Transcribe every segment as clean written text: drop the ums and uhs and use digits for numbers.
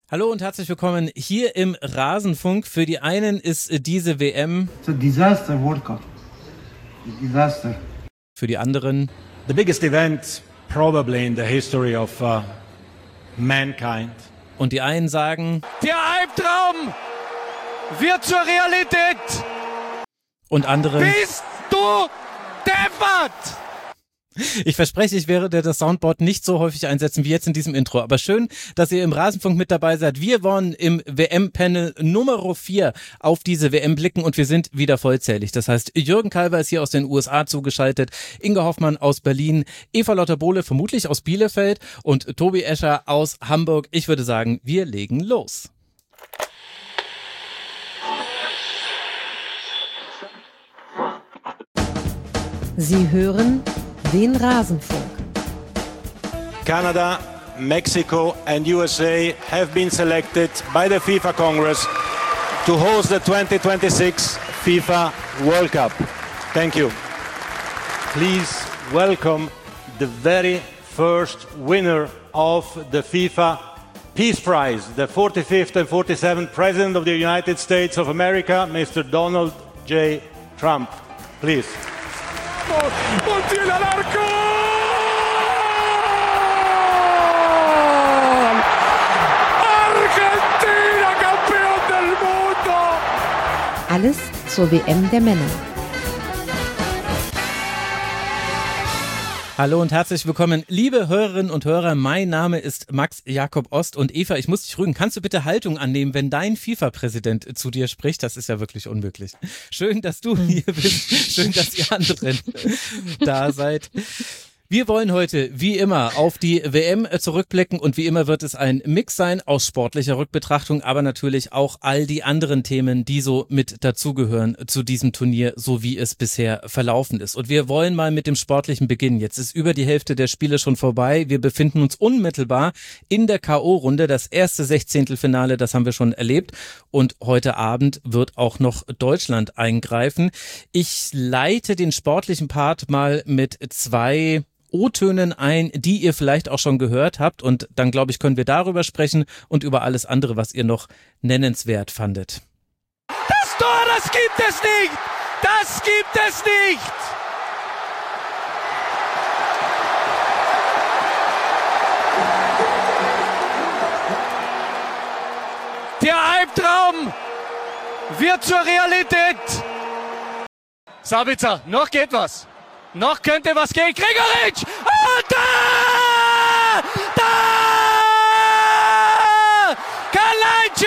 Hallo und herzlich willkommen hier im Rasenfunk. Für die einen ist diese WM It's a disaster, World Cup. A disaster. Für die anderen the biggest event probably in the history of mankind. Und die einen sagen, der Albtraum wird zur Realität. Und andere, bist du deppert? Ich verspreche, ich werde das Soundboard nicht so häufig einsetzen wie jetzt in diesem Intro. Aber schön, dass ihr im Rasenfunk mit dabei seid. Wir wollen im WM-Panel Nummer 4 auf diese WM blicken und wir sind wieder vollzählig. Das heißt, Jürgen Kalber ist hier aus den USA zugeschaltet, Inge Hoffmann aus Berlin, Eva-Lotta Bohle vermutlich aus Bielefeld und Tobi Escher aus Hamburg. Ich würde sagen, wir legen los. Sie hören den Rasenfunk. Canada, Mexico and USA have been selected by the FIFA Congress to host the 2026 FIFA World Cup. Thank you. Please welcome the very first winner of the FIFA Peace Prize, the 45th and 47th President of the United States of America, Mr. Donald J. Trump. Please. Und tiene al arco. Argentina, campeón del mundo. Alles zur WM der Männer. Hallo und herzlich willkommen, liebe Hörerinnen und Hörer. Mein Name ist Max Jakob Ost und Eva, ich muss dich rügen. Kannst du bitte Haltung annehmen, wenn dein FIFA-Präsident zu dir spricht? Das ist ja wirklich unmöglich. Schön, dass du hier bist. Schön, dass ihr anderen da seid. Wir wollen heute, wie immer, auf die WM zurückblicken und wie immer wird es ein Mix sein aus sportlicher Rückbetrachtung, aber natürlich auch all die anderen Themen, die so mit dazugehören zu diesem Turnier, so wie es bisher verlaufen ist. Und wir wollen mal mit dem Sportlichen beginnen. Jetzt ist über die Hälfte der Spiele schon vorbei. Wir befinden uns unmittelbar in der K.O.-Runde. Das erste Sechzehntelfinale, das haben wir schon erlebt. Und heute Abend wird auch noch Deutschland eingreifen. Ich leite den sportlichen Part mal mit 2 O-Tönen ein, die ihr vielleicht auch schon gehört habt und dann, glaube ich, können wir darüber sprechen und über alles andere, was ihr noch nennenswert fandet. Das Tor, das gibt es nicht! Das gibt es nicht! Der Albtraum wird zur Realität! Sabitzer, noch geht was! Noch könnte was gehen. Gregoritsch! Und da! Da! Kalajdzic!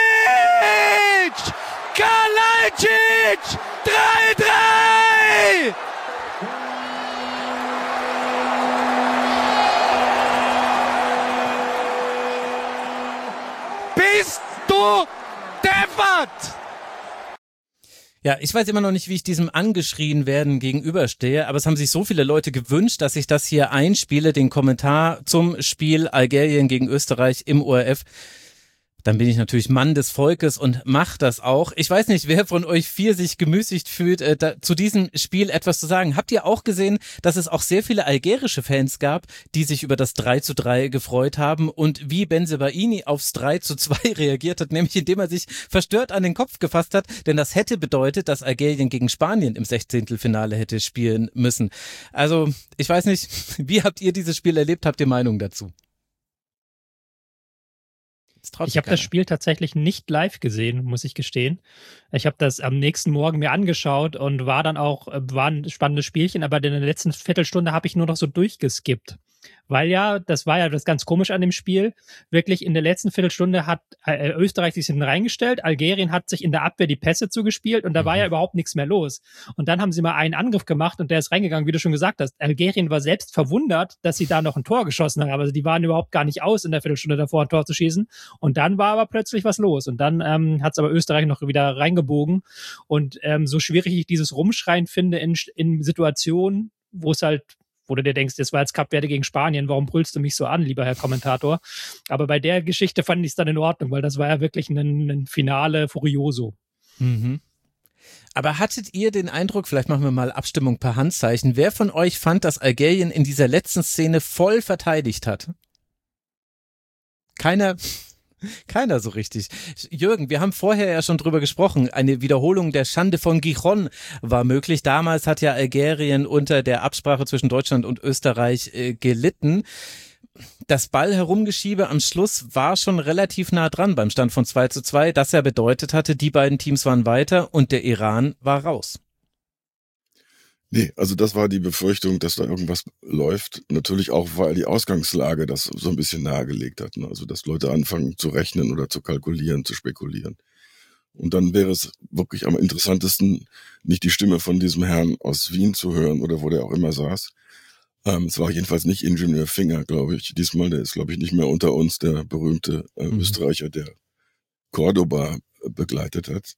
Kalajdzic! 3-3! Bist du deppert? Ja, ich weiß immer noch nicht, wie ich diesem angeschrien werden gegenüberstehe, aber es haben sich so viele Leute gewünscht, dass ich das hier einspiele, den Kommentar zum Spiel Algerien gegen Österreich im ORF. Dann bin ich natürlich Mann des Volkes und mach das auch. Ich weiß nicht, wer von euch 4 sich gemüßigt fühlt, zu diesem Spiel etwas zu sagen. Habt ihr auch gesehen, dass es auch sehr viele algerische Fans gab, die sich über das 3:3 gefreut haben und wie Bensebaini aufs 3:2 reagiert hat, nämlich indem er sich verstört an den Kopf gefasst hat, denn das hätte bedeutet, dass Algerien gegen Spanien im Sechzehntelfinale hätte spielen müssen. Also, ich weiß nicht, wie habt ihr dieses Spiel erlebt? Habt ihr Meinung dazu? Ich habe das Spiel tatsächlich nicht live gesehen, muss ich gestehen. Ich habe das am nächsten Morgen mir angeschaut und war ein spannendes Spielchen, aber in der letzten Viertelstunde habe ich nur noch so durchgeskippt. Weil ja, das war ja das ganz komisch an dem Spiel, wirklich in der letzten Viertelstunde hat Österreich sich hinten reingestellt, Algerien hat sich in der Abwehr die Pässe zugespielt und da war ja überhaupt nichts mehr los. Und dann haben sie mal einen Angriff gemacht und der ist reingegangen, wie du schon gesagt hast. Algerien war selbst verwundert, dass sie da noch ein Tor geschossen haben. Also die waren überhaupt gar nicht aus, in der Viertelstunde davor ein Tor zu schießen. Und dann war aber plötzlich was los. Und dann hat es aber Österreich noch wieder reingebogen. Und so schwierig ich dieses Rumschreien finde in Situationen, wo du dir denkst, das war jetzt Kap Verde gegen Spanien, warum brüllst du mich so an, lieber Herr Kommentator? Aber bei der Geschichte fand ich es dann in Ordnung, weil das war ja wirklich ein Finale Furioso. Mhm. Aber hattet ihr den Eindruck, vielleicht machen wir mal Abstimmung per Handzeichen, wer von euch fand, dass Algerien in dieser letzten Szene voll verteidigt hat? Keiner Keiner so richtig. Jürgen, wir haben vorher ja schon drüber gesprochen. Eine Wiederholung der Schande von Gijón war möglich. Damals hat ja Algerien unter der Absprache zwischen Deutschland und Österreich gelitten. Das Ballherumgeschiebe am Schluss war schon relativ nah dran beim Stand von 2:2, das ja bedeutet hatte, die beiden Teams waren weiter und der Iran war raus. Nee, also das war die Befürchtung, dass da irgendwas läuft. Natürlich auch, weil die Ausgangslage das so ein bisschen nahegelegt hat. Also dass Leute anfangen zu rechnen oder zu kalkulieren, zu spekulieren. Und dann wäre es wirklich am interessantesten, nicht die Stimme von diesem Herrn aus Wien zu hören oder wo der auch immer saß. Es war jedenfalls nicht Ingenieur Finger, glaube ich. Diesmal, der ist, glaube ich, nicht mehr unter uns, der berühmte Österreicher, der Cordoba begleitet hat.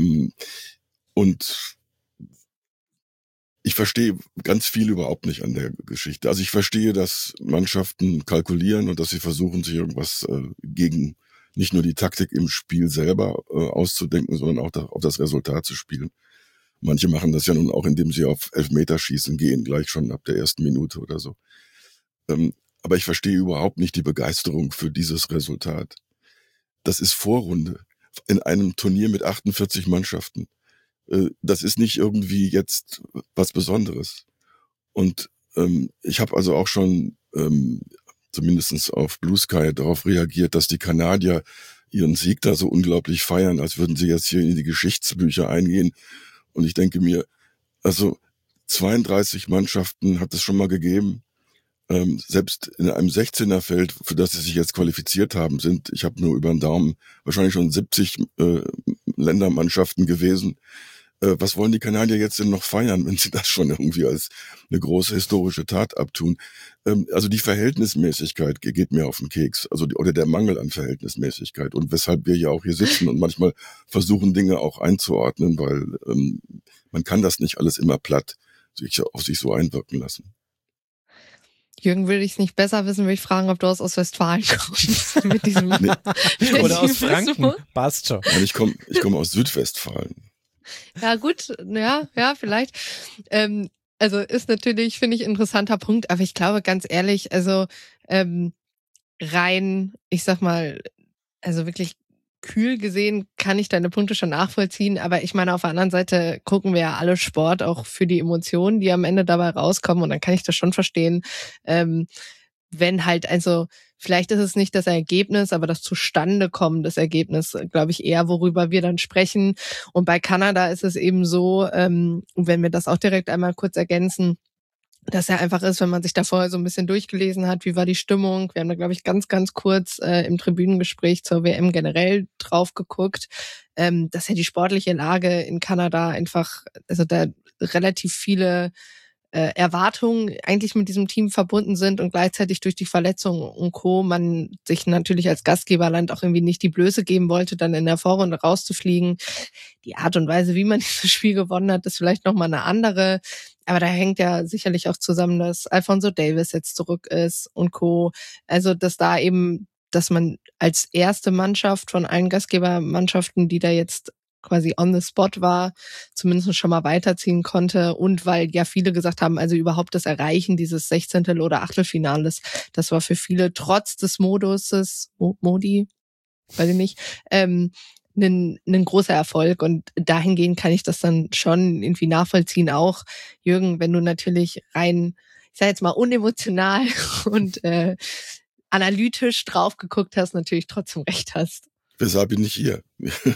Und ich verstehe ganz viel überhaupt nicht an der Geschichte. Also ich verstehe, dass Mannschaften kalkulieren und dass sie versuchen, sich irgendwas gegen nicht nur die Taktik im Spiel selber auszudenken, sondern auch auf das Resultat zu spielen. Manche machen das ja nun auch, indem sie auf Elfmeterschießen gehen, gleich schon ab der ersten Minute oder so. Aber ich verstehe überhaupt nicht die Begeisterung für dieses Resultat. Das ist Vorrunde in einem Turnier mit 48 Mannschaften. Das ist nicht irgendwie jetzt was Besonderes. Und ich habe also auch schon zumindest auf Blue Sky darauf reagiert, dass die Kanadier ihren Sieg da so unglaublich feiern, als würden sie jetzt hier in die Geschichtsbücher eingehen. Und ich denke mir, also 32 Mannschaften hat es schon mal gegeben. Selbst in einem 16er-Feld, für das sie sich jetzt qualifiziert haben, sind, ich habe nur über den Daumen, wahrscheinlich schon 70 Ländermannschaften gewesen. Was wollen die Kanadier jetzt denn noch feiern, wenn sie das schon irgendwie als eine große historische Tat abtun? Also die Verhältnismäßigkeit geht mir auf den Keks, also oder der Mangel an Verhältnismäßigkeit und weshalb wir ja auch hier sitzen und manchmal versuchen, Dinge auch einzuordnen, weil man kann das nicht alles immer platt auf sich so einwirken lassen. Jürgen, würde ich es nicht besser wissen, würde ich fragen, ob du aus Ostwestfalen kommst. Mit diesem oder aus Franken, passt schon. Ich komm aus Südwestfalen. Ja gut, ja, vielleicht. Also ist natürlich, finde ich, interessanter Punkt, aber ich glaube, ganz ehrlich, also rein, ich sag mal, also wirklich kühl gesehen kann ich deine Punkte schon nachvollziehen, aber ich meine, auf der anderen Seite gucken wir ja alle Sport auch für die Emotionen, die am Ende dabei rauskommen und dann kann ich das schon verstehen, wenn halt, also vielleicht ist es nicht das Ergebnis, aber das Zustandekommen des Ergebnisses, glaube ich, eher, worüber wir dann sprechen. Und bei Kanada ist es eben so, wenn wir das auch direkt einmal kurz ergänzen, dass ja einfach ist, wenn man sich da vorher so ein bisschen durchgelesen hat, wie war die Stimmung. Wir haben da, glaube ich, ganz, ganz kurz im Tribünengespräch zur WM generell drauf geguckt, dass ja die sportliche Lage in Kanada einfach, also da relativ viele Erwartungen eigentlich mit diesem Team verbunden sind und gleichzeitig durch die Verletzungen und Co. man sich natürlich als Gastgeberland auch irgendwie nicht die Blöße geben wollte, dann in der Vorrunde rauszufliegen. Die Art und Weise, wie man dieses Spiel gewonnen hat, ist vielleicht nochmal eine andere. Aber da hängt ja sicherlich auch zusammen, dass Alphonso Davies jetzt zurück ist und Co. Also, dass da eben, dass man als erste Mannschaft von allen Gastgebermannschaften, die da jetzt quasi on the spot war, zumindest schon mal weiterziehen konnte und weil ja viele gesagt haben, also überhaupt das Erreichen dieses 16. oder Achtelfinales, das war für viele trotz des Modi, weiß ich nicht, ein großer Erfolg und dahingehend kann ich das dann schon irgendwie nachvollziehen. Auch Jürgen, wenn du natürlich rein, ich sag jetzt mal unemotional und analytisch drauf geguckt hast, natürlich trotzdem recht hast. Weshalb bin ich hier?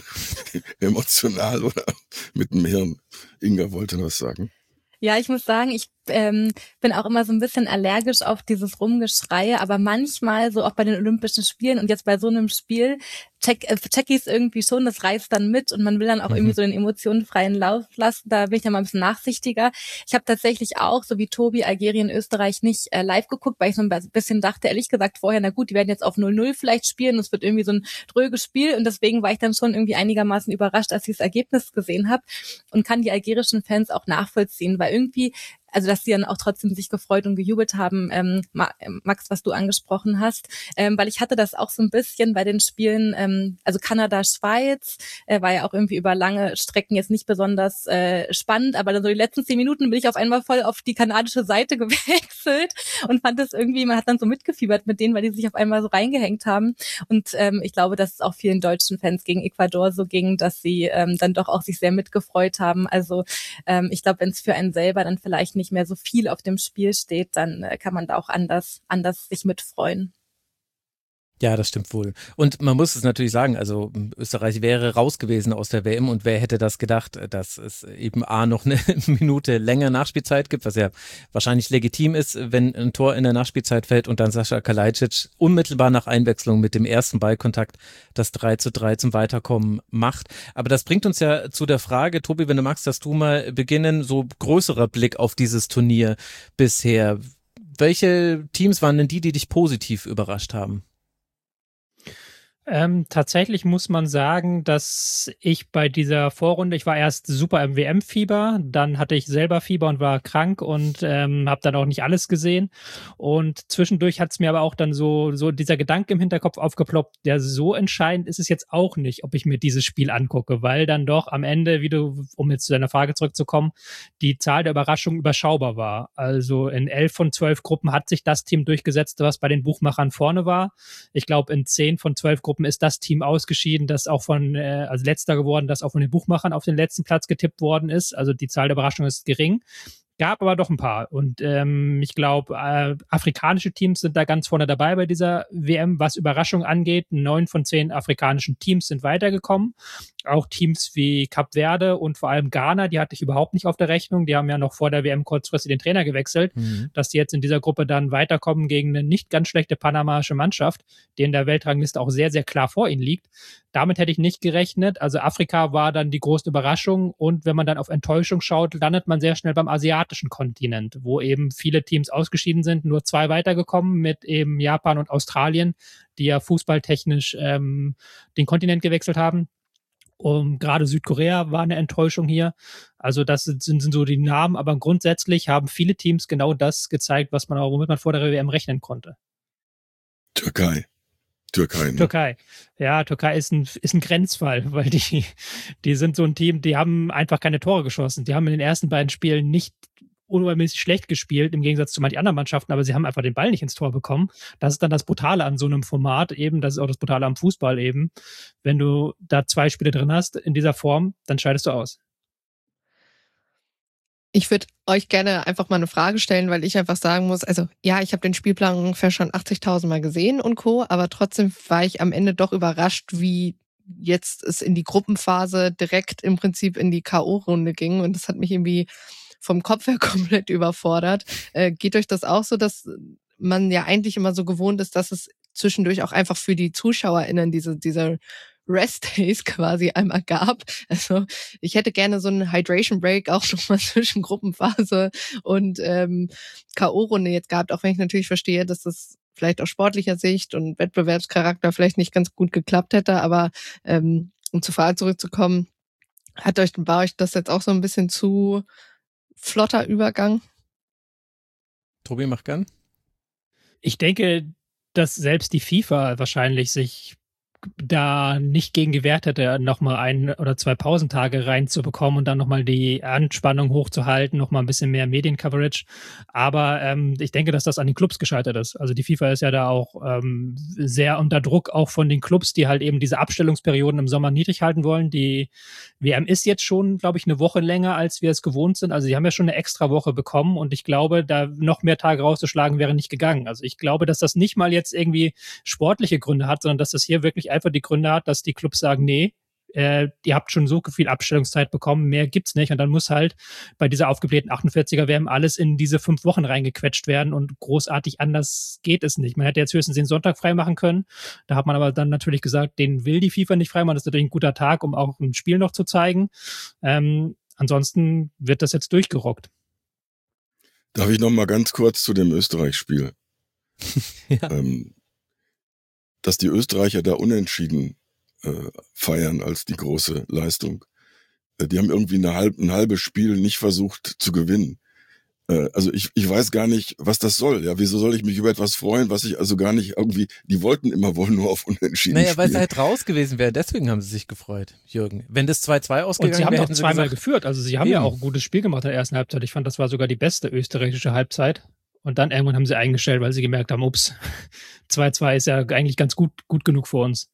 Emotional oder mit dem Hirn? Inga wollte was sagen. Ja, ich muss sagen, ich bin auch immer so ein bisschen allergisch auf dieses Rumgeschreie, aber manchmal, so auch bei den Olympischen Spielen und jetzt bei so einem Spiel, check ich es irgendwie schon, das reißt dann mit und man will dann auch irgendwie so den Emotionen freien Lauf lassen, da bin ich dann mal ein bisschen nachsichtiger. Ich habe tatsächlich auch, so wie Tobi, Algerien, Österreich nicht live geguckt, weil ich so ein bisschen dachte, ehrlich gesagt vorher, na gut, die werden jetzt auf 0-0 vielleicht spielen, es wird irgendwie so ein dröges Spiel und deswegen war ich dann schon irgendwie einigermaßen überrascht, als ich das Ergebnis gesehen habe und kann die algerischen Fans auch nachvollziehen, weil irgendwie also dass sie dann auch trotzdem sich gefreut und gejubelt haben, Max, was du angesprochen hast, weil ich hatte das auch so ein bisschen bei den Spielen, also Kanada, Schweiz, war ja auch irgendwie über lange Strecken jetzt nicht besonders spannend, aber dann so die letzten 10 Minuten bin ich auf einmal voll auf die kanadische Seite gewechselt und fand das irgendwie, man hat dann so mitgefiebert mit denen, weil die sich auf einmal so reingehängt haben und ich glaube, dass es auch vielen deutschen Fans gegen Ecuador so ging, dass sie dann doch auch sich sehr mitgefreut haben. Also ich glaube, wenn es für einen selber dann vielleicht nicht mehr so viel auf dem Spiel steht, dann kann man da auch anders sich mitfreuen. Ja, das stimmt wohl. Und man muss es natürlich sagen, also Österreich wäre raus gewesen aus der WM und wer hätte das gedacht, dass es eben noch eine Minute länger Nachspielzeit gibt, was ja wahrscheinlich legitim ist, wenn ein Tor in der Nachspielzeit fällt und dann Sascha Kalajdzic unmittelbar nach Einwechslung mit dem ersten Ballkontakt das 3:3 zum Weiterkommen macht. Aber das bringt uns ja zu der Frage, Tobi, wenn du magst, dass du mal beginnen, so größerer Blick auf dieses Turnier bisher. Welche Teams waren denn die dich positiv überrascht haben? Tatsächlich muss man sagen, dass ich bei dieser Vorrunde, ich war erst super im WM-Fieber, dann hatte ich selber Fieber und war krank und habe dann auch nicht alles gesehen. Und zwischendurch hat es mir aber auch dann so dieser Gedanke im Hinterkopf aufgeploppt, der so entscheidend ist es jetzt auch nicht, ob ich mir dieses Spiel angucke, weil dann doch am Ende, um jetzt zu deiner Frage zurückzukommen, die Zahl der Überraschungen überschaubar war. Also in 11 von 12 Gruppen hat sich das Team durchgesetzt, was bei den Buchmachern vorne war. Ich glaube, in 10 von 12 Gruppen ist das Team ausgeschieden, das auch also letzter geworden, das auch von den Buchmachern auf den letzten Platz getippt worden ist. Also die Zahl der Überraschungen ist gering. Gab aber doch ein paar. Und ich glaube, afrikanische Teams sind da ganz vorne dabei bei dieser WM, was Überraschung angeht. 9 von 10 afrikanischen Teams sind weitergekommen. Auch Teams wie Kap Verde und vor allem Ghana, die hatte ich überhaupt nicht auf der Rechnung. Die haben ja noch vor der WM kurzfristig den Trainer gewechselt, dass die jetzt in dieser Gruppe dann weiterkommen gegen eine nicht ganz schlechte panamaische Mannschaft, die in der Weltrangliste auch sehr, sehr klar vor ihnen liegt. Damit hätte ich nicht gerechnet. Also Afrika war dann die große Überraschung und wenn man dann auf Enttäuschung schaut, landet man sehr schnell beim asiatischen Kontinent, wo eben viele Teams ausgeschieden sind, nur 2 weitergekommen mit eben Japan und Australien, die ja fußballtechnisch den Kontinent gewechselt haben. Und gerade Südkorea war eine Enttäuschung hier. Also das sind so die Namen, aber grundsätzlich haben viele Teams genau das gezeigt, womit man vor der WM rechnen konnte. Türkei. Ne? Türkei. Ja, Türkei ist ein Grenzfall, weil die sind so ein Team, die haben einfach keine Tore geschossen. Die haben in den ersten beiden Spielen nicht unübermäßig schlecht gespielt, im Gegensatz zu manchen anderen Mannschaften, aber sie haben einfach den Ball nicht ins Tor bekommen. Das ist dann das Brutale an so einem Format eben, das ist auch das Brutale am Fußball eben. Wenn du da 2 Spiele drin hast in dieser Form, dann scheidest du aus. Ich würde euch gerne einfach mal eine Frage stellen, weil ich einfach sagen muss, also ja, ich habe den Spielplan ungefähr schon 80.000 Mal gesehen und Co., aber trotzdem war ich am Ende doch überrascht, wie jetzt es in die Gruppenphase direkt im Prinzip in die K.O.-Runde ging und das hat mich irgendwie vom Kopf her komplett überfordert. Geht euch das auch so, dass man ja eigentlich immer so gewohnt ist, dass es zwischendurch auch einfach für die ZuschauerInnen diese Rest-Days quasi einmal gab. Also ich hätte gerne so einen Hydration-Break auch nochmal zwischen Gruppenphase und K.O.-Runde jetzt gehabt, auch wenn ich natürlich verstehe, dass das vielleicht aus sportlicher Sicht und Wettbewerbscharakter vielleicht nicht ganz gut geklappt hätte, aber um zur Frage zurückzukommen, war euch das jetzt auch so ein bisschen zu flotter Übergang? Tobi, mach gern. Ich denke, dass selbst die FIFA wahrscheinlich sich da nicht gegen gewehrt hätte, nochmal 1 oder 2 Pausentage reinzubekommen und dann nochmal die Anspannung hochzuhalten, nochmal ein bisschen mehr Mediencoverage. Aber ich denke, dass das an den Clubs gescheitert ist. Also die FIFA ist ja da auch sehr unter Druck, auch von den Clubs, die halt eben diese Abstellungsperioden im Sommer niedrig halten wollen. Die WM ist jetzt schon, glaube ich, eine Woche länger, als wir es gewohnt sind. Also sie haben ja schon eine extra Woche bekommen und ich glaube, da noch mehr Tage rauszuschlagen wäre nicht gegangen. Also ich glaube, dass das nicht mal jetzt irgendwie sportliche Gründe hat, sondern dass das hier wirklich einfach die Gründe hat, dass die Clubs sagen, nee, ihr habt schon so viel Abstellungszeit bekommen, mehr gibt's nicht. Und dann muss halt bei dieser aufgeblähten 48er WM alles in diese 5 Wochen reingequetscht werden und großartig anders geht es nicht. Man hätte jetzt höchstens den Sonntag freimachen können. Da hat man aber dann natürlich gesagt, den will die FIFA nicht freimachen. Das ist natürlich ein guter Tag, um auch ein Spiel noch zu zeigen. Ansonsten wird das jetzt durchgerockt. Darf ich noch mal ganz kurz zu dem Österreich-Spiel? Ja. Dass die Österreicher da unentschieden feiern als die große Leistung. Die haben irgendwie ein halbes Spiel nicht versucht zu gewinnen. Also ich weiß gar nicht, was das soll. Ja, wieso soll ich mich über etwas freuen, was ich also gar nicht irgendwie, die wollten immer wohl nur auf Unentschieden Naja, weil spielen. sie halt raus gewesen wäre. Deswegen haben sie sich gefreut, Jürgen. Wenn das 2-2 ausgegangen wäre, und sie haben hätten doch sie zweimal gesagt, geführt. Also sie haben ja auch ein gutes Spiel gemacht in der ersten Halbzeit. Ich fand, das war sogar die beste österreichische Halbzeit. Und dann irgendwann haben sie eingestellt, weil sie gemerkt haben, ups, 2-2 ist ja eigentlich ganz gut genug für uns.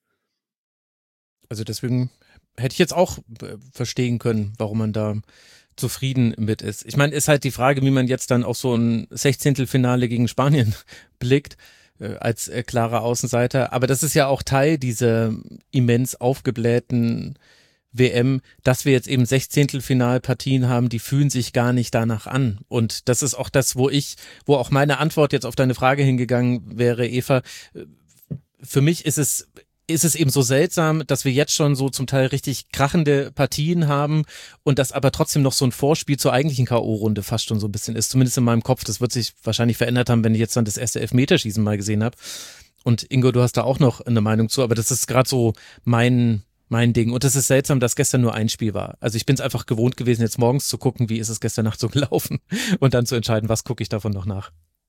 Also deswegen hätte ich jetzt auch verstehen können, warum man da zufrieden mit ist. Ich meine, ist halt die Frage, wie man jetzt dann auf so ein Sechzehntelfinale gegen Spanien blickt, als klarer Außenseiter. Aber das ist ja auch Teil dieser immens aufgeblähten WM, dass wir jetzt eben Sechzehntelfinalpartien haben, die fühlen sich gar nicht danach an. Und das ist auch das, wo auch meine Antwort jetzt auf deine Frage hingegangen wäre, Eva. Für mich ist es eben so seltsam, dass wir jetzt schon so zum Teil richtig krachende Partien haben und das aber trotzdem noch so ein Vorspiel zur eigentlichen K.O.-Runde fast schon so ein bisschen ist, zumindest in meinem Kopf. Das wird sich wahrscheinlich verändert haben, wenn ich jetzt dann das erste Elfmeterschießen mal gesehen habe. Und Ingo, du hast da auch noch eine Meinung zu, aber das ist gerade so mein Ding. Und es ist seltsam, dass gestern nur ein Spiel war. Also ich bin es einfach gewohnt gewesen, jetzt morgens zu gucken, wie ist es gestern Nacht so gelaufen und dann zu entscheiden, was gucke ich davon noch nach.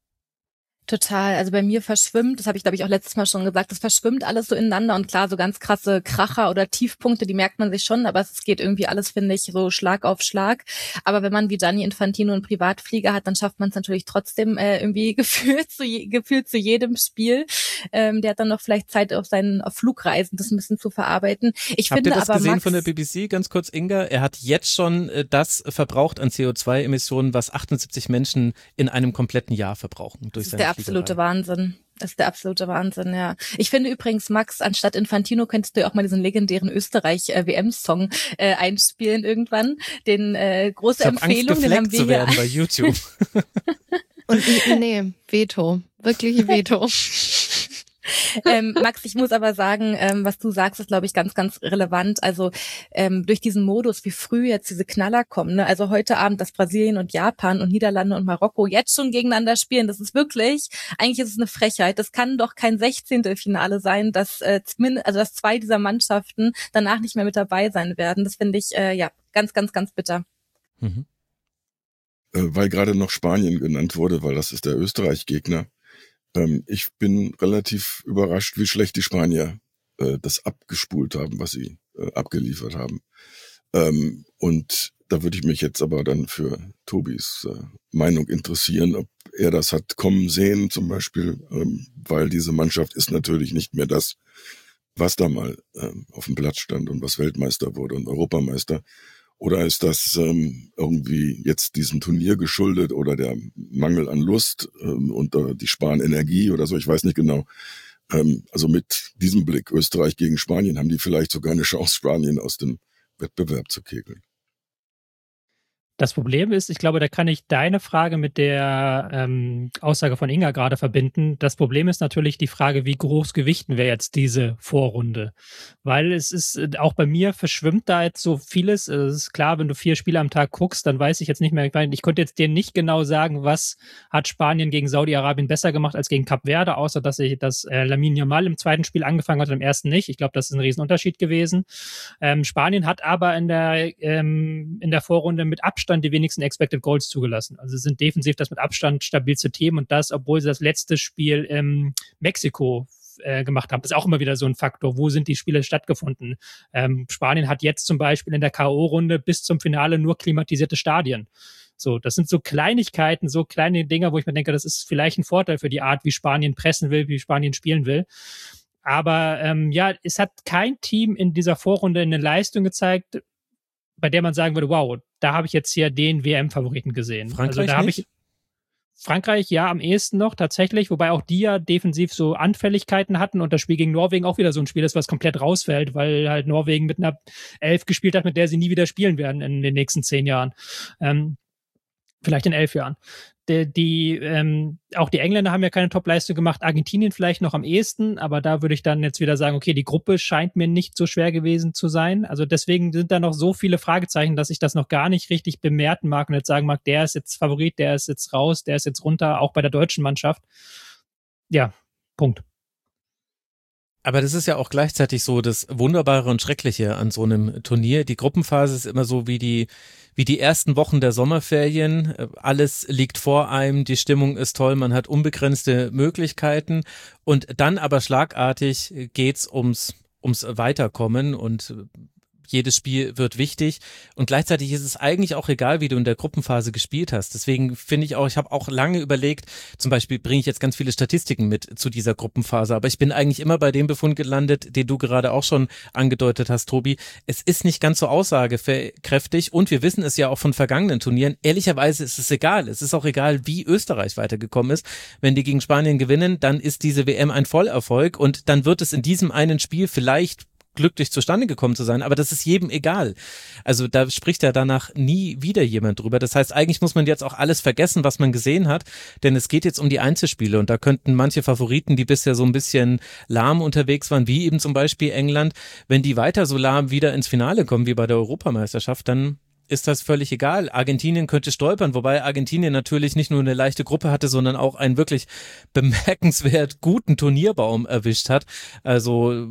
Total. Also bei mir verschwimmt, das habe ich glaube ich auch letztes Mal schon gesagt, das verschwimmt alles so ineinander und klar, so ganz krasse Kracher oder Tiefpunkte, die merkt man sich schon, aber es geht irgendwie alles, finde ich, so Schlag auf Schlag. Aber wenn man wie Gianni Infantino einen Privatflieger hat, dann schafft man es natürlich trotzdem irgendwie gefühlt zu jedem Spiel. Der hat dann noch vielleicht Zeit auf Flugreisen, das ein bisschen zu verarbeiten. Habt ihr das gesehen von der BBC? Ganz kurz, Inga, er hat jetzt schon das verbraucht an CO2-Emissionen, was 78 Menschen in einem kompletten Jahr verbrauchen durch seine absolute Wahnsinn. Das ist der absolute Wahnsinn, ja. Ich finde übrigens, Max, anstatt Infantino könntest du ja auch mal diesen legendären Österreich-WM-Song einspielen irgendwann. Den große Empfehlung, den haben wir zu werden bei YouTube. Und nee, Veto. Wirklich Veto. Max, ich muss aber sagen, was du sagst, ist, glaube ich, ganz, ganz relevant. Also durch diesen Modus, wie früh jetzt diese Knaller kommen. Ne? Also heute Abend, dass Brasilien und Japan und Niederlande und Marokko jetzt schon gegeneinander spielen, das ist wirklich, eigentlich ist es eine Frechheit. Das kann doch kein 16. Finale sein, dass dass zwei dieser Mannschaften danach nicht mehr mit dabei sein werden. Das finde ich ganz, ganz, ganz bitter. Mhm. Weil gerade noch Spanien genannt wurde, weil das ist der Österreich-Gegner. Ich bin relativ überrascht, wie schlecht die Spanier das abgespult haben, was sie abgeliefert haben. Und da würde ich mich jetzt aber dann für Tobis Meinung interessieren, ob er das hat kommen sehen zum Beispiel, weil diese Mannschaft ist natürlich nicht mehr das, was da mal auf dem Platz stand und was Weltmeister wurde und Europameister. Oder ist das irgendwie jetzt diesem Turnier geschuldet oder der Mangel an Lust und die Sparenenergie oder so? Ich weiß nicht genau. Also mit diesem Blick Österreich gegen Spanien haben die vielleicht sogar eine Chance, Spanien aus dem Wettbewerb zu kegeln. Das Problem ist, ich glaube, da kann ich deine Frage mit der Aussage von Inga gerade verbinden. Das Problem ist natürlich die Frage, wie groß gewichten wir jetzt diese Vorrunde? Weil es ist, auch bei mir verschwimmt da jetzt so vieles. Es ist klar, wenn du 4 Spiele am Tag guckst, dann weiß ich jetzt nicht mehr, ich konnte jetzt dir nicht genau sagen, was hat Spanien gegen Saudi-Arabien besser gemacht als gegen Kap Verde, außer dass Lamine Yamal im zweiten Spiel angefangen hat und im ersten nicht. Ich glaube, das ist ein Riesenunterschied gewesen. Spanien hat aber in der Vorrunde mit Abstand die wenigsten Expected Goals zugelassen. Also sind defensiv das mit Abstand stabilste Team und das, obwohl sie das letzte Spiel in Mexiko gemacht haben. Das ist auch immer wieder so ein Faktor. Wo sind die Spiele stattgefunden? Spanien hat jetzt zum Beispiel in der K.O.-Runde bis zum Finale nur klimatisierte Stadien. So, das sind so Kleinigkeiten, so kleine Dinger, wo ich mir denke, das ist vielleicht ein Vorteil für die Art, wie Spanien pressen will, wie Spanien spielen will. Aber es hat kein Team in dieser Vorrunde eine Leistung gezeigt, bei der man sagen würde, wow, da habe ich jetzt hier den WM-Favoriten gesehen. Frankreich also da habe nicht? Frankreich, ja, am ehesten noch tatsächlich, wobei auch die ja defensiv so Anfälligkeiten hatten und das Spiel gegen Norwegen auch wieder so ein Spiel ist, was komplett rausfällt, weil halt Norwegen mit einer 11 gespielt hat, mit der sie nie wieder spielen werden in den nächsten 10 Jahren. Vielleicht in 11 Jahren. Auch die Engländer haben ja keine Top-Leistung gemacht, Argentinien vielleicht noch am ehesten, aber da würde ich dann jetzt wieder sagen, okay, die Gruppe scheint mir nicht so schwer gewesen zu sein. Also deswegen sind da noch so viele Fragezeichen, dass ich das noch gar nicht richtig bemerken mag und jetzt sagen mag, der ist jetzt Favorit, der ist jetzt raus, der ist jetzt runter, auch bei der deutschen Mannschaft. Ja, Punkt. Aber das ist ja auch gleichzeitig so das Wunderbare und Schreckliche an so einem Turnier. Die Gruppenphase ist immer so wie die ersten Wochen der Sommerferien. Alles liegt vor einem, die Stimmung ist toll, man hat unbegrenzte Möglichkeiten und dann aber schlagartig geht's ums Weiterkommen und jedes Spiel wird wichtig und gleichzeitig ist es eigentlich auch egal, wie du in der Gruppenphase gespielt hast. Deswegen finde ich auch, ich habe auch lange überlegt, zum Beispiel bringe ich jetzt ganz viele Statistiken mit zu dieser Gruppenphase, aber ich bin eigentlich immer bei dem Befund gelandet, den du gerade auch schon angedeutet hast, Tobi. Es ist nicht ganz so aussagekräftig und wir wissen es ja auch von vergangenen Turnieren. Ehrlicherweise ist es egal. Es ist auch egal, wie Österreich weitergekommen ist. Wenn die gegen Spanien gewinnen, dann ist diese WM ein Vollerfolg und dann wird es in diesem einen Spiel vielleicht glücklich zustande gekommen zu sein, aber das ist jedem egal. Also da spricht ja danach nie wieder jemand drüber. Das heißt, eigentlich muss man jetzt auch alles vergessen, was man gesehen hat, denn es geht jetzt um die Einzelspiele und da könnten manche Favoriten, die bisher so ein bisschen lahm unterwegs waren, wie eben zum Beispiel England, wenn die weiter so lahm wieder ins Finale kommen wie bei der Europameisterschaft, dann ist das völlig egal. Argentinien könnte stolpern, wobei Argentinien natürlich nicht nur eine leichte Gruppe hatte, sondern auch einen wirklich bemerkenswert guten Turnierbaum erwischt hat. Also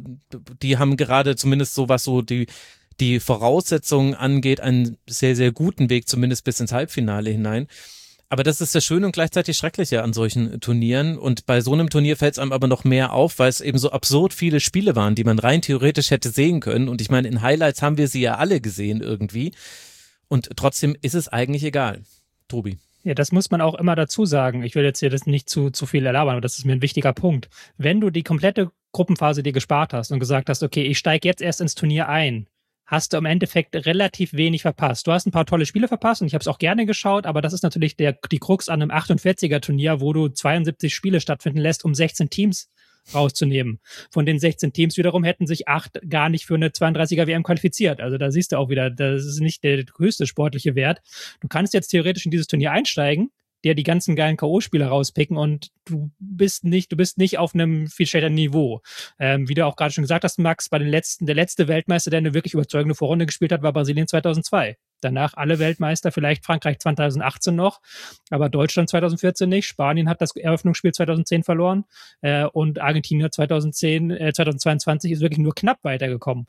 die haben gerade zumindest so, was so die Voraussetzungen angeht, einen sehr, sehr guten Weg, zumindest bis ins Halbfinale hinein. Aber das ist das Schöne und gleichzeitig Schreckliche an solchen Turnieren. Und bei so einem Turnier fällt es einem aber noch mehr auf, weil es eben so absurd viele Spiele waren, die man rein theoretisch hätte sehen können. Und ich meine, in Highlights haben wir sie ja alle gesehen irgendwie. Und trotzdem ist es eigentlich egal. Tobi. Ja, das muss man auch immer dazu sagen. Ich will jetzt hier das nicht zu viel erlabern, aber das ist mir ein wichtiger Punkt. Wenn du die komplette Gruppenphase dir gespart hast und gesagt hast, okay, ich steige jetzt erst ins Turnier ein, hast du im Endeffekt relativ wenig verpasst. Du hast ein paar tolle Spiele verpasst und ich habe es auch gerne geschaut, aber das ist natürlich die Krux an einem 48er-Turnier, wo du 72 Spiele stattfinden lässt, um 16 Teams rauszunehmen. Von den 16 Teams wiederum hätten sich 8 gar nicht für eine 32er-WM qualifiziert. Also da siehst du auch wieder, das ist nicht der höchste sportliche Wert. Du kannst jetzt theoretisch in dieses Turnier einsteigen, dir die ganzen geilen K.O.-Spieler rauspicken und du bist nicht auf einem viel schlechteren Niveau. Wie du auch gerade schon gesagt hast, Max, der letzte Weltmeister, der eine wirklich überzeugende Vorrunde gespielt hat, war Brasilien 2002. Danach alle Weltmeister, vielleicht Frankreich 2018 noch, aber Deutschland 2014 nicht. Spanien hat das Eröffnungsspiel 2010 verloren und Argentinien 2022 ist wirklich nur knapp weitergekommen.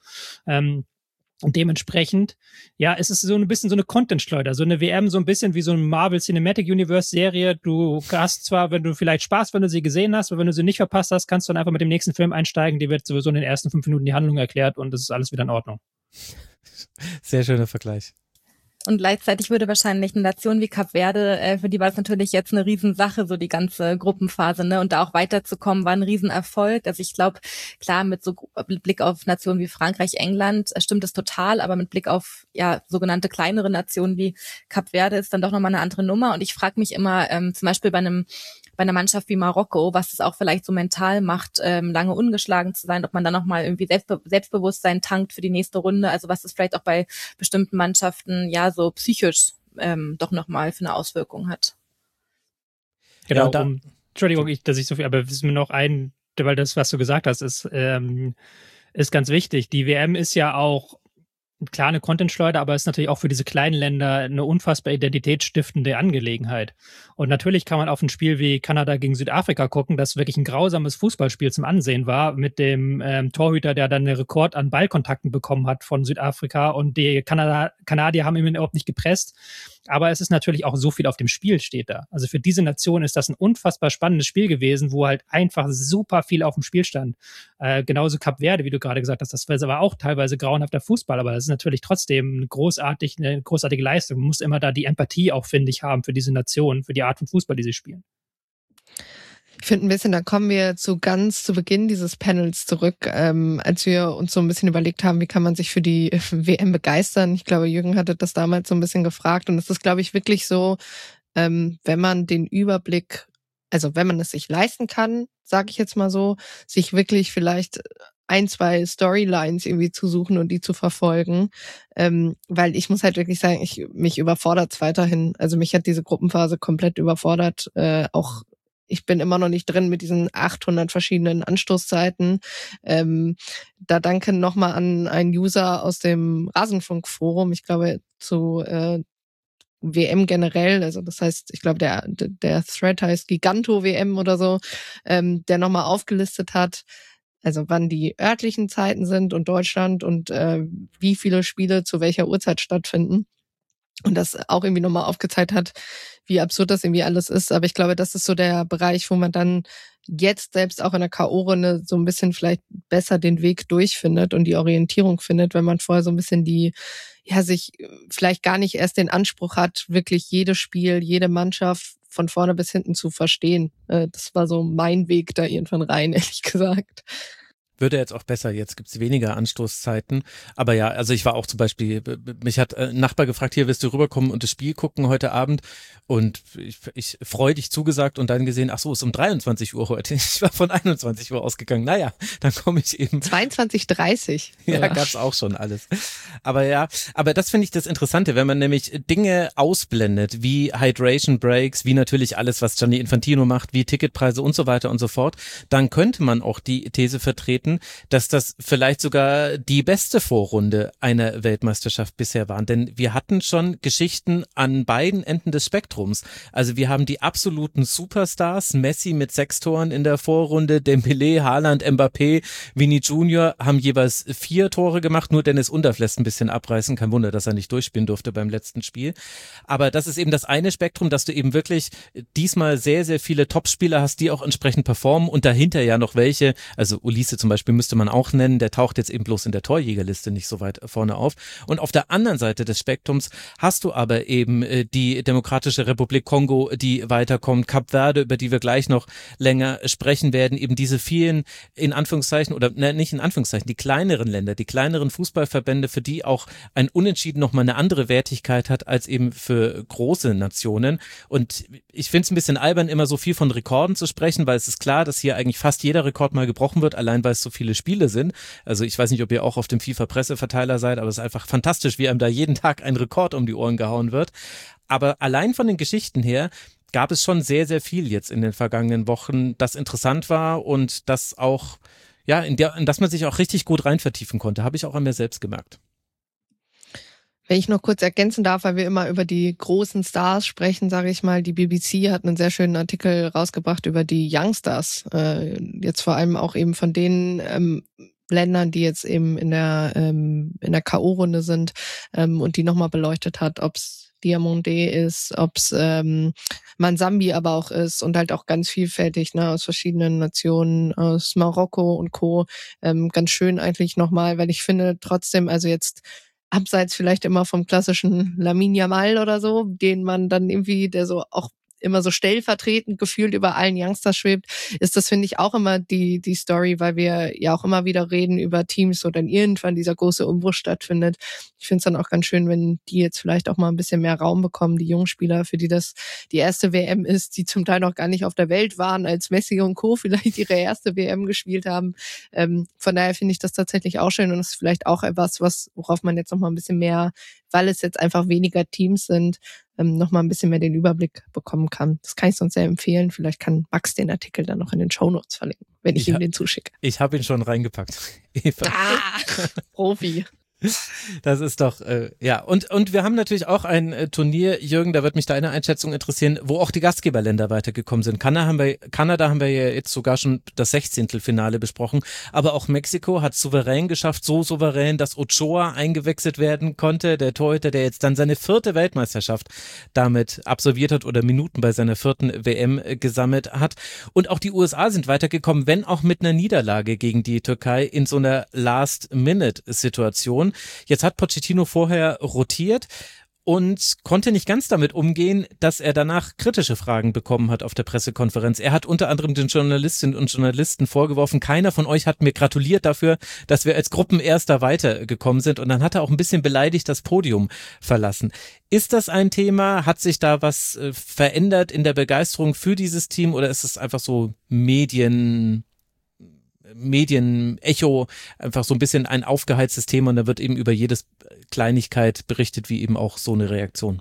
Und dementsprechend, ja, es ist so ein bisschen so eine Content-Schleuder, so eine WM, so ein bisschen wie so eine Marvel Cinematic Universe Serie. Du hast zwar, wenn du vielleicht Spaß, wenn du sie gesehen hast, aber wenn du sie nicht verpasst hast, kannst du dann einfach mit dem nächsten Film einsteigen. Die wird sowieso in den ersten 5 Minuten die Handlung erklärt und es ist alles wieder in Ordnung. Sehr schöner Vergleich. Und gleichzeitig würde wahrscheinlich eine Nation wie Kap Verde, für die war es natürlich jetzt eine Riesensache, so die ganze Gruppenphase, ne? Und da auch weiterzukommen, war ein Riesenerfolg. Also ich glaube, klar, mit Blick auf Nationen wie Frankreich, England stimmt es total, aber mit Blick auf ja sogenannte kleinere Nationen wie Kap Verde ist dann doch nochmal eine andere Nummer. Und ich frage mich immer, zum Beispiel bei einer Mannschaft wie Marokko, was es auch vielleicht so mental macht, lange ungeschlagen zu sein, ob man dann nochmal irgendwie Selbstbewusstsein tankt für die nächste Runde, also was es vielleicht auch bei bestimmten Mannschaften ja so psychisch doch nochmal für eine Auswirkung hat. Genau, Entschuldigung, dass ich so viel, aber es ist mir noch weil das, was du gesagt hast, ist ganz wichtig. Die WM ist ja auch klar eine Content-Schleuder, aber ist natürlich auch für diese kleinen Länder eine unfassbar identitätsstiftende Angelegenheit. Und natürlich kann man auf ein Spiel wie Kanada gegen Südafrika gucken, das wirklich ein grausames Fußballspiel zum Ansehen war, mit dem Torhüter, der dann einen Rekord an Ballkontakten bekommen hat von Südafrika und die Kanadier haben ihn überhaupt nicht gepresst. Aber es ist natürlich auch so viel auf dem Spiel steht da. Also für diese Nation ist das ein unfassbar spannendes Spiel gewesen, wo halt einfach super viel auf dem Spiel stand. Genauso Kap Verde, wie du gerade gesagt hast, das war aber auch teilweise grauenhafter Fußball, aber das ist natürlich trotzdem eine großartige Leistung. Man muss immer da die Empathie auch, finde ich, haben für diese Nation, für die Art von Fußball, die sie spielen. Ich finde ein bisschen, da kommen wir ganz zu Beginn dieses Panels zurück, als wir uns so ein bisschen überlegt haben, wie kann man sich für die WM begeistern. Ich glaube, Jürgen hatte das damals so ein bisschen gefragt und es ist, glaube ich, wirklich so, wenn man den Überblick, also wenn man es sich leisten kann, sage ich jetzt mal so, sich wirklich vielleicht 1, 2 Storylines irgendwie zu suchen und die zu verfolgen, weil ich muss halt wirklich sagen, mich überfordert es weiterhin. Also mich hat diese Gruppenphase komplett überfordert, auch ich bin immer noch nicht drin mit diesen 800 verschiedenen Anstoßzeiten. Da danke nochmal an einen User aus dem Rasenfunkforum, ich glaube zu WM generell, also das heißt, ich glaube der Thread heißt Giganto WM oder so, der nochmal aufgelistet hat, Also wann die örtlichen Zeiten sind und Deutschland und wie viele Spiele zu welcher Uhrzeit stattfinden. Und das auch irgendwie nochmal aufgezeigt hat, wie absurd das irgendwie alles ist. Aber ich glaube, das ist so der Bereich, wo man dann jetzt selbst auch in der K.O.-Runde so ein bisschen vielleicht besser den Weg durchfindet und die Orientierung findet, wenn man vorher so ein bisschen sich vielleicht gar nicht erst den Anspruch hat, wirklich jedes Spiel, jede Mannschaft von vorne bis hinten zu verstehen. Das war so mein Weg da irgendwann rein, ehrlich gesagt. Würde jetzt auch besser, jetzt gibt's weniger Anstoßzeiten. Aber ja, also ich war auch zum Beispiel, mich hat ein Nachbar gefragt, hier willst du rüberkommen und das Spiel gucken heute Abend? Und ich freudig zugesagt und dann gesehen, ach so, ist um 23 Uhr heute. Ich war von 21 Uhr ausgegangen. Naja, dann komme ich eben. 22:30. Ja, gab's auch schon alles. Aber das finde ich das Interessante, wenn man nämlich Dinge ausblendet, wie Hydration Breaks, wie natürlich alles, was Gianni Infantino macht, wie Ticketpreise und so weiter und so fort, dann könnte man auch die These vertreten, dass das vielleicht sogar die beste Vorrunde einer Weltmeisterschaft bisher war. Denn wir hatten schon Geschichten an beiden Enden des Spektrums. Also wir haben die absoluten Superstars, Messi mit 6 Toren in der Vorrunde, Dembélé, Haaland, Mbappé, Vini Junior haben jeweils 4 Tore gemacht, nur Dennis Undaff lässt ein bisschen abreißen, kein Wunder, dass er nicht durchspielen durfte beim letzten Spiel. Aber das ist eben das eine Spektrum, dass du eben wirklich diesmal sehr, sehr viele Topspieler hast, die auch entsprechend performen und dahinter ja noch welche, also Ulisse zum Beispiel müsste man auch nennen, der taucht jetzt eben bloß in der Torjägerliste nicht so weit vorne auf. Und auf der anderen Seite des Spektrums hast du aber eben die Demokratische Republik Kongo, die weiterkommt, Kap Verde, über die wir gleich noch länger sprechen werden, eben diese vielen, in Anführungszeichen, oder nicht in Anführungszeichen, die kleineren Länder, die kleineren Fußballverbände, für die auch ein Unentschieden nochmal eine andere Wertigkeit hat als eben für große Nationen. Und ich finde es ein bisschen albern, immer so viel von Rekorden zu sprechen, weil es ist klar, dass hier eigentlich fast jeder Rekord mal gebrochen wird, allein weil es so viele Spiele sind. Also ich weiß nicht, ob ihr auch auf dem FIFA-Presseverteiler seid, aber es ist einfach fantastisch, wie einem da jeden Tag ein Rekord um die Ohren gehauen wird. Aber allein von den Geschichten her gab es schon sehr, sehr viel jetzt in den vergangenen Wochen, das interessant war und das auch, ja, in das man sich auch richtig gut rein vertiefen konnte, habe ich auch an mir selbst gemerkt. Wenn ich noch kurz ergänzen darf, weil wir immer über die großen Stars sprechen, sage ich mal, die BBC hat einen sehr schönen Artikel rausgebracht über die Youngstars. Jetzt vor allem auch eben von den Ländern, die jetzt eben in der K.O.-Runde sind und die nochmal beleuchtet hat, ob's Diamondé ist, ob's Mansambi aber auch ist und halt auch ganz vielfältig, ne, aus verschiedenen Nationen, aus Marokko und Co. Ganz schön eigentlich nochmal, weil ich finde trotzdem, also jetzt abseits vielleicht immer vom klassischen Lamine Yamal oder so, den man dann irgendwie, der so auch immer so stellvertretend gefühlt über allen Youngsters schwebt, ist das, finde ich, auch immer die Story, weil wir ja auch immer wieder reden über Teams, wo dann irgendwann dieser große Umbruch stattfindet. Ich finde es dann auch ganz schön, wenn die jetzt vielleicht auch mal ein bisschen mehr Raum bekommen, die Jungspieler, für die das die erste WM ist, die zum Teil noch gar nicht auf der Welt waren, als Messi und Co. vielleicht ihre erste WM gespielt haben. Von daher finde ich das tatsächlich auch schön und das ist vielleicht auch etwas, worauf man jetzt noch mal ein bisschen mehr, weil es jetzt einfach weniger Teams sind, noch mal ein bisschen mehr den Überblick bekommen kann. Das kann ich sonst sehr empfehlen. Vielleicht kann Max den Artikel dann noch in den Shownotes verlinken, wenn ich ihm den zuschicke. Ich habe ihn schon reingepackt. Eva. Profi. Das ist doch, ja. Und wir haben natürlich auch ein Turnier, Jürgen, da wird mich deine Einschätzung interessieren, wo auch die Gastgeberländer weitergekommen sind. Kanada haben wir ja jetzt sogar schon das 16. besprochen, aber auch Mexiko hat souverän geschafft, so souverän, dass Ochoa eingewechselt werden konnte, der Torhüter, der jetzt dann seine 4. Weltmeisterschaft damit absolviert hat oder Minuten bei seiner 4. WM gesammelt hat. Und auch die USA sind weitergekommen, wenn auch mit einer Niederlage gegen die Türkei in so einer Last-Minute-Situation. Jetzt hat Pochettino vorher rotiert und konnte nicht ganz damit umgehen, dass er danach kritische Fragen bekommen hat auf der Pressekonferenz. Er hat unter anderem den Journalistinnen und Journalisten vorgeworfen, keiner von euch hat mir gratuliert dafür, dass wir als Gruppenerster weitergekommen sind. Und dann hat er auch ein bisschen beleidigt das Podium verlassen. Ist das ein Thema? Hat sich da was verändert in der Begeisterung für dieses Team oder ist es einfach so Medienecho, einfach so ein bisschen ein aufgeheiztes Thema und da wird eben über jedes Kleinigkeit berichtet, wie eben auch so eine Reaktion.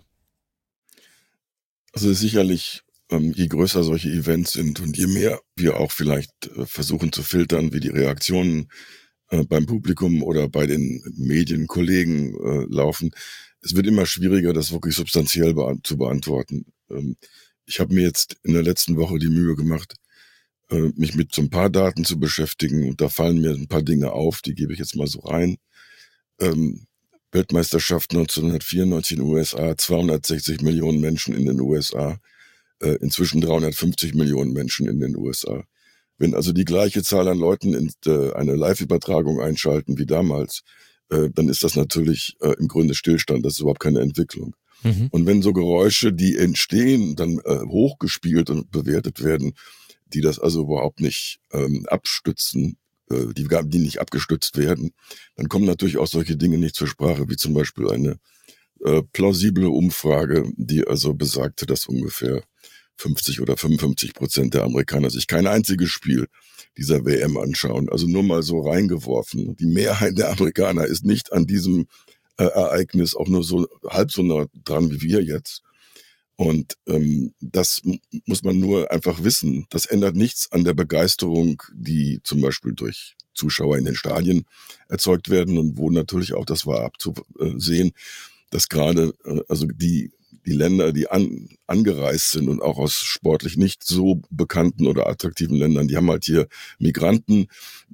Also sicherlich, je größer solche Events sind und je mehr wir auch vielleicht versuchen zu filtern, wie die Reaktionen beim Publikum oder bei den Medienkollegen laufen, es wird immer schwieriger, das wirklich substanziell zu beantworten. Ich habe mir jetzt in der letzten Woche die Mühe gemacht, mich mit so ein paar Daten zu beschäftigen. Und da fallen mir ein paar Dinge auf, die gebe ich jetzt mal so rein. Weltmeisterschaft 1994 in den USA, 260 Millionen Menschen in den USA, inzwischen 350 Millionen Menschen in den USA. Wenn also die gleiche Zahl an Leuten in eine Live-Übertragung einschalten wie damals, dann ist das natürlich im Grunde Stillstand, das ist überhaupt keine Entwicklung. Mhm. Und wenn so Geräusche, die entstehen, dann hochgespielt und bewertet werden, die das also überhaupt nicht abstützen, die nicht abgestützt werden, dann kommen natürlich auch solche Dinge nicht zur Sprache, wie zum Beispiel eine plausible Umfrage, die also besagte, dass ungefähr 50 oder 55% der Amerikaner sich kein einziges Spiel dieser WM anschauen. Also nur mal so reingeworfen. Die Mehrheit der Amerikaner ist nicht an diesem Ereignis auch nur so halb so nah dran wie wir jetzt. Und das muss man nur einfach wissen. Das ändert nichts an der Begeisterung, die zum Beispiel durch Zuschauer in den Stadien erzeugt werden und wo natürlich auch, das war abzusehen, dass gerade also die Länder, die angereist sind und auch aus sportlich nicht so bekannten oder attraktiven Ländern, die haben halt hier Migranten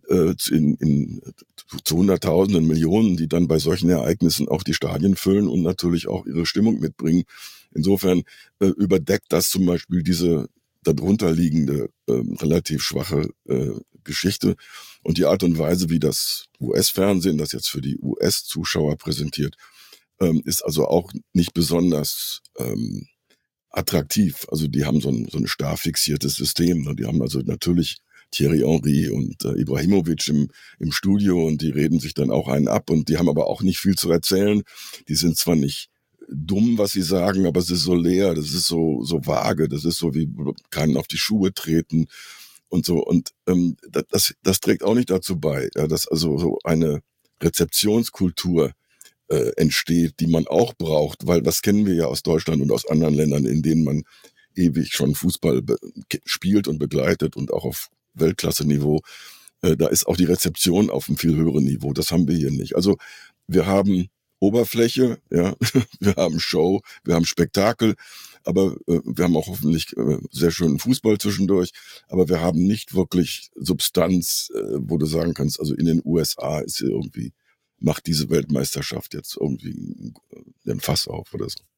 zu Hunderttausenden, Millionen, die dann bei solchen Ereignissen auch die Stadien füllen und natürlich auch ihre Stimmung mitbringen. Insofern überdeckt das zum Beispiel diese darunter liegende relativ schwache Geschichte und die Art und Weise, wie das US-Fernsehen das jetzt für die US-Zuschauer präsentiert, ist also auch nicht besonders attraktiv. Also die haben so ein starr fixiertes System. Ne? Die haben also natürlich Thierry Henry und Ibrahimovic im Studio und die reden sich dann auch einen ab und die haben aber auch nicht viel zu erzählen. Die sind zwar nicht dumm, was sie sagen, aber es ist so leer, das ist so vage, das ist so wie keinen auf die Schuhe treten und so. Und das trägt auch nicht dazu bei, ja, dass also so eine Rezeptionskultur entsteht, die man auch braucht, weil das kennen wir ja aus Deutschland und aus anderen Ländern, in denen man ewig schon Fußball spielt und begleitet und auch auf Weltklasse-Niveau. Da ist auch die Rezeption auf einem viel höheren Niveau. Das haben wir hier nicht. Also wir haben Oberfläche, ja, wir haben Show, wir haben Spektakel, aber wir haben auch hoffentlich sehr schönen Fußball zwischendurch, aber wir haben nicht wirklich Substanz, wo du sagen kannst, also in den USA ist hier irgendwie macht diese Weltmeisterschaft jetzt irgendwie ein Fass auf oder so.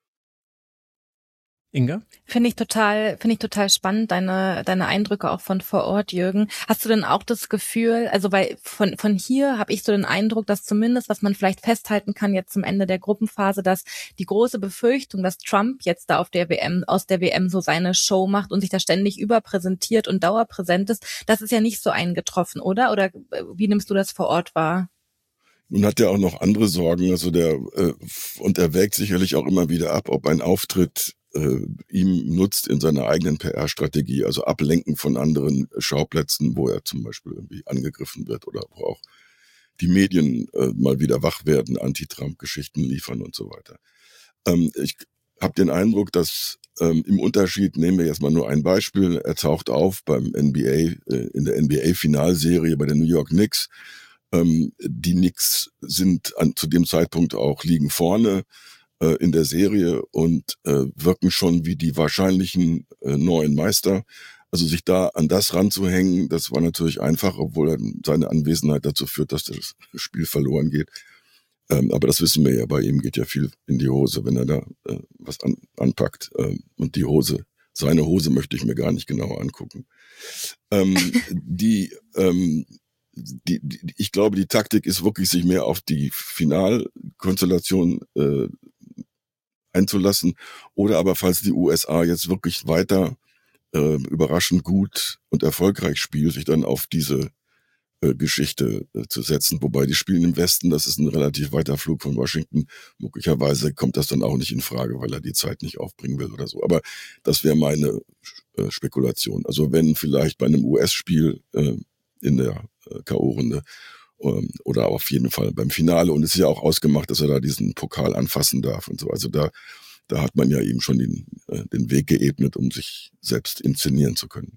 Inga? Finde ich total spannend, deine Eindrücke auch von vor Ort, Jürgen. Hast du denn auch das Gefühl, also weil von hier habe ich so den Eindruck, dass zumindest, was man vielleicht festhalten kann jetzt zum Ende der Gruppenphase, dass die große Befürchtung, dass Trump jetzt da aus der WM so seine Show macht und sich da ständig überpräsentiert und dauerpräsent ist, das ist ja nicht so eingetroffen, oder? Oder wie nimmst du das vor Ort wahr? Nun hat er auch noch andere Sorgen, also und er wägt sicherlich auch immer wieder ab, ob ein Auftritt ihm nutzt in seiner eigenen PR-Strategie, also Ablenken von anderen Schauplätzen, wo er zum Beispiel irgendwie angegriffen wird oder wo auch die Medien mal wieder wach werden, Anti-Trump-Geschichten liefern und so weiter. Ich habe den Eindruck, dass im Unterschied, nehmen wir jetzt mal nur ein Beispiel, er taucht auf in der NBA-Finalserie bei den New York Knicks. Die Knicks sind zu dem Zeitpunkt auch liegen vorne in der Serie und wirken schon wie die wahrscheinlichen neuen Meister. Also sich da an das ranzuhängen, das war natürlich einfach, obwohl seine Anwesenheit dazu führt, dass das Spiel verloren geht. Aber das wissen wir ja, bei ihm geht ja viel in die Hose, wenn er da was anpackt. Und seine Hose möchte ich mir gar nicht genauer angucken. Ich glaube, die Taktik ist wirklich, sich mehr auf die Finalkonstellation einzulassen. Oder aber, falls die USA jetzt wirklich weiter überraschend gut und erfolgreich spielt, sich dann auf diese Geschichte zu setzen. Wobei die spielen im Westen, das ist ein relativ weiter Flug von Washington. Möglicherweise kommt das dann auch nicht in Frage, weil er die Zeit nicht aufbringen will oder so. Aber das wäre meine Spekulation. Also wenn vielleicht bei einem US-Spiel in der K.O.-Runde oder auf jeden Fall beim Finale. Und es ist ja auch ausgemacht, dass er da diesen Pokal anfassen darf und so. Also da hat man ja ihm schon den Weg geebnet, um sich selbst inszenieren zu können.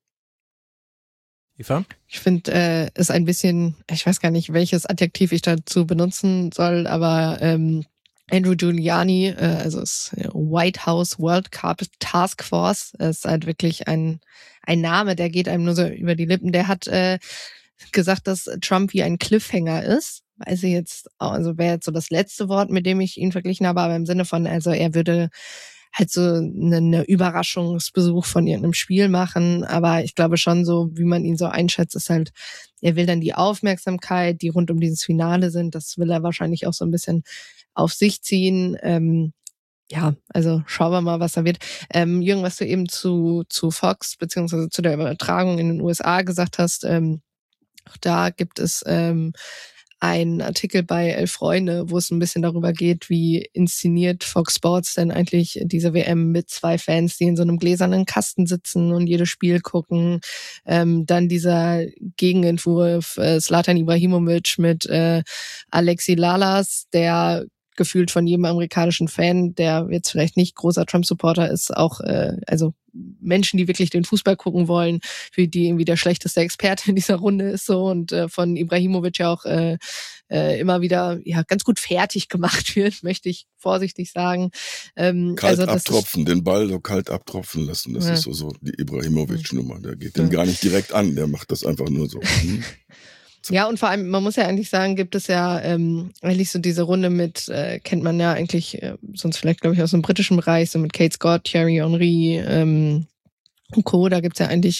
Eva? Ich finde, ist ein bisschen, ich weiß gar nicht, welches Adjektiv ich dazu benutzen soll, aber Andrew Giuliani, also das White House World Cup Task Force, ist halt wirklich ein Name, der geht einem nur so über die Lippen. Der hat gesagt, dass Trump wie ein Cliffhanger ist. Weiß ich jetzt, also wäre jetzt so das letzte Wort, mit dem ich ihn verglichen habe, aber im Sinne von, also er würde halt so eine Überraschungsbesuch von irgendeinem Spiel machen, aber ich glaube schon so, wie man ihn so einschätzt, ist halt, er will dann die Aufmerksamkeit, die rund um dieses Finale sind, das will er wahrscheinlich auch so ein bisschen auf sich ziehen. Ja, also schauen wir mal, was da wird. Jürgen, was du eben zu Fox beziehungsweise zu der Übertragung in den USA gesagt hast, auch da gibt es ein Artikel bei 11 Freunde, wo es ein bisschen darüber geht, wie inszeniert Fox Sports denn eigentlich diese WM mit 2 Fans, die in so einem gläsernen Kasten sitzen und jedes Spiel gucken. Dann dieser Gegenentwurf Zlatan Ibrahimovic mit Alexi Lalas, der gefühlt von jedem amerikanischen Fan, der jetzt vielleicht nicht großer Trump-Supporter ist, auch also Menschen, die wirklich den Fußball gucken wollen, für die irgendwie der schlechteste Experte in dieser Runde ist so und von Ibrahimovic ja auch immer wieder ja ganz gut fertig gemacht wird, möchte ich vorsichtig sagen. Kalt also abtropfen, den Ball so kalt abtropfen lassen, das ist so die Ibrahimovic-Nummer, der geht den gar nicht direkt an, der macht das einfach nur so. Ja, und vor allem, man muss ja eigentlich sagen, gibt es ja eigentlich so diese Runde mit, kennt man ja eigentlich, sonst vielleicht, glaube ich, aus dem britischen Bereich, so mit Kate Scott, Thierry Henry und Co., da gibt's ja eigentlich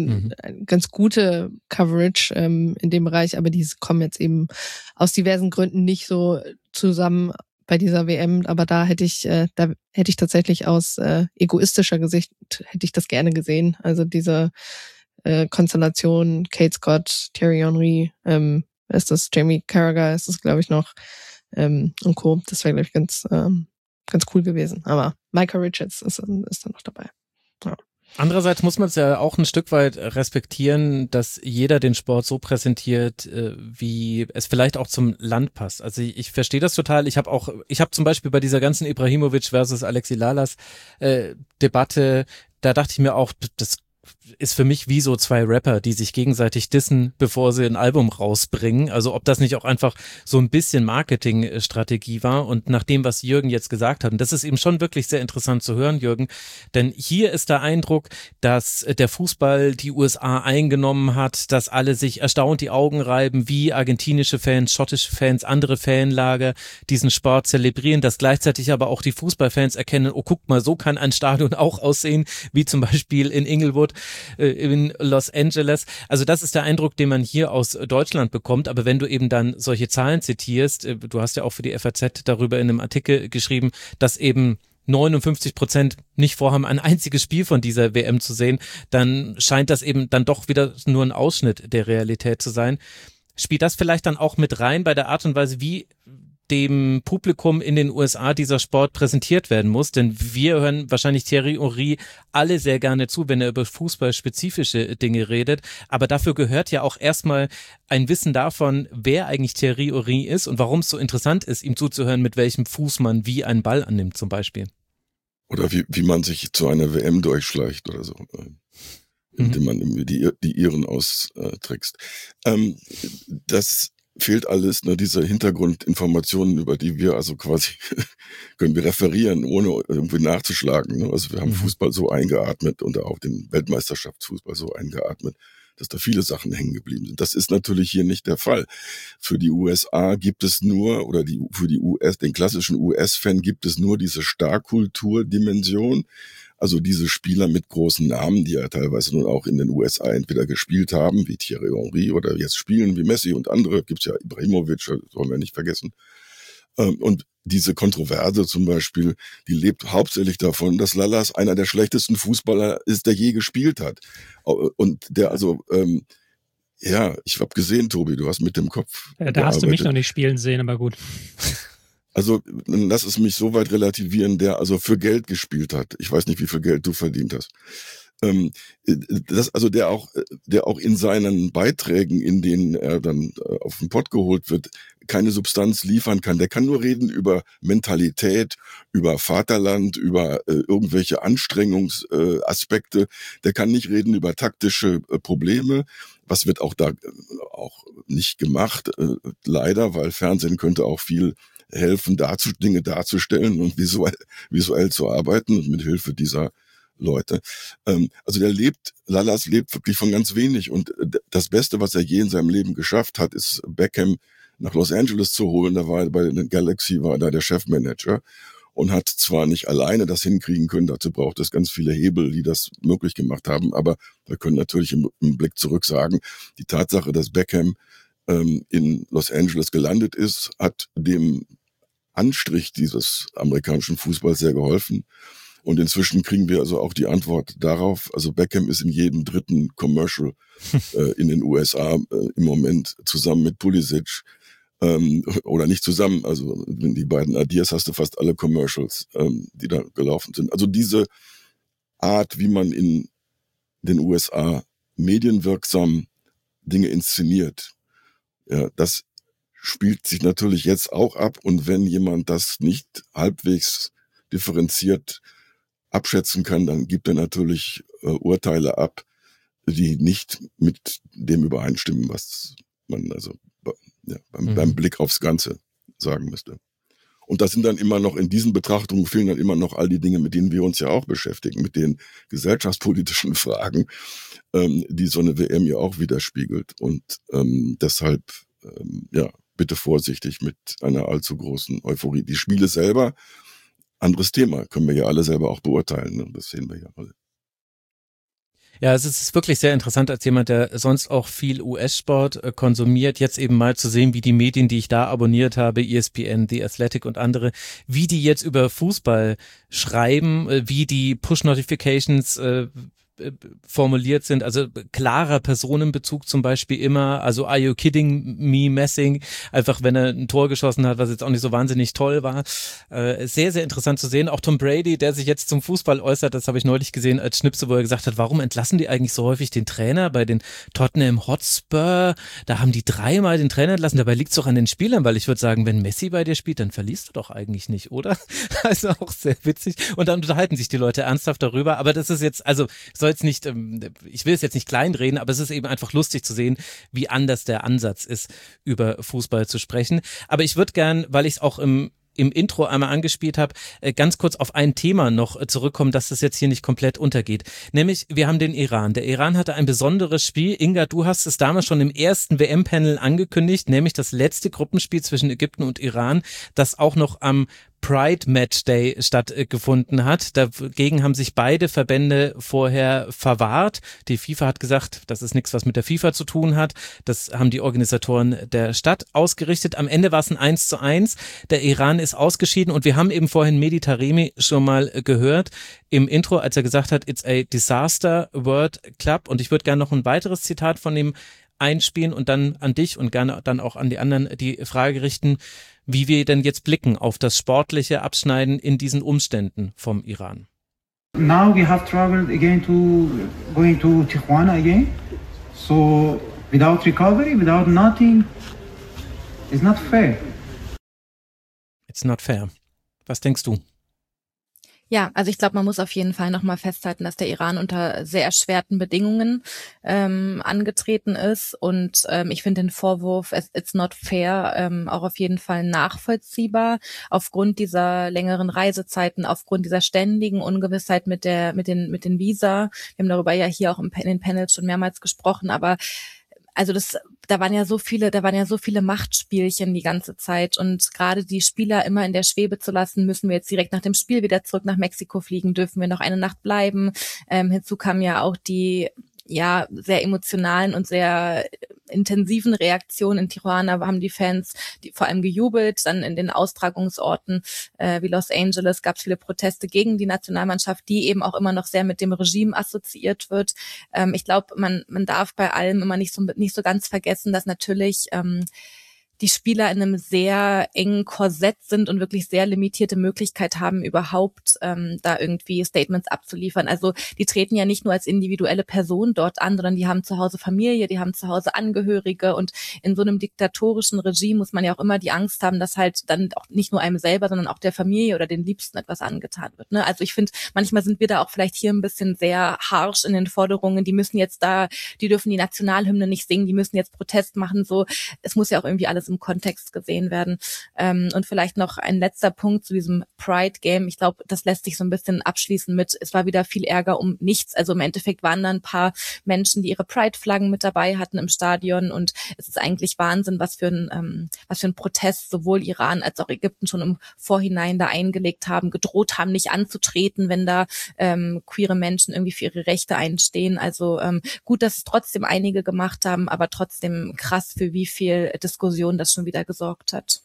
ganz gute Coverage in dem Bereich, aber die kommen jetzt eben aus diversen Gründen nicht so zusammen bei dieser WM, aber da hätte ich tatsächlich aus egoistischer Sicht, hätte ich das gerne gesehen, also diese Konstellation, Kate Scott, Thierry Henry, ist das Jamie Carragher, ist das, glaube ich, noch, und Co. Das wäre, glaube ich, ganz cool gewesen. Aber Micah Richards ist dann noch dabei. Ja. Andererseits muss man es ja auch ein Stück weit respektieren, dass jeder den Sport so präsentiert, wie es vielleicht auch zum Land passt. Also ich verstehe das total. Ich habe zum Beispiel bei dieser ganzen Ibrahimovic versus Alexi Lalas Debatte, da dachte ich mir auch, das ist für mich wie so 2 Rapper, die sich gegenseitig dissen, bevor sie ein Album rausbringen. Also ob das nicht auch einfach so ein bisschen Marketingstrategie war. Und nach dem, was Jürgen jetzt gesagt hat, und das ist eben schon wirklich sehr interessant zu hören, Jürgen, denn hier ist der Eindruck, dass der Fußball die USA eingenommen hat, dass alle sich erstaunt die Augen reiben, wie argentinische Fans, schottische Fans, andere Fanlager diesen Sport zelebrieren, dass gleichzeitig aber auch die Fußballfans erkennen, oh guck mal, so kann ein Stadion auch aussehen, wie zum Beispiel in Inglewood in Los Angeles. Also das ist der Eindruck, den man hier aus Deutschland bekommt. Aber wenn du eben dann solche Zahlen zitierst, du hast ja auch für die FAZ darüber in einem Artikel geschrieben, dass eben 59% nicht vorhaben, ein einziges Spiel von dieser WM zu sehen, dann scheint das eben dann doch wieder nur ein Ausschnitt der Realität zu sein. Spielt das vielleicht dann auch mit rein bei der Art und Weise, wie dem Publikum in den USA dieser Sport präsentiert werden muss, denn wir hören wahrscheinlich Thierry Henry alle sehr gerne zu, wenn er über fußballspezifische Dinge redet, aber dafür gehört ja auch erstmal ein Wissen davon, wer eigentlich Thierry Henry ist und warum es so interessant ist, ihm zuzuhören, mit welchem Fuß man wie einen Ball annimmt zum Beispiel. Oder wie man sich zu einer WM durchschleicht oder so, indem man die Iren austrickst. Das fehlt alles, ne, diese Hintergrundinformationen, über die wir also quasi können wir referieren, ohne irgendwie nachzuschlagen. Ne? Also wir haben Fußball so eingeatmet und auch den Weltmeisterschaftsfußball so eingeatmet, dass da viele Sachen hängen geblieben sind. Das ist natürlich hier nicht der Fall. Für die USA gibt es nur, oder für den klassischen US-Fan gibt es nur diese Starkultur-Dimension. Also diese Spieler mit großen Namen, die ja teilweise nun auch in den USA entweder gespielt haben, wie Thierry Henry, oder jetzt spielen wie Messi und andere, gibt's ja Ibrahimovic, sollen wir nicht vergessen. Und diese Kontroverse zum Beispiel, die lebt hauptsächlich davon, dass Lalas einer der schlechtesten Fußballer ist, der je gespielt hat. Und der also, ja, ich habe gesehen, Tobi, du hast mit dem Kopf Da hast du mich noch nicht spielen sehen, aber gut. Also lass es mich so weit relativieren, der also für Geld gespielt hat. Ich weiß nicht, wie viel Geld du verdient hast. Der auch in seinen Beiträgen, in denen er dann auf den Pott geholt wird, keine Substanz liefern kann. Der kann nur reden über Mentalität, über Vaterland, über irgendwelche Anstrengungsaspekte. Der kann nicht reden über taktische Probleme. Was wird auch da auch nicht gemacht, leider, weil Fernsehen könnte auch viel helfen, Dinge darzustellen und visuell zu arbeiten und mit Hilfe dieser Leute. Also Lallas lebt wirklich von ganz wenig und das Beste, was er je in seinem Leben geschafft hat, ist Beckham nach Los Angeles zu holen. Da war bei den Galaxy war da der Chefmanager und hat zwar nicht alleine das hinkriegen können, dazu braucht es ganz viele Hebel, die das möglich gemacht haben, aber wir können natürlich im Blick zurück sagen, die Tatsache, dass Beckham in Los Angeles gelandet ist, hat dem Anstrich dieses amerikanischen Fußballs sehr geholfen. Und inzwischen kriegen wir also auch die Antwort darauf. Also Beckham ist in jedem dritten Commercial in den USA im Moment zusammen mit Pulisic. Oder nicht zusammen, also wenn die beiden addierst, hast du fast alle Commercials, die da gelaufen sind. Also diese Art, wie man in den USA medienwirksam Dinge inszeniert, ja, das spielt sich natürlich jetzt auch ab. Und wenn jemand das nicht halbwegs differenziert abschätzen kann, dann gibt er natürlich Urteile ab, die nicht mit dem übereinstimmen, was man also beim Blick aufs Ganze sagen müsste. Und das sind dann immer noch, in diesen Betrachtungen fehlen dann immer noch all die Dinge, mit denen wir uns ja auch beschäftigen, mit den gesellschaftspolitischen Fragen, die so eine WM ja auch widerspiegelt. Und deshalb, bitte vorsichtig mit einer allzu großen Euphorie. Die Spiele selber, anderes Thema, können wir ja alle selber auch beurteilen. Ne? Das sehen wir ja alle. Ja, es ist wirklich sehr interessant, als jemand, der sonst auch viel US-Sport konsumiert, jetzt eben mal zu sehen, wie die Medien, die ich da abonniert habe, ESPN, The Athletic und andere, wie die jetzt über Fußball schreiben, wie die Push-Notifications formuliert sind, also klarer Personenbezug zum Beispiel immer, also are you kidding me messing, einfach wenn er ein Tor geschossen hat, was jetzt auch nicht so wahnsinnig toll war. Sehr, sehr interessant zu sehen. Auch Tom Brady, der sich jetzt zum Fußball äußert, das habe ich neulich gesehen als Schnipsel, wo er gesagt hat, warum entlassen die eigentlich so häufig den Trainer bei den Tottenham Hotspur? Da haben die 3-mal den Trainer entlassen, dabei liegt es doch an den Spielern, weil ich würde sagen, wenn Messi bei dir spielt, dann verlierst du doch eigentlich nicht, oder? Also auch sehr witzig. Und dann unterhalten sich die Leute ernsthaft darüber, aber das ist jetzt, also jetzt nicht, ich will es jetzt nicht kleinreden, aber es ist eben einfach lustig zu sehen, wie anders der Ansatz ist, über Fußball zu sprechen. Aber ich würde gern, weil ich es auch im Intro einmal angespielt habe, ganz kurz auf ein Thema noch zurückkommen, dass das jetzt hier nicht komplett untergeht. Nämlich, wir haben den Iran. Der Iran hatte ein besonderes Spiel. Inga, du hast es damals schon im ersten WM-Panel angekündigt, nämlich das letzte Gruppenspiel zwischen Ägypten und Iran, das auch noch am Pride Match Day stattgefunden hat. Dagegen haben sich beide Verbände vorher verwahrt. Die FIFA hat gesagt, das ist nichts, was mit der FIFA zu tun hat. Das haben die Organisatoren der Stadt ausgerichtet. Am Ende war es ein 1:1. Der Iran ist ausgeschieden und wir haben eben vorhin Mehdi Taremi schon mal gehört im Intro, als er gesagt hat, it's a disaster World Club. Und ich würde gerne noch ein weiteres Zitat von ihm einspielen und dann an dich und gerne dann auch an die anderen die Frage richten, wie wir denn jetzt blicken auf das sportliche Abschneiden in diesen Umständen vom Iran. Now we have traveled again going to Tijuana again. So without recovery, without nothing, it's not fair. It's not fair. Was denkst du? Ja, also ich glaube, man muss auf jeden Fall nochmal festhalten, dass der Iran unter sehr erschwerten Bedingungen angetreten ist und ich finde den Vorwurf, it's not fair, auch auf jeden Fall nachvollziehbar, aufgrund dieser längeren Reisezeiten, aufgrund dieser ständigen Ungewissheit mit den Visa. Wir haben darüber ja hier auch in den Panels schon mehrmals gesprochen, aber also da waren ja so viele Machtspielchen die ganze Zeit und gerade die Spieler immer in der Schwebe zu lassen, müssen wir jetzt direkt nach dem Spiel wieder zurück nach Mexiko fliegen, dürfen wir noch eine Nacht bleiben. Hinzu kamen ja auch die sehr emotionalen und sehr intensiven Reaktionen. In Tijuana haben die Fans vor allem gejubelt. Dann in den Austragungsorten wie Los Angeles gab es viele Proteste gegen die Nationalmannschaft, die eben auch immer noch sehr mit dem Regime assoziiert wird. Ich glaube, man darf bei allem immer nicht so ganz vergessen, dass natürlich die Spieler in einem sehr engen Korsett sind und wirklich sehr limitierte Möglichkeit haben, überhaupt da irgendwie Statements abzuliefern. Also die treten ja nicht nur als individuelle Person dort an, sondern die haben zu Hause Familie, die haben zu Hause Angehörige und in so einem diktatorischen Regime muss man ja auch immer die Angst haben, dass halt dann auch nicht nur einem selber, sondern auch der Familie oder den Liebsten etwas angetan wird. Ne? Also ich finde, manchmal sind wir da auch vielleicht hier ein bisschen sehr harsch in den Forderungen, die dürfen die Nationalhymne nicht singen, die müssen jetzt Protest machen, so. Es muss ja auch irgendwie alles alles im Kontext gesehen werden. Und vielleicht noch ein letzter Punkt zu diesem Pride-Game. Ich glaube, das lässt sich so ein bisschen abschließen mit, es war wieder viel Ärger um nichts. Also im Endeffekt waren da ein paar Menschen, die ihre Pride-Flaggen mit dabei hatten im Stadion, und es ist eigentlich Wahnsinn, was für ein Protest sowohl Iran als auch Ägypten schon im Vorhinein da eingelegt haben, gedroht haben, nicht anzutreten, wenn da queere Menschen irgendwie für ihre Rechte einstehen. Also gut, dass es trotzdem einige gemacht haben, aber trotzdem krass, für wie viel Diskussion das schon wieder gesorgt hat.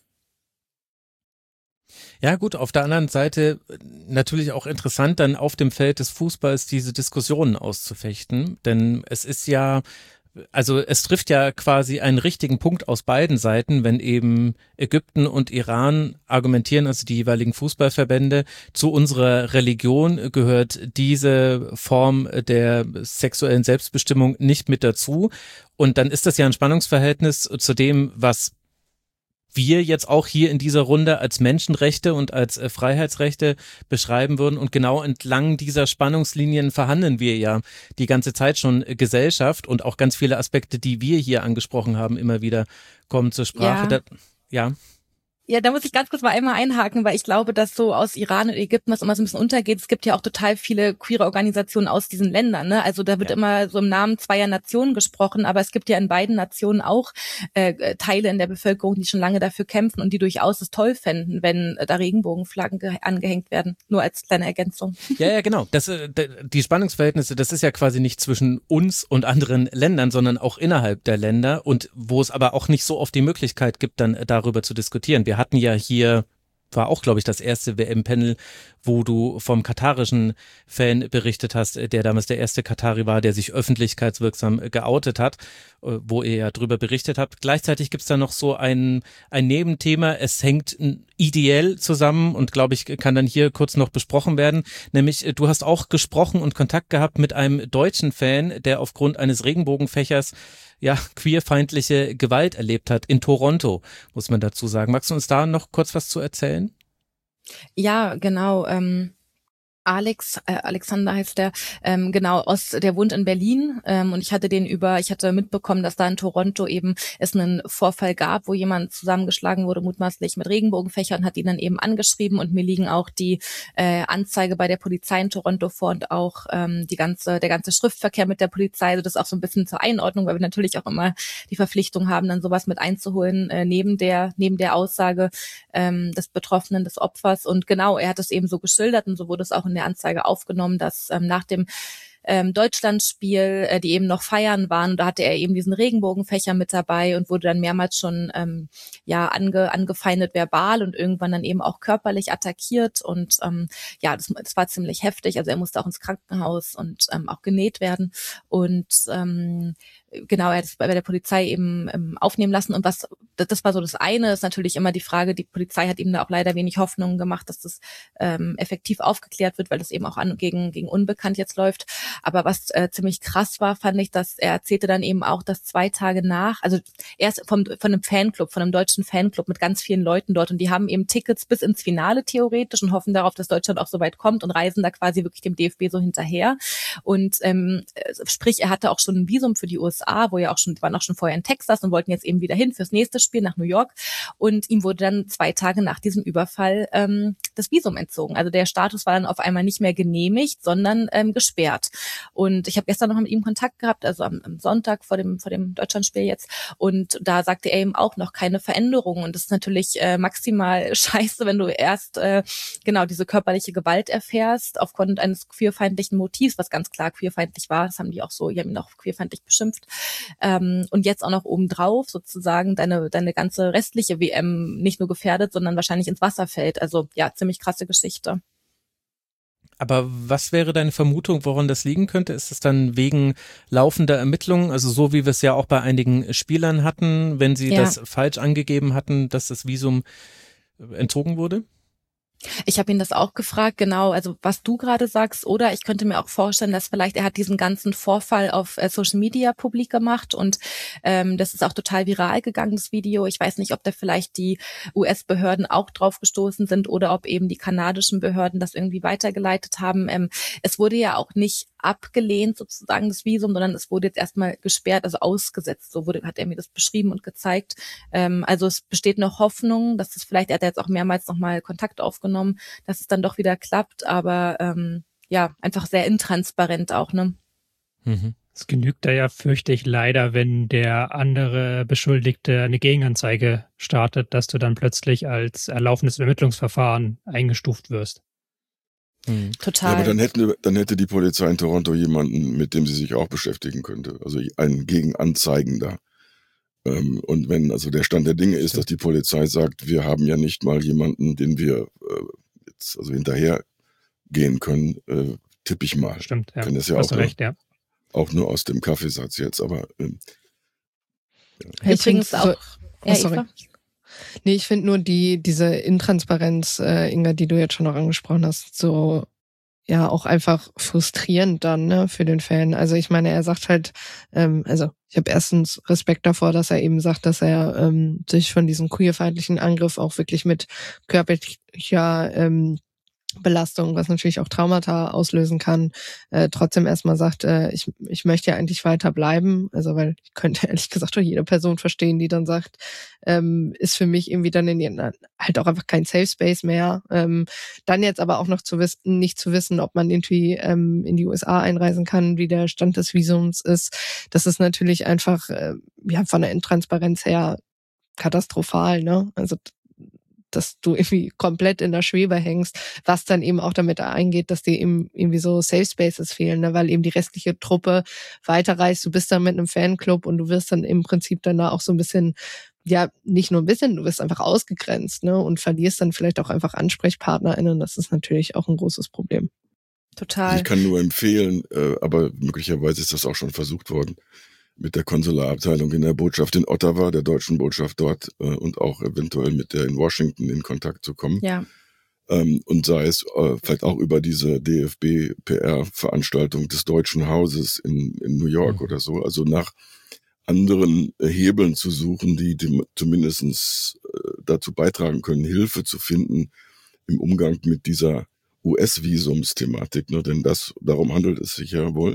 Ja gut, auf der anderen Seite natürlich auch interessant, dann auf dem Feld des Fußballs diese Diskussionen auszufechten, denn es ist ja, also es trifft ja quasi einen richtigen Punkt aus beiden Seiten, wenn eben Ägypten und Iran argumentieren, also die jeweiligen Fußballverbände, zu unserer Religion gehört diese Form der sexuellen Selbstbestimmung nicht mit dazu. Und dann ist das ja ein Spannungsverhältnis zu dem, was wir jetzt auch hier in dieser Runde als Menschenrechte und als Freiheitsrechte beschreiben würden. Und genau entlang dieser Spannungslinien verhandeln wir ja die ganze Zeit schon Gesellschaft, und auch ganz viele Aspekte, die wir hier angesprochen haben, immer wieder kommen zur Sprache. Ja. Ja, da muss ich ganz kurz mal einmal einhaken, weil ich glaube, dass so aus Iran und Ägypten was immer so ein bisschen untergeht. Es gibt ja auch total viele queere Organisationen aus diesen Ländern, ne? Also da wird immer so im Namen zweier Nationen gesprochen, aber es gibt ja in beiden Nationen auch Teile in der Bevölkerung, die schon lange dafür kämpfen und die durchaus es toll fänden, wenn da Regenbogenflaggen angehängt werden. Nur als kleine Ergänzung. Ja, genau. Die Spannungsverhältnisse, das ist ja quasi nicht zwischen uns und anderen Ländern, sondern auch innerhalb der Länder, und wo es aber auch nicht so oft die Möglichkeit gibt, dann darüber zu diskutieren. Wir hatten ja hier, war auch, glaube ich, das erste WM-Panel, wo du vom katarischen Fan berichtet hast, der damals der erste Katari war, der sich öffentlichkeitswirksam geoutet hat, wo ihr ja drüber berichtet habt. Gleichzeitig gibt's da noch so ein Nebenthema, es hängt ideell zusammen und, glaube ich, kann dann hier kurz noch besprochen werden, nämlich du hast auch gesprochen und Kontakt gehabt mit einem deutschen Fan, der aufgrund eines Regenbogenfächers queerfeindliche Gewalt erlebt hat, in Toronto, muss man dazu sagen. Magst du uns da noch kurz was zu erzählen? Ja, genau. Alexander heißt der, der wohnt in Berlin, und ich hatte mitbekommen, dass da in Toronto eben es einen Vorfall gab, wo jemand zusammengeschlagen wurde, mutmaßlich mit Regenbogenfächern, und hat ihn dann eben angeschrieben, und mir liegen auch die Anzeige bei der Polizei in Toronto vor und auch der ganze Schriftverkehr mit der Polizei, also das auch so ein bisschen zur Einordnung, weil wir natürlich auch immer die Verpflichtung haben, dann sowas mit einzuholen, neben der Aussage des Betroffenen, des Opfers. Und genau, er hat es eben so geschildert, und so wurde es auch in der Anzeige aufgenommen, dass nach dem Deutschlandspiel, die eben noch feiern waren, da hatte er eben diesen Regenbogenfächer mit dabei und wurde dann mehrmals schon angefeindet verbal und irgendwann dann eben auch körperlich attackiert, und das war ziemlich heftig. Also er musste auch ins Krankenhaus und auch genäht werden, und er hat es bei der Polizei eben aufnehmen lassen. Und das war so das eine, ist natürlich immer die Frage, die Polizei hat ihm da auch leider wenig Hoffnung gemacht, dass das effektiv aufgeklärt wird, weil das eben auch gegen Unbekannt jetzt läuft. Aber was ziemlich krass war, fand ich, dass er erzählte dann eben auch, dass 2 Tage nach, also er ist von einem Fanclub, von einem deutschen Fanclub mit ganz vielen Leuten dort, und die haben eben Tickets bis ins Finale theoretisch und hoffen darauf, dass Deutschland auch so weit kommt, und reisen da quasi wirklich dem DFB so hinterher. Und sprich, er hatte auch schon ein Visum für die USA, die waren auch schon vorher in Texas und wollten jetzt eben wieder hin fürs nächste Spiel nach New York, und ihm wurde dann 2 Tage nach diesem Überfall das Visum entzogen. Also der Status war dann auf einmal nicht mehr genehmigt, sondern gesperrt. Und ich habe gestern noch mit ihm Kontakt gehabt, also am Sonntag vor dem Deutschlandspiel jetzt, und da sagte er eben auch noch keine Veränderung, und das ist natürlich maximal scheiße, wenn du erst diese körperliche Gewalt erfährst aufgrund eines queerfeindlichen Motivs, was ganz klar queerfeindlich war, das haben die haben ihn auch queerfeindlich beschimpft, und jetzt auch noch obendrauf sozusagen deine ganze restliche WM nicht nur gefährdet, sondern wahrscheinlich ins Wasser fällt. Also ja, ziemlich krasse Geschichte. Aber was wäre deine Vermutung, woran das liegen könnte? Ist es dann wegen laufender Ermittlungen, also so wie wir es ja auch bei einigen Spielern hatten, wenn sie das falsch angegeben hatten, dass das Visum entzogen wurde? Ich habe ihn das auch gefragt, genau, also was du gerade sagst, oder ich könnte mir auch vorstellen, dass vielleicht er hat diesen ganzen Vorfall auf Social Media publik gemacht, und das ist auch total viral gegangen, das Video. Ich weiß nicht, ob da vielleicht die US-Behörden auch drauf gestoßen sind oder ob eben die kanadischen Behörden das irgendwie weitergeleitet haben. Es wurde ja auch nicht abgelehnt sozusagen, das Visum, sondern es wurde jetzt erstmal gesperrt, also ausgesetzt, hat er mir das beschrieben und gezeigt. Also es besteht noch Hoffnung, dass es vielleicht, er hat jetzt auch mehrmals nochmal Kontakt aufgenommen, dass es dann doch wieder klappt, aber einfach sehr intransparent auch, ne? Mhm. Es genügt da ja, fürchte ich, leider, wenn der andere Beschuldigte eine Gegenanzeige startet, dass du dann plötzlich als erlaufenes Ermittlungsverfahren eingestuft wirst. Total. Ja, aber dann hätte die Polizei in Toronto jemanden, mit dem sie sich auch beschäftigen könnte. Also einen Gegenanzeigender. Und wenn also der Stand der Dinge ist, dass die Polizei sagt, wir haben ja nicht mal jemanden, den wir jetzt also hinterher gehen können, tippe ich mal. Stimmt, ja. Kann das ja Hast auch, recht, ja. Auch nur aus dem Kaffeesatz jetzt, aber Übrigens auch. Sorry. Nee, ich finde nur diese Intransparenz, Inga, die du jetzt schon noch angesprochen hast, so ja auch einfach frustrierend dann, ne, für den Fan. Also ich meine, er sagt halt, also ich habe erstens Respekt davor, dass er eben sagt, dass er sich von diesem queerfeindlichen Angriff auch wirklich mit körperlicher Belastung, was natürlich auch Traumata auslösen kann, trotzdem erstmal sagt, ich möchte ja eigentlich weiter bleiben, also weil ich könnte ehrlich gesagt auch jede Person verstehen, die dann sagt, ist für mich irgendwie dann halt auch einfach kein Safe Space mehr. Dann jetzt aber auch noch nicht zu wissen, ob man irgendwie in die USA einreisen kann, wie der Stand des Visums ist, das ist natürlich einfach von der Intransparenz her katastrophal, ne? Also dass du irgendwie komplett in der Schwebe hängst, was dann eben auch damit eingeht, dass dir eben irgendwie so Safe Spaces fehlen, ne? Weil eben die restliche Truppe weiterreist, du bist dann mit einem Fanclub und du wirst dann im Prinzip dann da auch so ein bisschen, ja, nicht nur ein bisschen, du wirst einfach ausgegrenzt, ne? Und verlierst dann vielleicht auch einfach AnsprechpartnerInnen, das ist natürlich auch ein großes Problem. Total. Ich kann nur empfehlen, aber möglicherweise ist das auch schon versucht worden, mit der Konsularabteilung in der Botschaft in Ottawa, der deutschen Botschaft dort und auch eventuell mit der in Washington in Kontakt zu kommen. Ja. Und sei es vielleicht auch über diese DFB-PR-Veranstaltung des Deutschen Hauses in New York oder so, also nach anderen Hebeln zu suchen, die zumindest dazu beitragen können, Hilfe zu finden im Umgang mit dieser US-Visums-Thematik, ne? Denn darum handelt es sich ja wohl.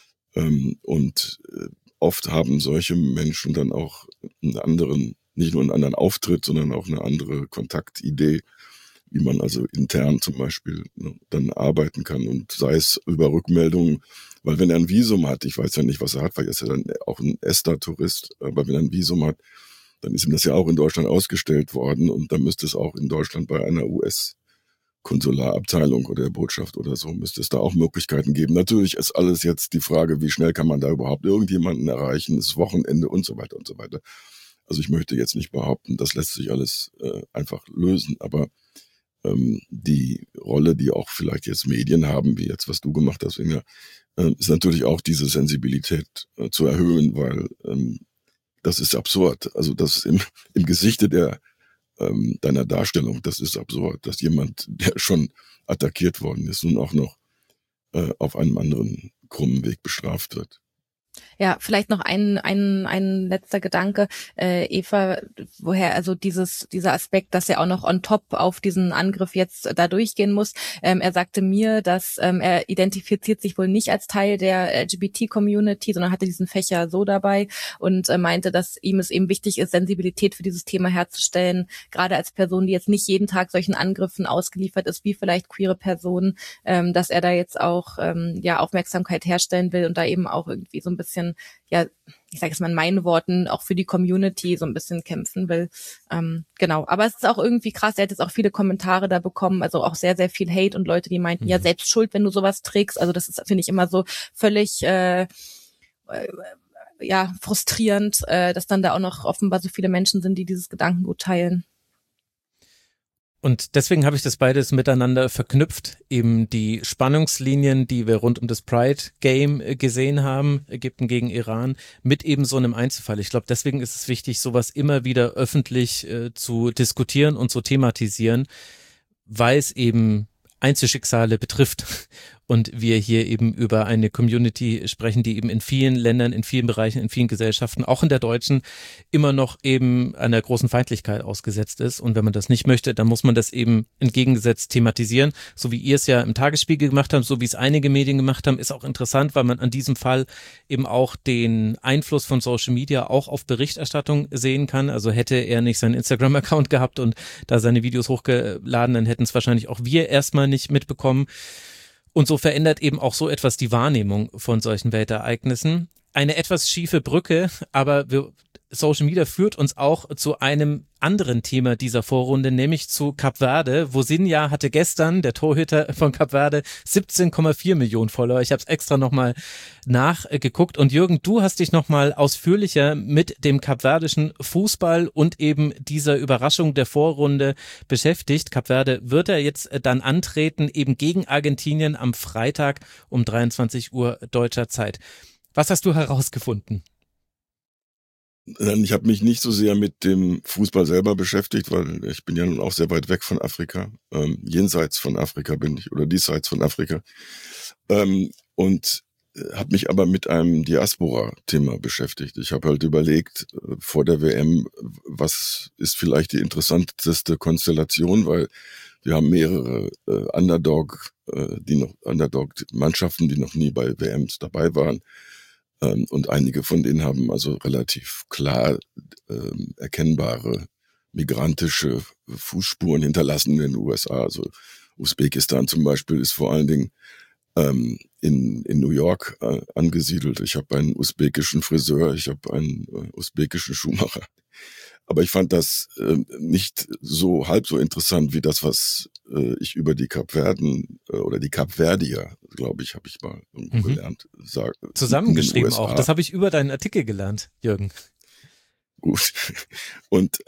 Und oft haben solche Menschen dann auch nicht nur einen anderen Auftritt, sondern auch eine andere Kontaktidee, wie man also intern zum Beispiel dann arbeiten kann und sei es über Rückmeldungen, weil wenn er ein Visum hat, ich weiß ja nicht, was er hat, weil er ist ja dann auch ein ESTA-Tourist, aber wenn er ein Visum hat, dann ist ihm das ja auch in Deutschland ausgestellt worden und dann müsste es auch in Deutschland bei einer US-Konsularabteilung oder der Botschaft oder so, müsste es da auch Möglichkeiten geben. Natürlich ist alles jetzt die Frage, wie schnell kann man da überhaupt irgendjemanden erreichen, ist Wochenende und so weiter und so weiter. Also ich möchte jetzt nicht behaupten, das lässt sich alles einfach lösen, aber die Rolle, die auch vielleicht jetzt Medien haben, wie jetzt, was du gemacht hast, Inga, ist natürlich auch diese Sensibilität zu erhöhen, weil das ist absurd. Also das im Gesichte deiner Darstellung, das ist absurd, dass jemand, der schon attackiert worden ist, nun auch noch auf einem anderen krummen Weg bestraft wird. Ja, vielleicht noch ein letzter Gedanke, Eva, woher also dieser Aspekt, dass er auch noch on top auf diesen Angriff jetzt da durchgehen muss. Er sagte mir, dass er identifiziert sich wohl nicht als Teil der LGBT-Community, sondern hatte diesen Fächer so dabei und meinte, dass ihm es eben wichtig ist, Sensibilität für dieses Thema herzustellen, gerade als Person, die jetzt nicht jeden Tag solchen Angriffen ausgeliefert ist, wie vielleicht queere Personen, dass er da jetzt auch Aufmerksamkeit herstellen will und da eben auch irgendwie so ein bisschen, ja, ich sage es mal in meinen Worten, auch für die Community so ein bisschen kämpfen will. Genau, aber es ist auch irgendwie krass, er hat jetzt auch viele Kommentare da bekommen, also auch sehr, sehr viel Hate und Leute, die meinten, ja, selbst schuld, wenn du sowas trägst. Also das ist, finde ich, immer so völlig frustrierend, dass dann da auch noch offenbar so viele Menschen sind, die dieses Gedankengut teilen. Und deswegen habe ich das beides miteinander verknüpft, eben die Spannungslinien, die wir rund um das Pride-Game gesehen haben, Ägypten gegen Iran, mit eben so einem Einzelfall. Ich glaube, deswegen ist es wichtig, sowas immer wieder öffentlich zu diskutieren und zu thematisieren, weil es eben Einzelschicksale betrifft und wir hier eben über eine Community sprechen, die eben in vielen Ländern, in vielen Bereichen, in vielen Gesellschaften, auch in der deutschen, immer noch eben einer großen Feindlichkeit ausgesetzt ist. Und wenn man das nicht möchte, dann muss man das eben entgegengesetzt thematisieren, so wie ihr es ja im Tagesspiegel gemacht habt, so wie es einige Medien gemacht haben, ist auch interessant, weil man an diesem Fall eben auch den Einfluss von Social Media auch auf Berichterstattung sehen kann. Also hätte er nicht seinen Instagram-Account gehabt und da seine Videos hochgeladen, dann hätten es wahrscheinlich auch wir erstmal nicht mitbekommen. Und so verändert eben auch so etwas die Wahrnehmung von solchen Weltereignissen. Eine etwas schiefe Brücke, aber Social Media führt uns auch zu einem anderen Thema dieser Vorrunde, nämlich zu Kap Verde. Vozinha hatte gestern, der Torhüter von Kap Verde, 17,4 Millionen Follower. Ich habe es extra nochmal nachgeguckt. Und Jürgen, du hast dich nochmal ausführlicher mit dem kapverdischen Fußball und eben dieser Überraschung der Vorrunde beschäftigt. Kap Verde wird er jetzt dann antreten, eben gegen Argentinien am Freitag um 23 Uhr deutscher Zeit. Was hast du herausgefunden? Ich habe mich nicht so sehr mit dem Fußball selber beschäftigt, weil ich bin ja nun auch sehr weit weg von Afrika. Jenseits von Afrika bin ich oder diesseits von Afrika. Und habe mich aber mit einem Diaspora-Thema beschäftigt. Ich habe halt überlegt vor der WM, was ist vielleicht die interessanteste Konstellation, weil wir haben mehrere Underdog-Mannschaften, die noch nie bei WMs dabei waren. Und einige von denen haben also relativ klar erkennbare migrantische Fußspuren hinterlassen in den USA. Also Usbekistan zum Beispiel ist vor allen Dingen in New York angesiedelt. Ich habe einen usbekischen Friseur, ich habe einen usbekischen Schuhmacher. Aber ich fand das nicht so halb so interessant wie das, was ich über die Kapverden oder die Kapverdier, glaube ich, habe ich mal irgendwo gelernt. Zusammengeschrieben auch. Das habe ich über deinen Artikel gelernt, Jürgen. Gut. Und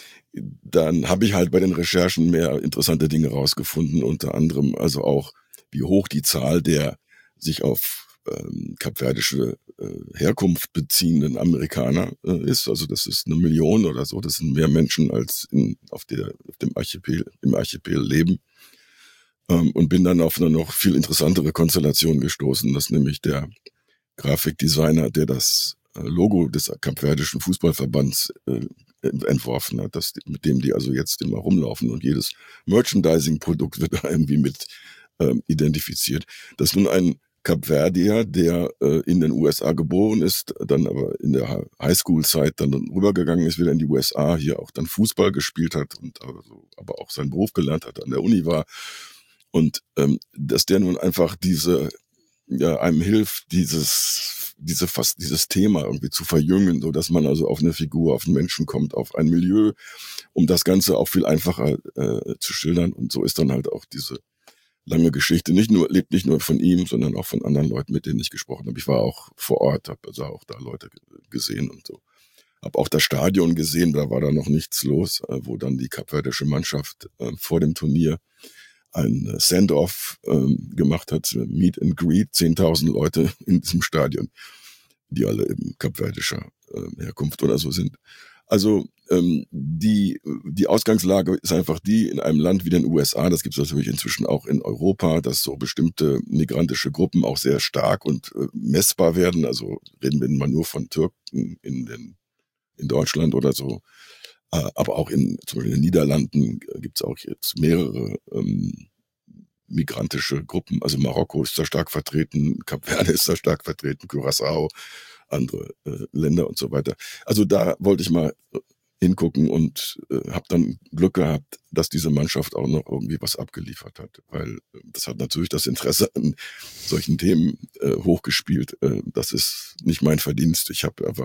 dann habe ich halt bei den Recherchen mehr interessante Dinge rausgefunden, unter anderem also auch, wie hoch die Zahl der sich auf kapverdische Herkunft beziehenden Amerikaner ist. Also das ist 1 Million oder so. Das sind mehr Menschen als im Archipel leben. Und bin dann auf eine noch viel interessantere Konstellation gestoßen, dass nämlich der Grafikdesigner, der das Logo des kapverdischen Fußballverbands entworfen hat, mit dem die also jetzt immer rumlaufen und jedes Merchandising-Produkt wird da irgendwie mit identifiziert, dass nun ein Kapverdier, der in den USA geboren ist, dann aber in der Highschool-Zeit dann rübergegangen ist, wieder in die USA, hier auch dann Fußball gespielt hat und aber auch seinen Beruf gelernt hat, an der Uni war. Und dass der nun einfach einem hilft, dieses Thema irgendwie zu verjüngen, so dass man also auf eine Figur, auf einen Menschen kommt, auf ein Milieu, um das Ganze auch viel einfacher zu schildern. Und so ist dann halt auch diese lange Geschichte lebt nicht nur von ihm, sondern auch von anderen Leuten, mit denen ich gesprochen habe. Ich war auch vor Ort, habe also auch da Leute gesehen und so. Habe auch das Stadion gesehen, da war da noch nichts los, wo dann die kapverdische Mannschaft vor dem Turnier ein Send-Off gemacht hat, Meet and Greet, 10.000 Leute in diesem Stadion, die alle eben kapverdischer Herkunft oder so sind. Also die Ausgangslage ist einfach die, in einem Land wie den USA, das gibt es natürlich inzwischen auch in Europa, dass so bestimmte migrantische Gruppen auch sehr stark und messbar werden. Also reden wir mal nur von Türken in Deutschland oder so. Aber auch zum Beispiel in den Niederlanden gibt es auch jetzt mehrere migrantische Gruppen. Also Marokko ist da stark vertreten, Kap Verde ist da stark vertreten, Curaçao, andere Länder und so weiter. Also da wollte ich mal hingucken und habe dann Glück gehabt, dass diese Mannschaft auch noch irgendwie was abgeliefert hat, weil das hat natürlich das Interesse an solchen Themen hochgespielt. Das ist nicht mein Verdienst. Ich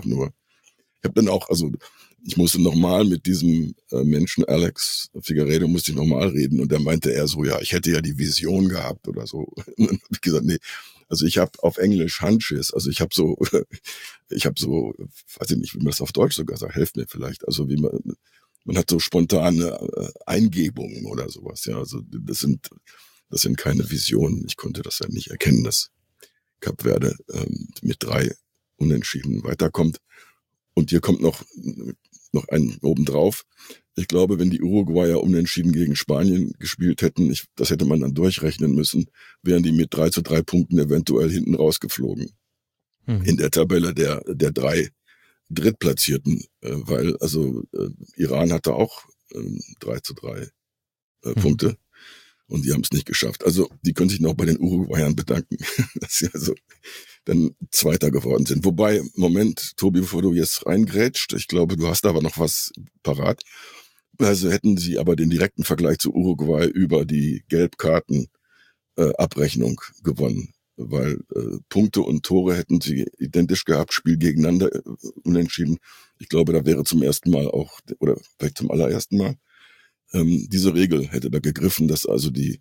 musste nochmal mit diesem Menschen, Alex Figueiredo, musste ich nochmal reden und der meinte eher so, ja, ich hätte ja die Vision gehabt oder so. Und dann habe ich gesagt, nee, also ich habe auf Englisch Hunches, also ich habe so, weiß ich nicht, wie man das auf Deutsch sogar sagt, helft mir vielleicht, also wie man hat so spontane Eingebungen oder sowas, ja, also das sind keine Visionen, ich konnte das ja nicht erkennen, dass Kap Verde mit 3 Unentschieden weiterkommt. Und hier kommt noch einen obendrauf. Ich glaube, wenn die Uruguayer unentschieden gegen Spanien gespielt hätten, das hätte man dann durchrechnen müssen, wären die mit 3-3 Punkten eventuell hinten rausgeflogen. In der Tabelle der 3 Drittplatzierten, weil Iran hatte auch 3-3 Punkte und die haben es nicht geschafft. Also die können sich noch bei den Uruguayern bedanken, dass sie also dann Zweiter geworden sind. Wobei, Moment, Tobi, bevor du jetzt reingrätscht, ich glaube, du hast aber noch was parat. Also hätten sie aber den direkten Vergleich zu Uruguay über die Gelbkarten-Abrechnung gewonnen. Weil Punkte und Tore hätten sie identisch gehabt, Spiel gegeneinander unentschieden. Ich glaube, da wäre zum ersten Mal auch, oder vielleicht zum allerersten Mal, diese Regel hätte da gegriffen, dass also der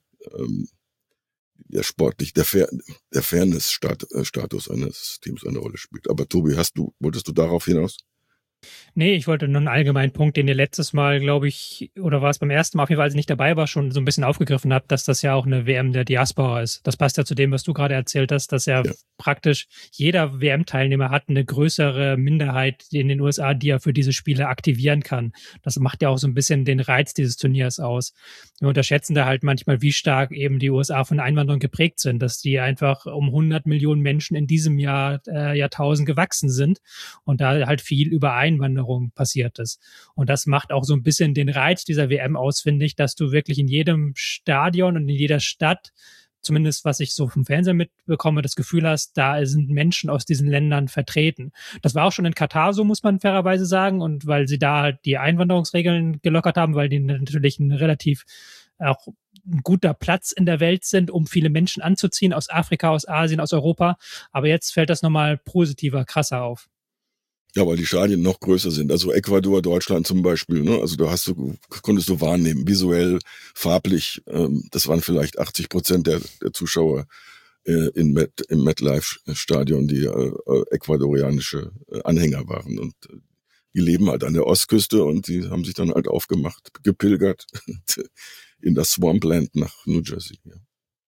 Fairness-Status eines Teams eine Rolle spielt. Aber Tobi, wolltest du darauf hinaus? Nee, ich wollte nur einen allgemeinen Punkt, den ihr letztes Mal, glaube ich, oder war es beim ersten Mal, auf jeden Fall, als ich nicht dabei war, schon so ein bisschen aufgegriffen habt, dass das ja auch eine WM der Diaspora ist. Das passt ja zu dem, was du gerade erzählt hast, dass ja praktisch jeder WM-Teilnehmer hat eine größere Minderheit in den USA, die er für diese Spiele aktivieren kann. Das macht ja auch so ein bisschen den Reiz dieses Turniers aus. Wir unterschätzen da halt manchmal, wie stark eben die USA von Einwanderung geprägt sind, dass die einfach um 100 Millionen Menschen in diesem Jahrtausend gewachsen sind und da halt viel über Einwanderung passiert ist. Und das macht auch so ein bisschen den Reiz dieser WM aus, finde ich, dass du wirklich in jedem Stadion und in jeder Stadt, zumindest was ich so vom Fernsehen mitbekomme, das Gefühl hast, da sind Menschen aus diesen Ländern vertreten. Das war auch schon in Katar so, muss man fairerweise sagen, und weil sie da halt die Einwanderungsregeln gelockert haben, weil die natürlich ein relativ auch ein guter Platz in der Welt sind, um viele Menschen anzuziehen aus Afrika, aus Asien, aus Europa. Aber jetzt fällt das nochmal positiver, krasser auf. Ja, weil die Stadien noch größer sind. Also Ecuador, Deutschland zum Beispiel, ne? Also konntest du wahrnehmen, visuell, farblich, das waren vielleicht 80% der Zuschauer im MetLife-Stadion, die ecuadorianische Anhänger waren. Und die leben halt an der Ostküste und die haben sich dann halt aufgemacht, gepilgert in das Swampland nach New Jersey. Ja.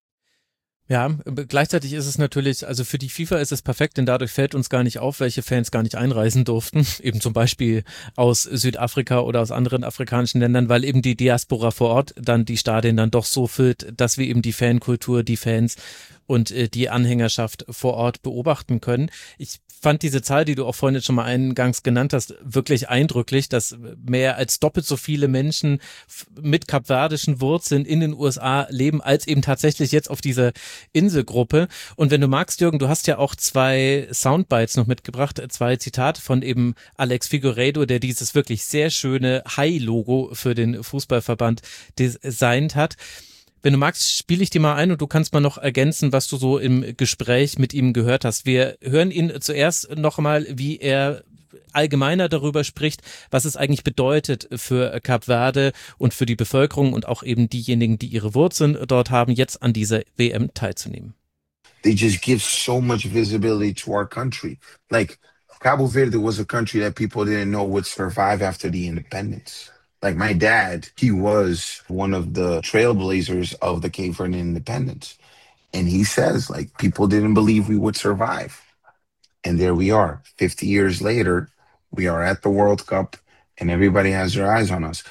Ja, gleichzeitig ist es natürlich, also für die FIFA ist es perfekt, denn dadurch fällt uns gar nicht auf, welche Fans gar nicht einreisen durften, eben zum Beispiel aus Südafrika oder aus anderen afrikanischen Ländern, weil eben die Diaspora vor Ort dann die Stadien dann doch so füllt, dass wir eben die Fankultur, die Fans und die Anhängerschaft vor Ort beobachten können. Ich fand diese Zahl, die du auch vorhin jetzt schon mal eingangs genannt hast, wirklich eindrücklich, dass mehr als doppelt so viele Menschen mit kapverdischen Wurzeln in den USA leben, als eben tatsächlich jetzt auf dieser Inselgruppe. Und wenn du magst, Jürgen, du hast ja auch 2 Soundbites noch mitgebracht, 2 Zitate von eben Alex Figueiredo, der dieses wirklich sehr schöne Hai-Logo für den Fußballverband designt hat. Wenn du magst, spiele ich dir mal ein und du kannst mal noch ergänzen, was du so im Gespräch mit ihm gehört hast. Wir hören ihn zuerst noch mal, wie er allgemeiner darüber spricht, was es eigentlich bedeutet für Kap Verde und für die Bevölkerung und auch eben diejenigen, die ihre Wurzeln dort haben, jetzt an dieser WM teilzunehmen. They just give so much visibility to our country. Like, Cabo Verde was a country that people didn't know would survive after the independence. Like my dad, he was one of the trailblazers of the Cape Verde independence. And he says, like, people didn't believe we would survive. And there we are. 50 years later, we are at the World Cup and everybody has their eyes on us.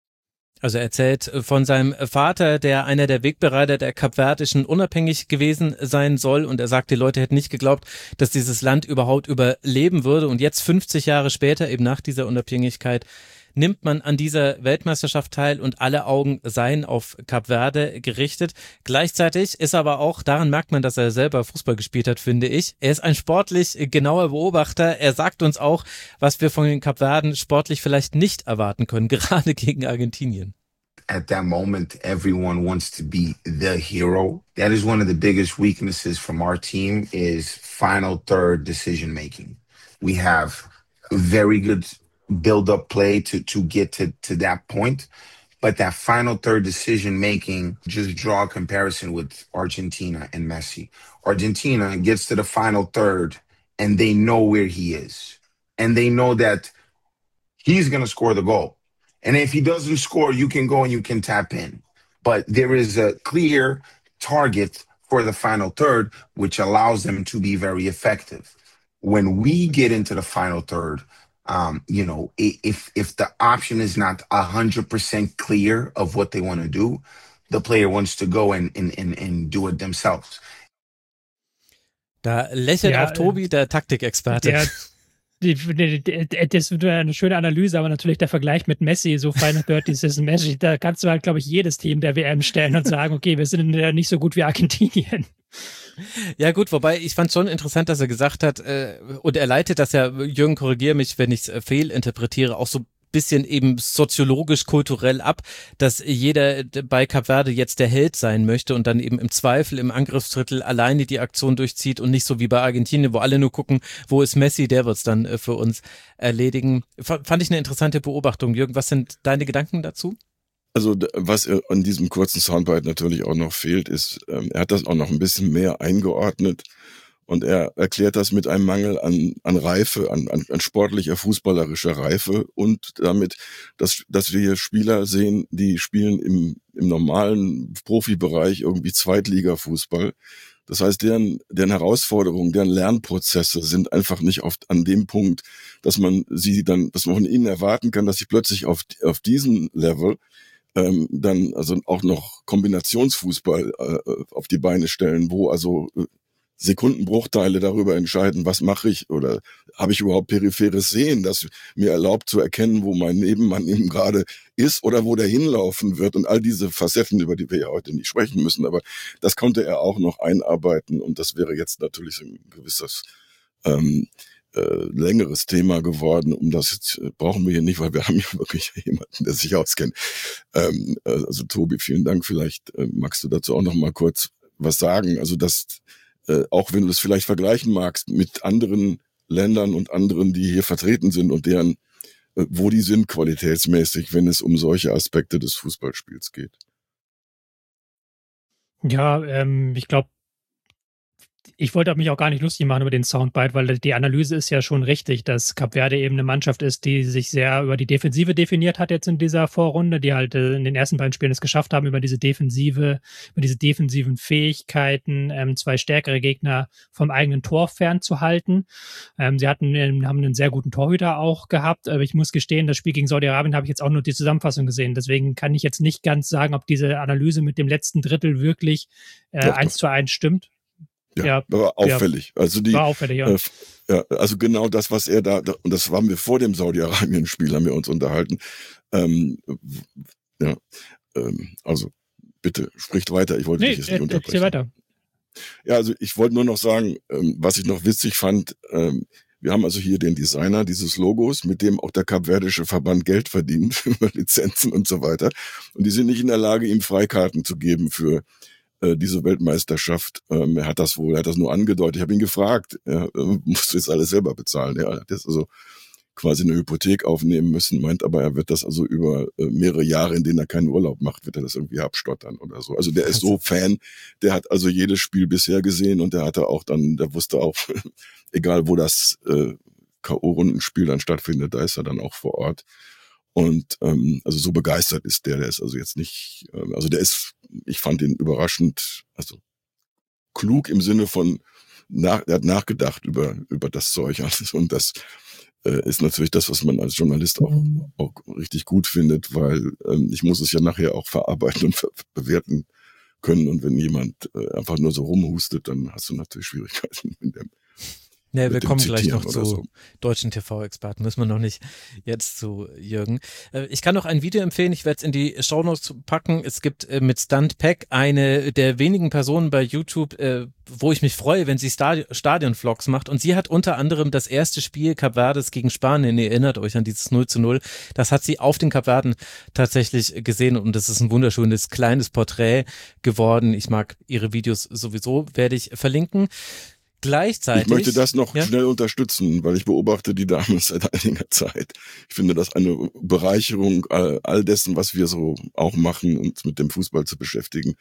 Also er erzählt von seinem Vater, der einer der Wegbereiter der Kapverdischen unabhängig gewesen sein soll, und er sagt, die Leute hätten nicht geglaubt, dass dieses Land überhaupt überleben würde, und jetzt 50 Jahre später, eben nach dieser Unabhängigkeit, nimmt man an dieser Weltmeisterschaft teil und alle Augen seien auf Kap Verde gerichtet. Gleichzeitig ist aber auch, daran merkt man, dass er selber Fußball gespielt hat, finde ich. Er ist ein sportlich genauer Beobachter. Er sagt uns auch, was wir von den Kap Verden sportlich vielleicht nicht erwarten können, gerade gegen Argentinien. At that moment, everyone wants to be the hero. That is one of the biggest weaknesses from our team is final third decision making. We have very good build-up play to get to that point. But that final third decision-making, just draw a comparison with Argentina and Messi. Argentina gets to the final third, and they know where he is. And they know that he's going to score the goal. And if he doesn't score, you can go and you can tap in. But there is a clear target for the final third, which allows them to be very effective. When we get into the final third, If the option is not 100% clear of what they want to do, the player wants to go and do it themselves. Da lächelt auch Tobi, der Taktikexperte. Das wird eine schöne Analyse, aber natürlich der Vergleich mit Messi, so Final 30 Season Messi, da kannst du halt, glaube ich, jedes Team der WM stellen und sagen, okay, wir sind ja nicht so gut wie Argentinien. Ja gut, wobei ich fand schon interessant, dass er gesagt hat, und er leitet das ja, Jürgen, korrigiere mich, wenn ich es fehlinterpretiere, auch so bisschen eben soziologisch, kulturell ab, dass jeder bei Kap Verde jetzt der Held sein möchte und dann eben im Zweifel im Angriffsdrittel alleine die Aktion durchzieht und nicht so wie bei Argentinien, wo alle nur gucken, wo ist Messi, der wird's dann für uns erledigen. Fand ich eine interessante Beobachtung. Jürgen, was sind deine Gedanken dazu? Also was an diesem kurzen Soundbite natürlich auch noch fehlt, ist, er hat das auch noch ein bisschen mehr eingeordnet. Und er erklärt das mit einem Mangel an Reife, an sportlicher, fußballerischer Reife und damit, dass wir hier Spieler sehen, die spielen im normalen Profibereich irgendwie Zweitliga-Fußball. Das heißt, deren Herausforderungen, deren Lernprozesse sind einfach nicht an dem Punkt, dass man von ihnen erwarten kann, dass sie plötzlich auf diesem Level dann also auch noch Kombinationsfußball auf die Beine stellen, wo also Sekundenbruchteile darüber entscheiden, was mache ich oder habe ich überhaupt peripheres Sehen, das mir erlaubt zu erkennen, wo mein Nebenmann eben gerade ist oder wo der hinlaufen wird und all diese Facetten, über die wir ja heute nicht sprechen müssen, aber das konnte er auch noch einarbeiten und das wäre jetzt natürlich so ein gewisses längeres Thema geworden, das jetzt brauchen wir hier nicht, weil wir haben hier wirklich jemanden, der sich auskennt. Also Tobi, vielen Dank, vielleicht magst du dazu auch noch mal kurz was sagen, also dass auch wenn du es vielleicht vergleichen magst mit anderen Ländern und anderen, die hier vertreten sind und deren, wo die sind qualitätsmäßig, wenn es um solche Aspekte des Fußballspiels geht. Ja, ich glaube, ich wollte mich auch gar nicht lustig machen über den Soundbite, weil die Analyse ist ja schon richtig, dass Kap Verde eben eine Mannschaft ist, die sich sehr über die Defensive definiert hat jetzt in dieser Vorrunde, die halt in den ersten beiden Spielen es geschafft haben, über diese defensiven Fähigkeiten, zwei stärkere Gegner vom eigenen Tor fernzuhalten. Sie haben einen sehr guten Torhüter auch gehabt, aber ich muss gestehen, das Spiel gegen Saudi-Arabien habe ich jetzt auch nur die Zusammenfassung gesehen, deswegen kann ich jetzt nicht ganz sagen, ob diese Analyse mit dem letzten Drittel wirklich 1:1 stimmt. Ja, war auffällig. Ja, also war auffällig, ja. Also genau das, was er da, und das waren wir vor dem Saudi-Arabien-Spiel, haben wir uns unterhalten. Also bitte, spricht weiter, ich wollte dich jetzt nicht unterbrechen. Erzähl weiter. Ja, also ich wollte nur noch sagen, was ich noch witzig fand, wir haben also hier den Designer dieses Logos, mit dem auch der kapverdische Verband Geld verdient, über Lizenzen und so weiter. Und die sind nicht in der Lage, ihm Freikarten zu geben für diese Weltmeisterschaft. Er hat das nur angedeutet. Ich habe ihn gefragt, musst du jetzt alles selber bezahlen? Er hat jetzt also quasi eine Hypothek aufnehmen müssen, meint aber, er wird das also über mehrere Jahre, in denen er keinen Urlaub macht, wird er das irgendwie abstottern oder so. Also der ist so Fan, der hat also jedes Spiel bisher gesehen und der wusste auch, egal wo das K.O.-Rundenspiel dann stattfindet, da ist er dann auch vor Ort. Und also so begeistert ist der ist also jetzt nicht, ich fand ihn überraschend, also klug im Sinne von, er hat nachgedacht über das Zeug und das ist natürlich das, was man als Journalist auch richtig gut findet, weil ich muss es ja nachher auch verarbeiten und bewerten können und wenn jemand einfach nur so rumhustet, dann hast du natürlich Schwierigkeiten in dem. Ne, wir kommen gleich noch zu deutschen TV-Experten, müssen wir noch nicht jetzt zu Jürgen. Ich kann noch ein Video empfehlen, ich werde es in die Shownotes packen. Es gibt mit Stuntpack eine der wenigen Personen bei YouTube, wo ich mich freue, wenn sie Stadion-Vlogs macht. Und sie hat unter anderem das erste Spiel Kap Verdes gegen Spanien, ihr erinnert euch an dieses 0:0, das hat sie auf den Kap Verden tatsächlich gesehen und das ist ein wunderschönes kleines Porträt geworden. Ich mag ihre Videos sowieso, werde ich verlinken. Gleichzeitig. Ich möchte das noch schnell unterstützen, weil ich beobachte die Dame seit einiger Zeit. Ich finde das eine Bereicherung all dessen, was wir so auch machen, uns mit dem Fußball zu beschäftigen.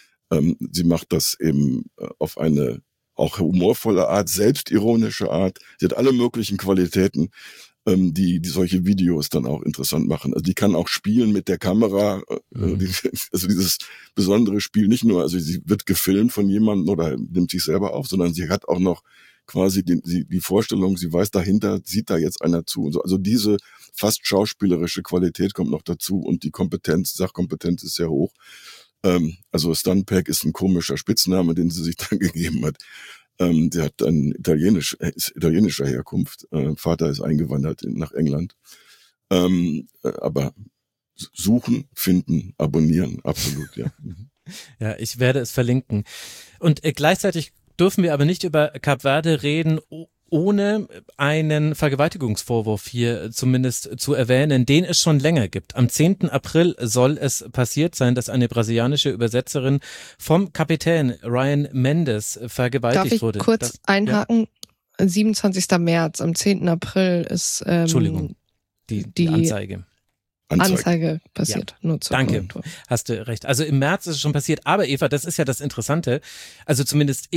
Sie macht das eben auf eine auch humorvolle Art, selbstironische Art. Sie hat alle möglichen Qualitäten, die solche Videos dann auch interessant machen. Also die kann auch spielen mit der Kamera, also dieses besondere Spiel nicht nur, also sie wird gefilmt von jemandem oder nimmt sich selber auf, sondern sie hat auch noch quasi die Vorstellung, sie weiß dahinter, sieht da jetzt einer zu. Und so. Also diese fast schauspielerische Qualität kommt noch dazu und die Sachkompetenz ist sehr hoch. Also Stunpack ist ein komischer Spitzname, den sie sich dann gegeben hat. Der hat dann italienischer Herkunft. Vater ist eingewandert nach England. Aber suchen, finden, abonnieren, absolut, ja. Ja, ich werde es verlinken. Und gleichzeitig dürfen wir aber nicht über Kap Verde reden, ohne einen Vergewaltigungsvorwurf hier zumindest zu erwähnen, den es schon länger gibt. Am 10. April soll es passiert sein, dass eine brasilianische Übersetzerin vom Kapitän Ryan Mendes vergewaltigt wurde. Darf ich kurz einhaken? Ja. 27. März, am 10. April ist Entschuldigung, die Anzeige. Anzeige passiert. Ja. Nur zur Danke, Korrektur. Hast du recht. Also im März ist es schon passiert, aber Eva, das ist ja das Interessante, also zumindest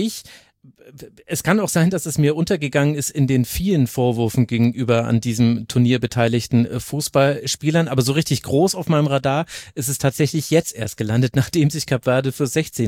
es kann auch sein, dass es mir untergegangen ist in den vielen Vorwürfen gegenüber an diesem Turnier beteiligten Fußballspielern, aber so richtig groß auf meinem Radar ist es tatsächlich jetzt erst gelandet, nachdem sich Kap Verde für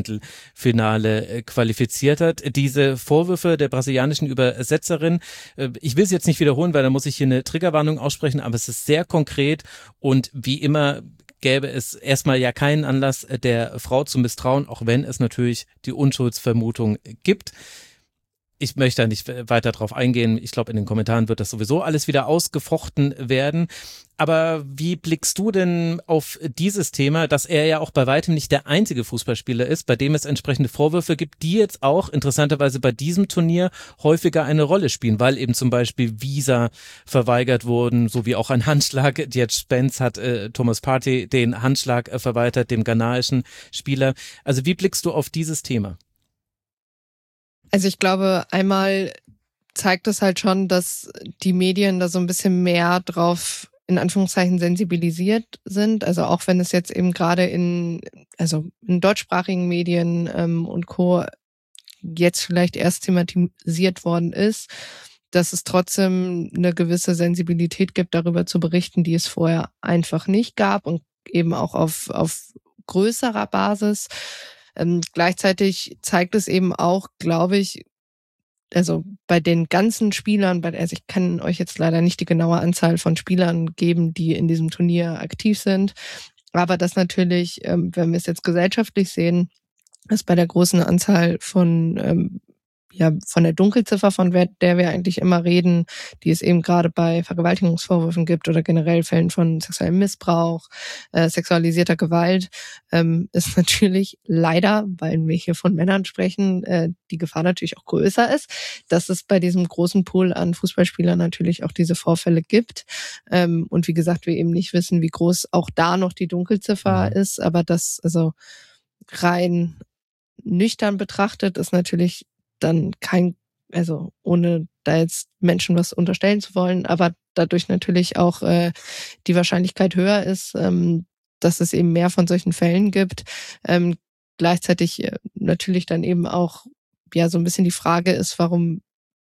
16. qualifiziert hat. Diese Vorwürfe der brasilianischen Übersetzerin, ich will es jetzt nicht wiederholen, weil da muss ich hier eine Triggerwarnung aussprechen, aber es ist sehr konkret und wie immer gäbe es erstmal ja keinen Anlass, der Frau zu misstrauen, auch wenn es natürlich die Unschuldsvermutung gibt. Ich möchte da nicht weiter drauf eingehen. Ich glaube, in den Kommentaren wird das sowieso alles wieder ausgefochten werden. Aber wie blickst du denn auf dieses Thema, dass er ja auch bei weitem nicht der einzige Fußballspieler ist, bei dem es entsprechende Vorwürfe gibt, die jetzt auch interessanterweise bei diesem Turnier häufiger eine Rolle spielen, weil eben zum Beispiel Visa verweigert wurden, sowie auch ein Handschlag. Jetzt Spence hat Thomas Partey den Handschlag verweigert, dem ghanaischen Spieler. Also wie blickst du auf dieses Thema? Also ich glaube, einmal zeigt es halt schon, dass die Medien da so ein bisschen mehr drauf in Anführungszeichen sensibilisiert sind. Also auch wenn es jetzt eben gerade in deutschsprachigen Medien und Co. jetzt vielleicht erst thematisiert worden ist, dass es trotzdem eine gewisse Sensibilität gibt, darüber zu berichten, die es vorher einfach nicht gab und eben auch auf größerer Basis. Gleichzeitig zeigt es eben auch, glaube ich, also bei den ganzen Spielern, also ich kann euch jetzt leider nicht die genaue Anzahl von Spielern geben, die in diesem Turnier aktiv sind, aber das natürlich, wenn wir es jetzt gesellschaftlich sehen, ist bei der großen Anzahl von der Dunkelziffer, von der wir eigentlich immer reden, die es eben gerade bei Vergewaltigungsvorwürfen gibt oder generell Fällen von sexuellem Missbrauch, sexualisierter Gewalt, ist natürlich leider, weil wir hier von Männern sprechen, die Gefahr natürlich auch größer ist, dass es bei diesem großen Pool an Fußballspielern natürlich auch diese Vorfälle gibt. Und wie gesagt, wir eben nicht wissen, wie groß auch da noch die Dunkelziffer ist, aber das also rein nüchtern betrachtet ist natürlich dann ohne da jetzt Menschen was unterstellen zu wollen, aber dadurch natürlich auch die Wahrscheinlichkeit höher ist, dass es eben mehr von solchen Fällen gibt. Gleichzeitig natürlich dann eben auch so ein bisschen die Frage ist, warum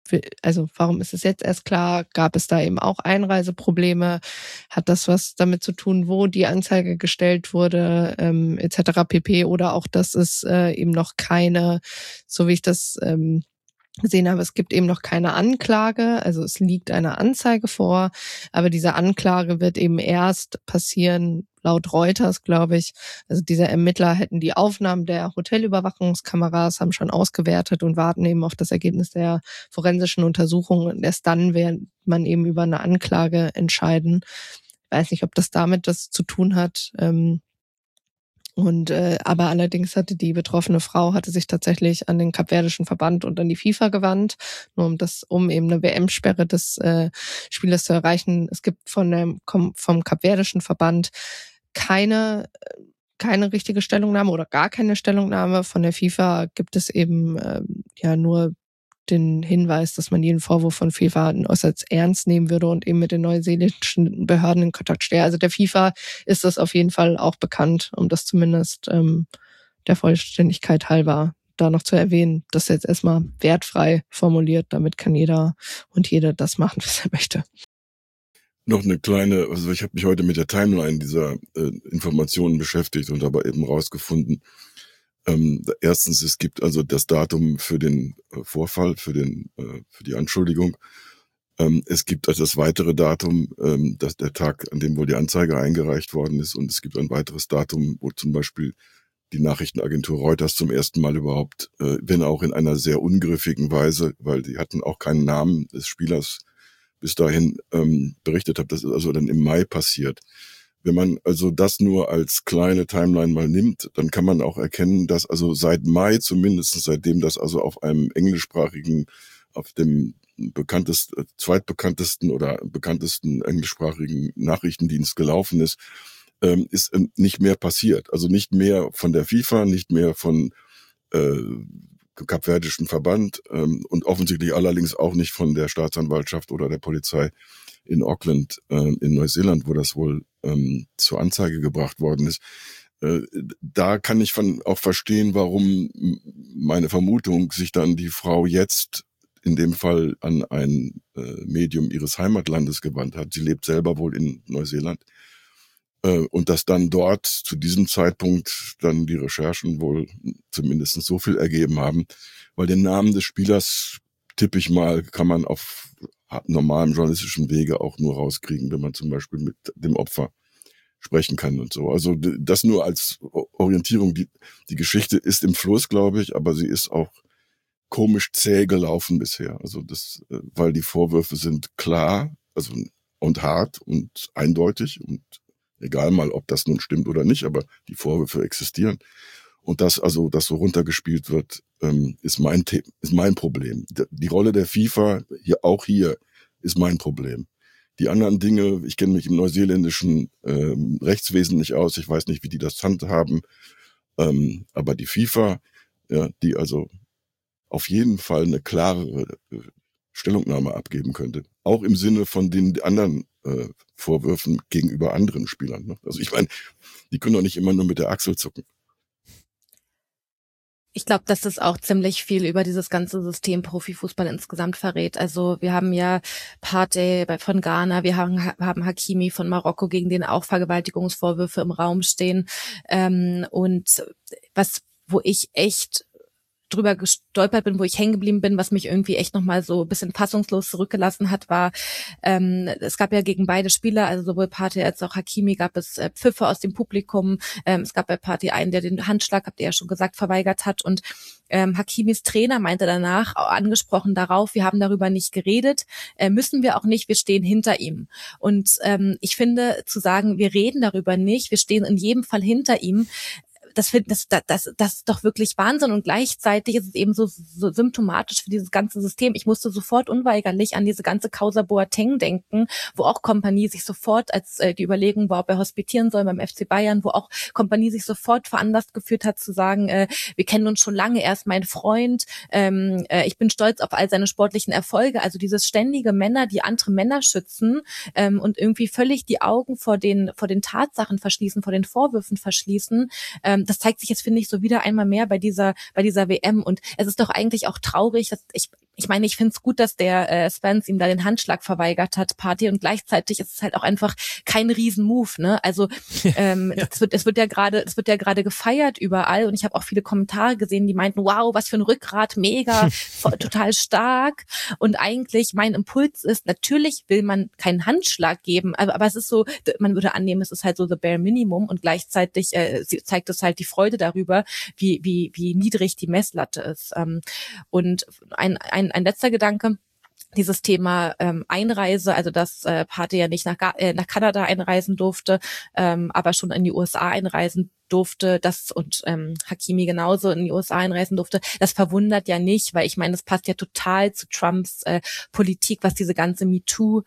ist es jetzt erst klar? Gab es da eben auch Einreiseprobleme? Hat das was damit zu tun, wo die Anzeige gestellt wurde, etc. pp. Oder auch, dass es eben noch keine, so wie ich das gesehen habe, es gibt eben noch keine Anklage, also es liegt eine Anzeige vor, aber diese Anklage wird eben erst passieren, laut Reuters, glaube ich. Also diese Ermittler hätten die Aufnahmen der Hotelüberwachungskameras, haben schon ausgewertet und warten eben auf das Ergebnis der forensischen Untersuchung und erst dann wird man eben über eine Anklage entscheiden. Ich weiß nicht, ob das damit das zu tun hat, aber allerdings hatte die betroffene Frau sich tatsächlich an den kapverdischen Verband und an die FIFA gewandt, nur um eben eine WM-Sperre des Spielers zu erreichen. Es gibt vom kapverdischen Verband keine richtige Stellungnahme oder gar keine Stellungnahme. Von der FIFA gibt es eben nur den Hinweis, dass man jeden Vorwurf von FIFA äußerst ernst nehmen würde und eben mit den neuseeländischen Behörden in Kontakt stehe. Also der FIFA ist das auf jeden Fall auch bekannt, um das zumindest der Vollständigkeit halber da noch zu erwähnen. Das ist jetzt erstmal wertfrei formuliert, damit kann jeder und jede das machen, was er möchte. Noch eine kleine, also ich habe mich heute mit der Timeline dieser Informationen beschäftigt und aber eben rausgefunden, Erstens, es gibt also das Datum für den Vorfall, für die Anschuldigung. Es gibt also das weitere Datum, der Tag, an dem wohl die Anzeige eingereicht worden ist. Und es gibt ein weiteres Datum, wo zum Beispiel die Nachrichtenagentur Reuters zum ersten Mal überhaupt, wenn auch in einer sehr ungriffigen Weise, weil die hatten auch keinen Namen des Spielers bis dahin berichtet hat. Das ist also dann im Mai passiert. Wenn man also das nur als kleine Timeline mal nimmt, dann kann man auch erkennen, dass also seit Mai zumindest, seitdem das also auf einem englischsprachigen, auf dem zweitbekanntesten oder bekanntesten englischsprachigen Nachrichtendienst gelaufen ist nicht mehr passiert. Also nicht mehr von der FIFA, nicht mehr von kapverdischen Verband und offensichtlich allerdings auch nicht von der Staatsanwaltschaft oder der Polizei in Auckland in Neuseeland, wo das wohl zur Anzeige gebracht worden ist. Da kann ich auch verstehen, warum meine Vermutung sich dann die Frau jetzt in dem Fall an ein Medium ihres Heimatlandes gewandt hat. Sie lebt selber wohl in Neuseeland. Und dass dann dort zu diesem Zeitpunkt dann die Recherchen wohl zumindest so viel ergeben haben, weil den Namen des Spielers, tippe ich mal, kann man auf normalem journalistischen Wege auch nur rauskriegen, wenn man zum Beispiel mit dem Opfer sprechen kann und so. Also das nur als Orientierung. Die Geschichte ist im Fluss, glaube ich, aber sie ist auch komisch zäh gelaufen bisher. Also weil die Vorwürfe sind klar, also und hart und eindeutig und egal mal, ob das nun stimmt oder nicht, aber die Vorwürfe existieren. Und das so runtergespielt wird, ist mein Problem. Die Rolle der FIFA hier ist mein Problem. Die anderen Dinge, ich kenne mich im neuseeländischen Rechtswesen nicht aus, ich weiß nicht, wie die das handhaben, aber die FIFA, ja, die also auf jeden Fall eine klare Stellungnahme abgeben könnte. Auch im Sinne von den anderen Vorwürfen gegenüber anderen Spielern. Ne? Also ich meine, die können doch nicht immer nur mit der Achsel zucken. Ich glaube, dass das auch ziemlich viel über dieses ganze System Profifußball insgesamt verrät. Also wir haben ja Partey von Ghana, wir haben Hakimi von Marokko, gegen den auch Vergewaltigungsvorwürfe im Raum stehen. Und wo ich echt drüber gestolpert bin, wo ich hängen geblieben bin, was mich irgendwie echt nochmal so ein bisschen fassungslos zurückgelassen hat, war, es gab ja gegen beide Spieler, also sowohl Partey als auch Hakimi, gab es Pfiffe aus dem Publikum. Es gab bei Partey einen, der den Handschlag, habt ihr ja schon gesagt, verweigert hat, und Hakimis Trainer meinte danach, angesprochen darauf, wir haben darüber nicht geredet, müssen wir auch nicht, wir stehen hinter ihm. Und ich finde, zu sagen, wir reden darüber nicht, wir stehen in jedem Fall hinter ihm, das ist doch wirklich Wahnsinn, und gleichzeitig ist es eben so symptomatisch für dieses ganze System. Ich musste sofort unweigerlich an diese ganze Causa Boateng denken, wo auch Kompanie sich sofort, als die Überlegung war, ob er hospitieren soll beim FC Bayern, wo auch Kompanie sich sofort veranlasst gefühlt hat zu sagen, wir kennen uns schon lange, er ist mein Freund, ich bin stolz auf all seine sportlichen Erfolge. Also dieses ständige Männer, die andere Männer schützen und irgendwie völlig die Augen vor den Tatsachen verschließen, vor den Vorwürfen verschließen. Das zeigt sich jetzt, finde ich, so wieder einmal mehr bei dieser WM. Und es ist doch eigentlich auch traurig, dass ich meine, ich finde es gut, dass der Spence ihm da den Handschlag verweigert hat, Partey, und gleichzeitig ist es halt auch einfach kein Riesen-Move, ne? Also es wird ja gerade gefeiert überall, und ich habe auch viele Kommentare gesehen, die meinten, wow, was für ein Rückgrat, mega, total stark. Und eigentlich mein Impuls ist, natürlich will man keinen Handschlag geben, aber es ist so, man würde annehmen, es ist halt so the bare minimum, und gleichzeitig zeigt es halt die Freude darüber, wie niedrig die Messlatte ist. Und ein letzter Gedanke, dieses Thema Einreise, also dass Partey ja nicht nach Kanada einreisen durfte, aber schon in die USA einreisen durfte, und Hakimi genauso in die USA einreisen durfte, das verwundert ja nicht, weil ich meine, das passt ja total zu Trumps Politik, was diese ganze MeToo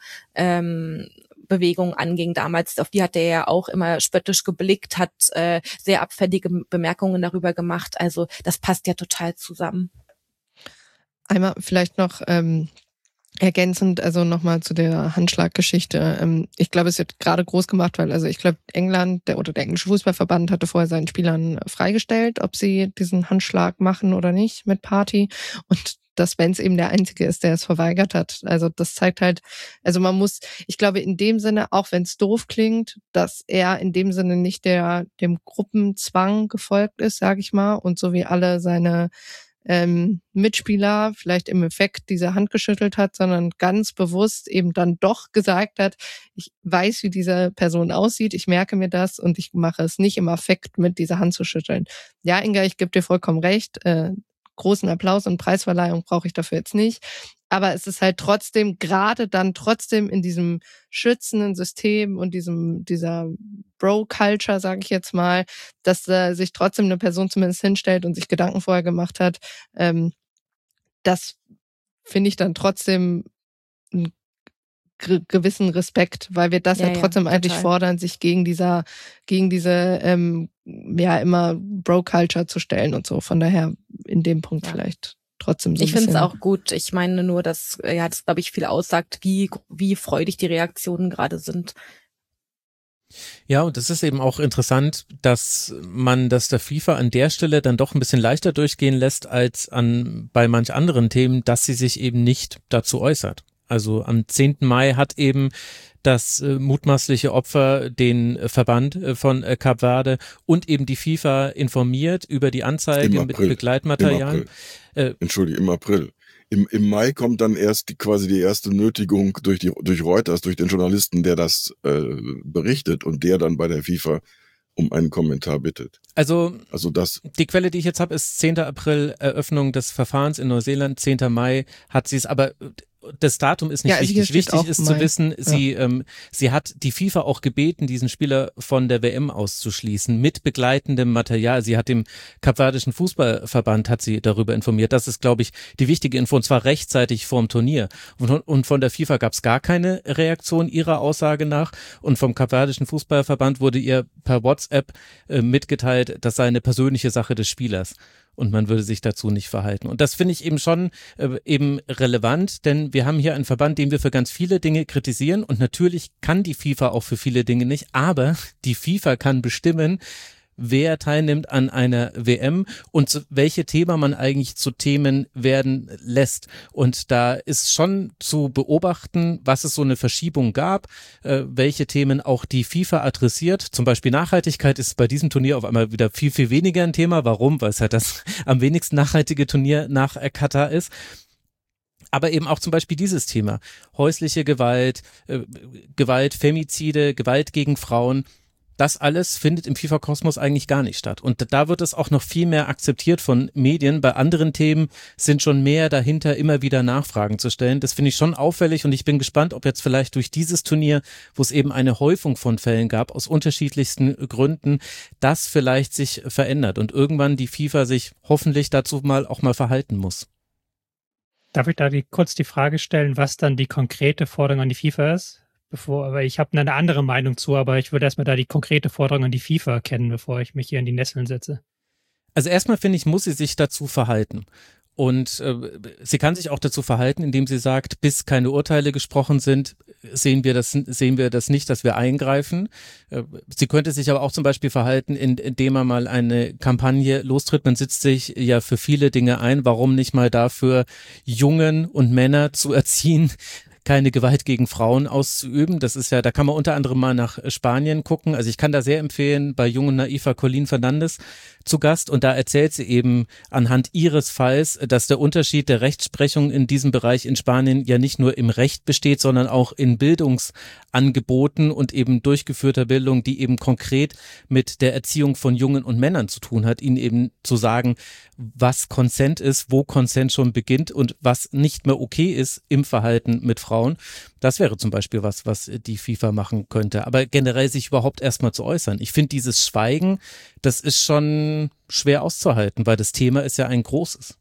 Bewegung anging damals, auf die hat er ja auch immer spöttisch geblickt, hat sehr abfällige Bemerkungen darüber gemacht, also das passt ja total zusammen. Einmal vielleicht noch ergänzend, also nochmal zu der Handschlaggeschichte. Ich glaube, es wird gerade groß gemacht, weil ich glaube, England der englische Fußballverband hatte vorher seinen Spielern freigestellt, ob sie diesen Handschlag machen oder nicht mit Partey. Und dass Benz eben der Einzige ist, der es verweigert hat. Also das zeigt halt, also ich glaube in dem Sinne, auch wenn es doof klingt, dass er in dem Sinne nicht dem Gruppenzwang gefolgt ist, sage ich mal, und so wie alle seine Mitspieler vielleicht im Effekt diese Hand geschüttelt hat, sondern ganz bewusst eben dann doch gesagt hat, ich weiß, wie diese Person aussieht, ich merke mir das und ich mache es nicht im Affekt mit dieser Hand zu schütteln. Ja, Inga, ich gebe dir vollkommen recht, großen Applaus und Preisverleihung brauche ich dafür jetzt nicht. Aber es ist halt trotzdem, gerade dann trotzdem in diesem schützenden System und dieser Bro-Culture, sage ich jetzt mal, dass sich trotzdem eine Person zumindest hinstellt und sich Gedanken vorher gemacht hat. Das finde ich dann trotzdem einen gewissen Respekt, weil wir das ja trotzdem eigentlich fordern, sich gegen diese immer Bro-Culture zu stellen und so. Von daher in dem Punkt vielleicht trotzdem so. Ich finde es auch gut. Ich meine nur, dass das, glaube ich, viel aussagt, wie freudig die Reaktionen gerade sind. Ja, und es ist eben auch interessant, dass man das der FIFA an der Stelle dann doch ein bisschen leichter durchgehen lässt als bei manch anderen Themen, dass sie sich eben nicht dazu äußert. Also am 10. Mai hat eben das mutmaßliche Opfer den Verband von Kap Verde und eben die FIFA informiert über die Anzeige mit Begleitmaterial. Im April. Im Mai kommt dann erst die erste Nötigung durch Reuters, durch den Journalisten, der das berichtet und der dann bei der FIFA um einen Kommentar bittet. Also die Quelle, die ich jetzt habe, ist 10. April Eröffnung des Verfahrens in Neuseeland, 10. Mai hat sie es, aber das Datum ist nicht wichtig. Wichtig ist zu wissen, sie hat die FIFA auch gebeten, diesen Spieler von der WM auszuschließen mit begleitendem Material. Sie hat dem kapverdischen Fußballverband hat sie darüber informiert. Das ist, glaube ich, die wichtige Info, und zwar rechtzeitig vorm Turnier. Und von der FIFA gab es gar keine Reaktion ihrer Aussage nach. Und vom kapverdischen Fußballverband wurde ihr per WhatsApp mitgeteilt, das sei eine persönliche Sache des Spielers. Und man würde sich dazu nicht verhalten. Und das finde ich eben schon eben relevant, denn wir haben hier einen Verband, den wir für ganz viele Dinge kritisieren, und natürlich kann die FIFA auch für viele Dinge nicht, aber die FIFA kann bestimmen, wer teilnimmt an einer WM und welche Themen man eigentlich zu Themen werden lässt. Und da ist schon zu beobachten, was es so eine Verschiebung gab, welche Themen auch die FIFA adressiert. Zum Beispiel Nachhaltigkeit ist bei diesem Turnier auf einmal wieder viel, viel weniger ein Thema. Warum? Weil es halt das am wenigsten nachhaltige Turnier nach Katar ist. Aber eben auch zum Beispiel dieses Thema. Häusliche Gewalt, Femizide, Gewalt gegen Frauen. Das alles findet im FIFA-Kosmos eigentlich gar nicht statt. Und da wird es auch noch viel mehr akzeptiert von Medien. Bei anderen Themen sind schon mehr dahinter, immer wieder Nachfragen zu stellen. Das finde ich schon auffällig, und ich bin gespannt, ob jetzt vielleicht durch dieses Turnier, wo es eben eine Häufung von Fällen gab, aus unterschiedlichsten Gründen, das vielleicht sich verändert und irgendwann die FIFA sich hoffentlich dazu auch mal verhalten muss. Darf ich da kurz die Frage stellen, was dann die konkrete Forderung an die FIFA ist? Aber ich habe eine andere Meinung zu, aber ich würde erstmal da die konkrete Forderung an die FIFA kennen, bevor ich mich hier in die Nesseln setze. Also erstmal finde ich, muss sie sich dazu verhalten. Und sie kann sich auch dazu verhalten, indem sie sagt, bis keine Urteile gesprochen sind, sehen wir das nicht, dass wir eingreifen. Sie könnte sich aber auch zum Beispiel verhalten, indem man mal eine Kampagne lostritt. Man setzt sich ja für viele Dinge ein. Warum nicht mal dafür, Jungen und Männer zu erziehen, keine Gewalt gegen Frauen auszuüben? Das ist ja, da kann man unter anderem mal nach Spanien gucken. Also ich kann da sehr empfehlen, bei Jung und Naiv war Colleen Fernandes zu Gast, und da erzählt sie eben anhand ihres Falls, dass der Unterschied der Rechtsprechung in diesem Bereich in Spanien ja nicht nur im Recht besteht, sondern auch in Bildungsangeboten und eben durchgeführter Bildung, die eben konkret mit der Erziehung von Jungen und Männern zu tun hat, ihnen eben zu sagen, was Consent ist, wo Consent schon beginnt und was nicht mehr okay ist im Verhalten mit Frauen. Das wäre zum Beispiel was die FIFA machen könnte. Aber generell sich überhaupt erstmal zu äußern. Ich finde dieses Schweigen, das ist schon schwer auszuhalten, weil das Thema ist ja ein großes.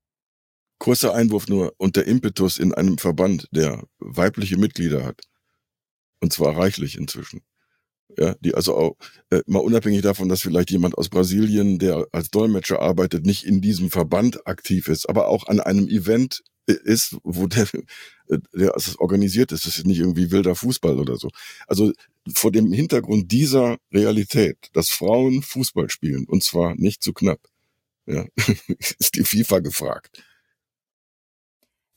Kurzer Einwurf nur. Und der Impetus in einem Verband, der weibliche Mitglieder hat, und zwar reichlich inzwischen, ja, die also auch, mal unabhängig davon, dass vielleicht jemand aus Brasilien, der als Dolmetscher arbeitet, nicht in diesem Verband aktiv ist, aber auch an einem Event ist, wo der organisiert ist. Das ist nicht irgendwie wilder Fußball oder so. Also vor dem Hintergrund dieser Realität, dass Frauen Fußball spielen, und zwar nicht zu knapp, ja, ist die FIFA gefragt.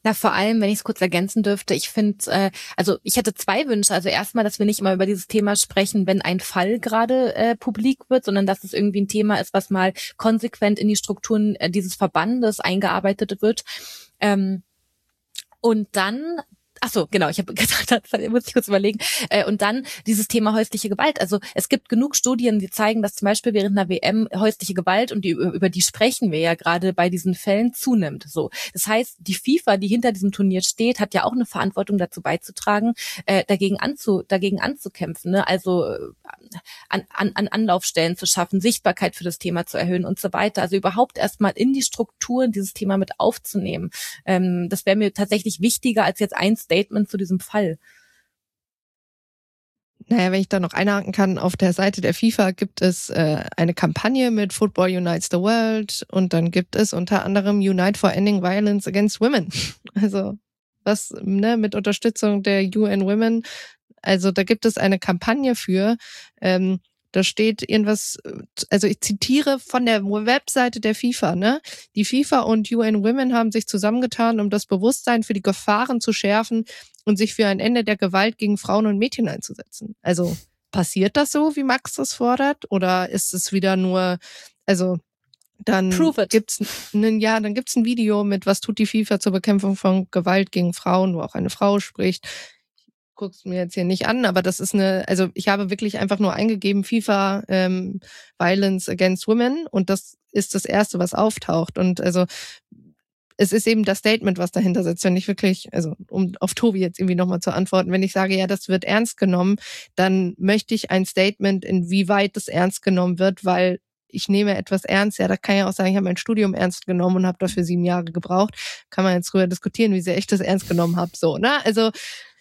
Na, vor allem, wenn ich es kurz ergänzen dürfte, ich finde, also ich hätte 2 Wünsche. Also erstmal, dass wir nicht immer über dieses Thema sprechen, wenn ein Fall gerade publik wird, sondern dass es irgendwie ein Thema ist, was mal konsequent in die Strukturen dieses Verbandes eingearbeitet wird. Und dann, ach so, genau, ich habe gesagt, das muss ich kurz überlegen. Und dann dieses Thema häusliche Gewalt. Also es gibt genug Studien, die zeigen, dass zum Beispiel während einer WM häusliche Gewalt, und über die sprechen wir ja gerade bei diesen Fällen, zunimmt. So, das heißt, die FIFA, die hinter diesem Turnier steht, hat ja auch eine Verantwortung dazu beizutragen, dagegen anzukämpfen. Ne? Also an Anlaufstellen zu schaffen, Sichtbarkeit für das Thema zu erhöhen und so weiter. Also überhaupt erstmal in die Strukturen dieses Thema mit aufzunehmen. Das wäre mir tatsächlich wichtiger als jetzt ein Statement zu diesem Fall. Naja, wenn ich da noch einhaken kann, auf der Seite der FIFA gibt es eine Kampagne mit Football Unites the World und dann gibt es unter anderem Unite for Ending Violence Against Women. Also was mit Unterstützung der UN Women. Also da gibt es eine Kampagne für, da steht irgendwas, also ich zitiere von der Webseite der FIFA, ne? Die FIFA und UN Women haben sich zusammengetan, um das Bewusstsein für die Gefahren zu schärfen und sich für ein Ende der Gewalt gegen Frauen und Mädchen einzusetzen. Also passiert das so, wie Max das fordert? Oder ist es wieder nur, also dann gibt's ein Video mit, was tut die FIFA zur Bekämpfung von Gewalt gegen Frauen, wo auch eine Frau spricht. Guck's mir jetzt hier nicht an, aber das ist also ich habe wirklich einfach nur eingegeben FIFA Violence Against Women und das ist das Erste, was auftaucht. Und also es ist eben das Statement, was dahinter sitzt. Wenn ich wirklich, also um auf Tobi jetzt irgendwie nochmal zu antworten, wenn ich sage, ja, das wird ernst genommen, dann möchte ich ein Statement, inwieweit das ernst genommen wird, weil ich nehme etwas ernst. Ja, da kann ich auch sagen, ich habe mein Studium ernst genommen und habe dafür 7 Jahre gebraucht. Kann man jetzt drüber diskutieren, wie sehr ich das ernst genommen habe. So, ne? Also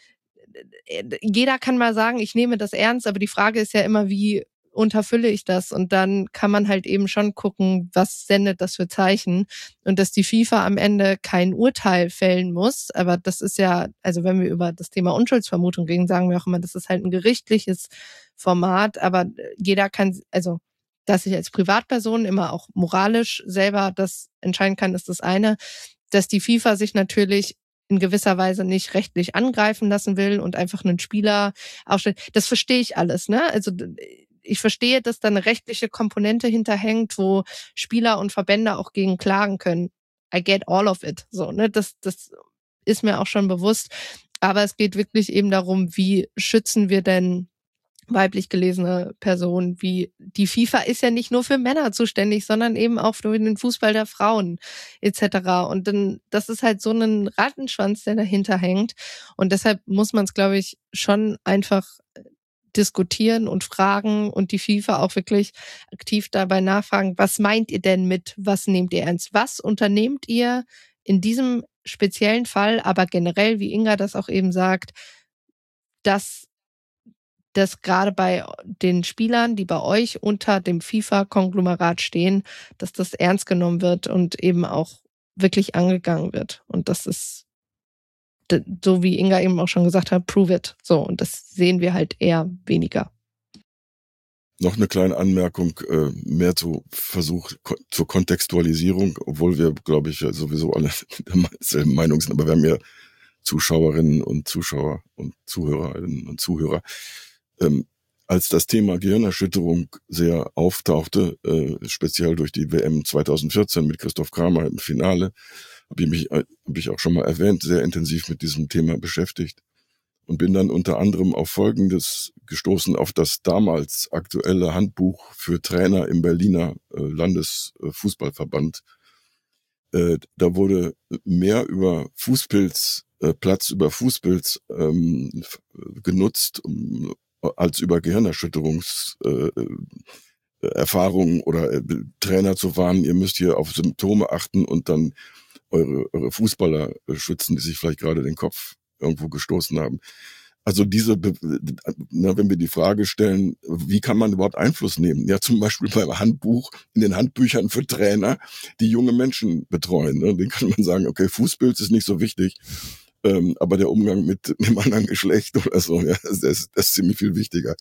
jeder kann mal sagen, ich nehme das ernst, aber die Frage ist ja immer, wie unterfülle ich das? Und dann kann man halt eben schon gucken, was sendet das für Zeichen? Und dass die FIFA am Ende kein Urteil fällen muss, aber das ist ja, also wenn wir über das Thema Unschuldsvermutung reden, sagen wir auch immer, das ist halt ein gerichtliches Format, aber jeder kann, also dass ich als Privatperson immer auch moralisch selber das entscheiden kann, ist das eine, dass die FIFA sich natürlich in gewisser Weise nicht rechtlich angreifen lassen will und einfach einen Spieler aufstellt. Das verstehe ich alles, ne? Also ich verstehe, dass da eine rechtliche Komponente hinterhängt, wo Spieler und Verbände auch gegen klagen können. I get all of it. So, ne? Das ist mir auch schon bewusst. Aber es geht wirklich eben darum, wie schützen wir denn weiblich gelesene Personen, wie die FIFA ist ja nicht nur für Männer zuständig, sondern eben auch für den Fußball der Frauen etc. Und dann, das ist halt so ein Rattenschwanz, der dahinter hängt. Und deshalb muss man es, glaube ich, schon einfach diskutieren und fragen und die FIFA auch wirklich aktiv dabei nachfragen, was meint ihr denn mit, was nehmt ihr ernst? Was unternehmt ihr in diesem speziellen Fall, aber generell, wie Inga das auch eben sagt, dass gerade bei den Spielern, die bei euch unter dem FIFA-Konglomerat stehen, dass das ernst genommen wird und eben auch wirklich angegangen wird. Und das ist, so wie Inga eben auch schon gesagt hat, prove it. So, und das sehen wir halt eher weniger. Noch eine kleine Anmerkung, mehr zu Versuch zur Kontextualisierung, obwohl wir, glaube ich, sowieso alle derselben Meinung sind, aber wir haben ja Zuschauerinnen und Zuschauer und Zuhörerinnen und Zuhörer. Als das Thema Gehirnerschütterung sehr auftauchte, speziell durch die WM 2014 mit Christoph Kramer im Finale, habe ich auch schon mal erwähnt, sehr intensiv mit diesem Thema beschäftigt und bin dann unter anderem auf Folgendes gestoßen, auf das damals aktuelle Handbuch für Trainer im Berliner Landesfußballverband. Da wurde mehr über Platz über Fußpilz genutzt, als über Gehirnerschütterungserfahrungen oder Trainer zu warnen, ihr müsst hier auf Symptome achten und dann eure Fußballer schützen, die sich vielleicht gerade den Kopf irgendwo gestoßen haben. Also wenn wir die Frage stellen, wie kann man überhaupt Einfluss nehmen? Ja, zum Beispiel beim Handbuch, in den Handbüchern für Trainer, die junge Menschen betreuen. Ne? Den kann man sagen, okay, Fußpilz ist nicht so wichtig, aber der Umgang mit dem anderen Geschlecht oder so, ja, das ist ziemlich viel wichtiger.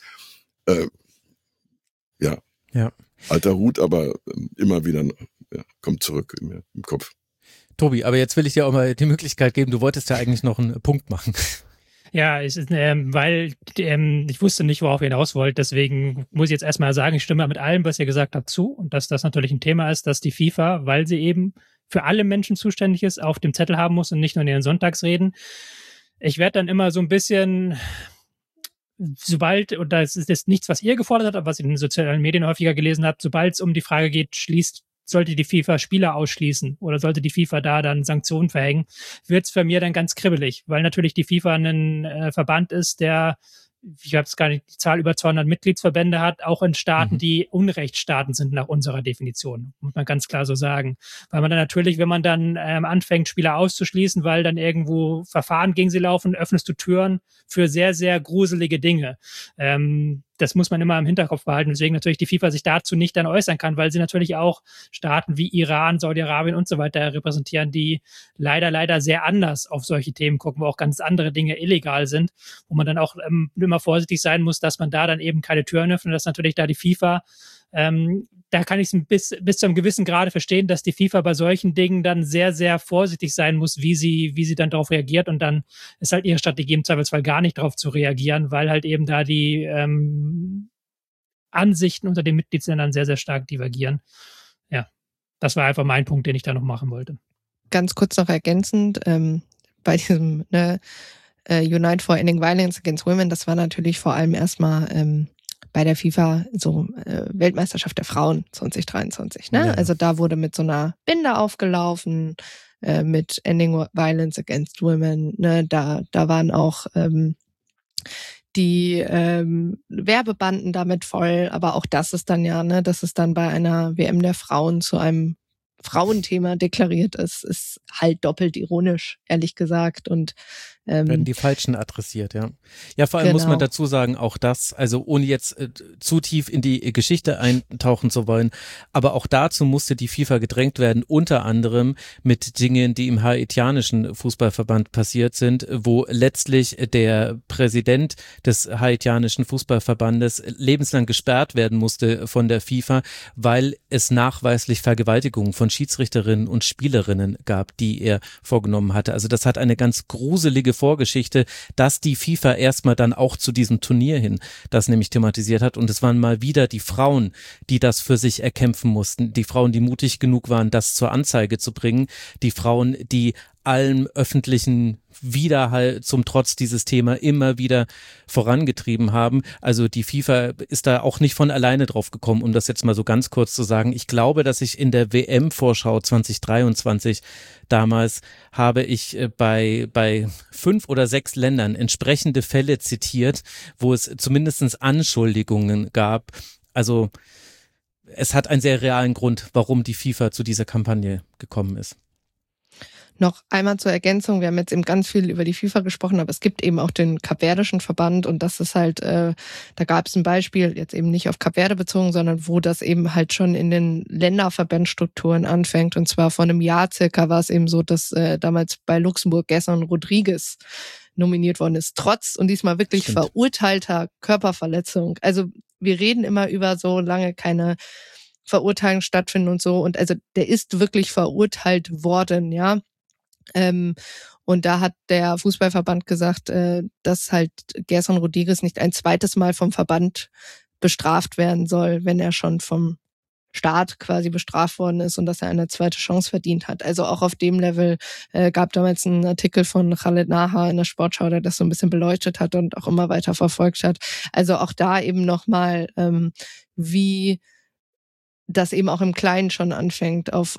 Ja. Alter Hut, aber immer wieder kommt zurück im Kopf. Tobi, aber jetzt will ich dir auch mal die Möglichkeit geben, du wolltest ja eigentlich noch einen Punkt machen. Ja, weil ich wusste nicht, worauf ihr hinaus wollt, deswegen muss ich jetzt erstmal sagen, ich stimme mit allem, was ihr gesagt habt, zu und dass das natürlich ein Thema ist, dass die FIFA, weil sie eben für alle Menschen zuständig ist, auf dem Zettel haben muss und nicht nur in ihren Sonntagsreden. Ich werde dann immer so ein bisschen, sobald, und das ist jetzt nichts, was ihr gefordert habt, aber was ihr in den sozialen Medien häufiger gelesen habt, sobald es um die Frage geht, sollte die FIFA Spieler ausschließen oder sollte die FIFA da dann Sanktionen verhängen, wird's für mich dann ganz kribbelig, weil natürlich die FIFA ein Verband ist, der, ich habe es gar nicht, die Zahl über 200 Mitgliedsverbände hat, auch in Staaten, die Unrechtsstaaten sind nach unserer Definition, muss man ganz klar so sagen. Weil man dann natürlich, wenn man dann anfängt, Spieler auszuschließen, weil dann irgendwo Verfahren gegen sie laufen, öffnest du Türen für sehr, sehr gruselige Dinge. Das muss man immer im Hinterkopf behalten, deswegen natürlich die FIFA sich dazu nicht dann äußern kann, weil sie natürlich auch Staaten wie Iran, Saudi-Arabien und so weiter repräsentieren, die leider sehr anders auf solche Themen gucken, wo auch ganz andere Dinge illegal sind, wo man dann auch immer vorsichtig sein muss, dass man da dann eben keine Türen öffnet, dass natürlich da die FIFA, da kann ich es bis zu einem gewissen Grade verstehen, dass die FIFA bei solchen Dingen dann sehr, sehr vorsichtig sein muss, wie sie dann darauf reagiert und dann ist halt ihre Strategie im Zweifelsfall gar nicht darauf zu reagieren, weil halt eben da die Ansichten unter den Mitgliedsländern sehr, sehr stark divergieren. Ja, das war einfach mein Punkt, den ich da noch machen wollte. Ganz kurz noch ergänzend, bei diesem Unite for Ending Violence Against Women, das war natürlich vor allem erstmal bei der FIFA so Weltmeisterschaft der Frauen 2023. Ne? Ja. Also da wurde mit so einer Binde aufgelaufen, mit Ending Violence Against Women. Ne? Da waren auch die Werbebanden damit voll, aber auch das ist dann ja, ne, dass es dann bei einer WM der Frauen zu einem Frauenthema deklariert ist halt doppelt ironisch, ehrlich gesagt. Und werden die Falschen adressiert, ja. Ja, vor allem muss man dazu sagen, auch das, also ohne jetzt zu tief in die Geschichte eintauchen zu wollen, aber auch dazu musste die FIFA gedrängt werden, unter anderem mit Dingen, die im haitianischen Fußballverband passiert sind, wo letztlich der Präsident des haitianischen Fußballverbandes lebenslang gesperrt werden musste von der FIFA, weil es nachweislich Vergewaltigungen von Schiedsrichterinnen und Spielerinnen gab, die er vorgenommen hatte. Also das hat eine ganz gruselige Vorgeschichte, dass die FIFA erstmal dann auch zu diesem Turnier hin das nämlich thematisiert hat und es waren mal wieder die Frauen, die das für sich erkämpfen mussten, die Frauen, die mutig genug waren, das zur Anzeige zu bringen, die Frauen, die allem öffentlichen Widerhall zum Trotz dieses Thema immer wieder vorangetrieben haben. Also die FIFA ist da auch nicht von alleine drauf gekommen, um das jetzt mal so ganz kurz zu sagen. Ich glaube, dass ich in der WM-Vorschau 2023 damals habe ich bei 5 oder 6 Ländern entsprechende Fälle zitiert, wo es zumindest Anschuldigungen gab. Also es hat einen sehr realen Grund, warum die FIFA zu dieser Kampagne gekommen ist. Noch einmal zur Ergänzung, wir haben jetzt eben ganz viel über die FIFA gesprochen, aber es gibt eben auch den kapverdischen Verband und das ist halt, da gab es ein Beispiel, jetzt eben nicht auf Kap Verde bezogen, sondern wo das eben halt schon in den Länderverbandstrukturen anfängt und zwar vor einem Jahr circa war es eben so, dass damals bei Luxemburg Gerson Rodriguez nominiert worden ist, trotz und diesmal wirklich verurteilter Körperverletzung. Also wir reden immer über so lange keine Verurteilungen stattfinden und so und also der ist wirklich verurteilt worden, ja. Und da hat der Fußballverband gesagt, dass halt Gerson Rodriguez nicht ein zweites Mal vom Verband bestraft werden soll, wenn er schon vom Staat quasi bestraft worden ist und dass er eine zweite Chance verdient hat. Also auch auf dem Level gab damals einen Artikel von Khaled Naha in der Sportschau, der das so ein bisschen beleuchtet hat und auch immer weiter verfolgt hat. Also auch da eben nochmal, wie das eben auch im Kleinen schon anfängt, auf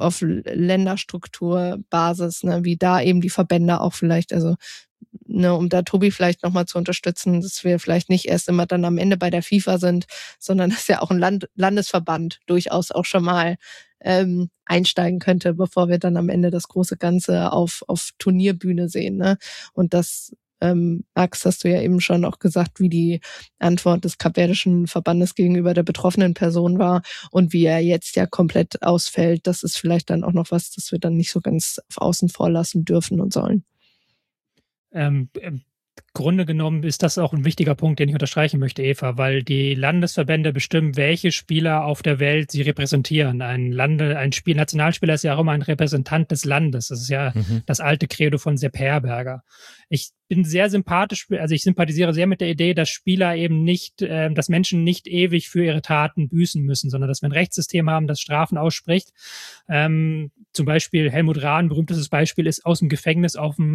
Länderstrukturbasis, ne, wie da eben die Verbände auch vielleicht, also ne, um da Tobi vielleicht nochmal zu unterstützen, dass wir vielleicht nicht erst immer dann am Ende bei der FIFA sind, sondern dass ja auch ein Landesverband durchaus auch schon mal einsteigen könnte, bevor wir dann am Ende das große Ganze auf Turnierbühne sehen. Ne? Und das Max, hast du ja eben schon auch gesagt, wie die Antwort des kapverdischen Verbandes gegenüber der betroffenen Person war und wie er jetzt ja komplett ausfällt. Das ist vielleicht dann auch noch was, das wir dann nicht so ganz auf außen vor lassen dürfen und sollen. Grunde genommen ist das auch ein wichtiger Punkt, den ich unterstreichen möchte, Eva, weil die Landesverbände bestimmen, welche Spieler auf der Welt sie repräsentieren. Ein Nationalspieler ist ja auch immer ein Repräsentant des Landes. Das ist ja das alte Credo von Sepp Herberger. Ich bin sehr sympathisch, also ich sympathisiere sehr mit der Idee, dass Spieler eben nicht, dass Menschen nicht ewig für ihre Taten büßen müssen, sondern dass wir ein Rechtssystem haben, das Strafen ausspricht. Zum Beispiel Helmut Rahn, berühmtestes Beispiel, ist aus dem Gefängnis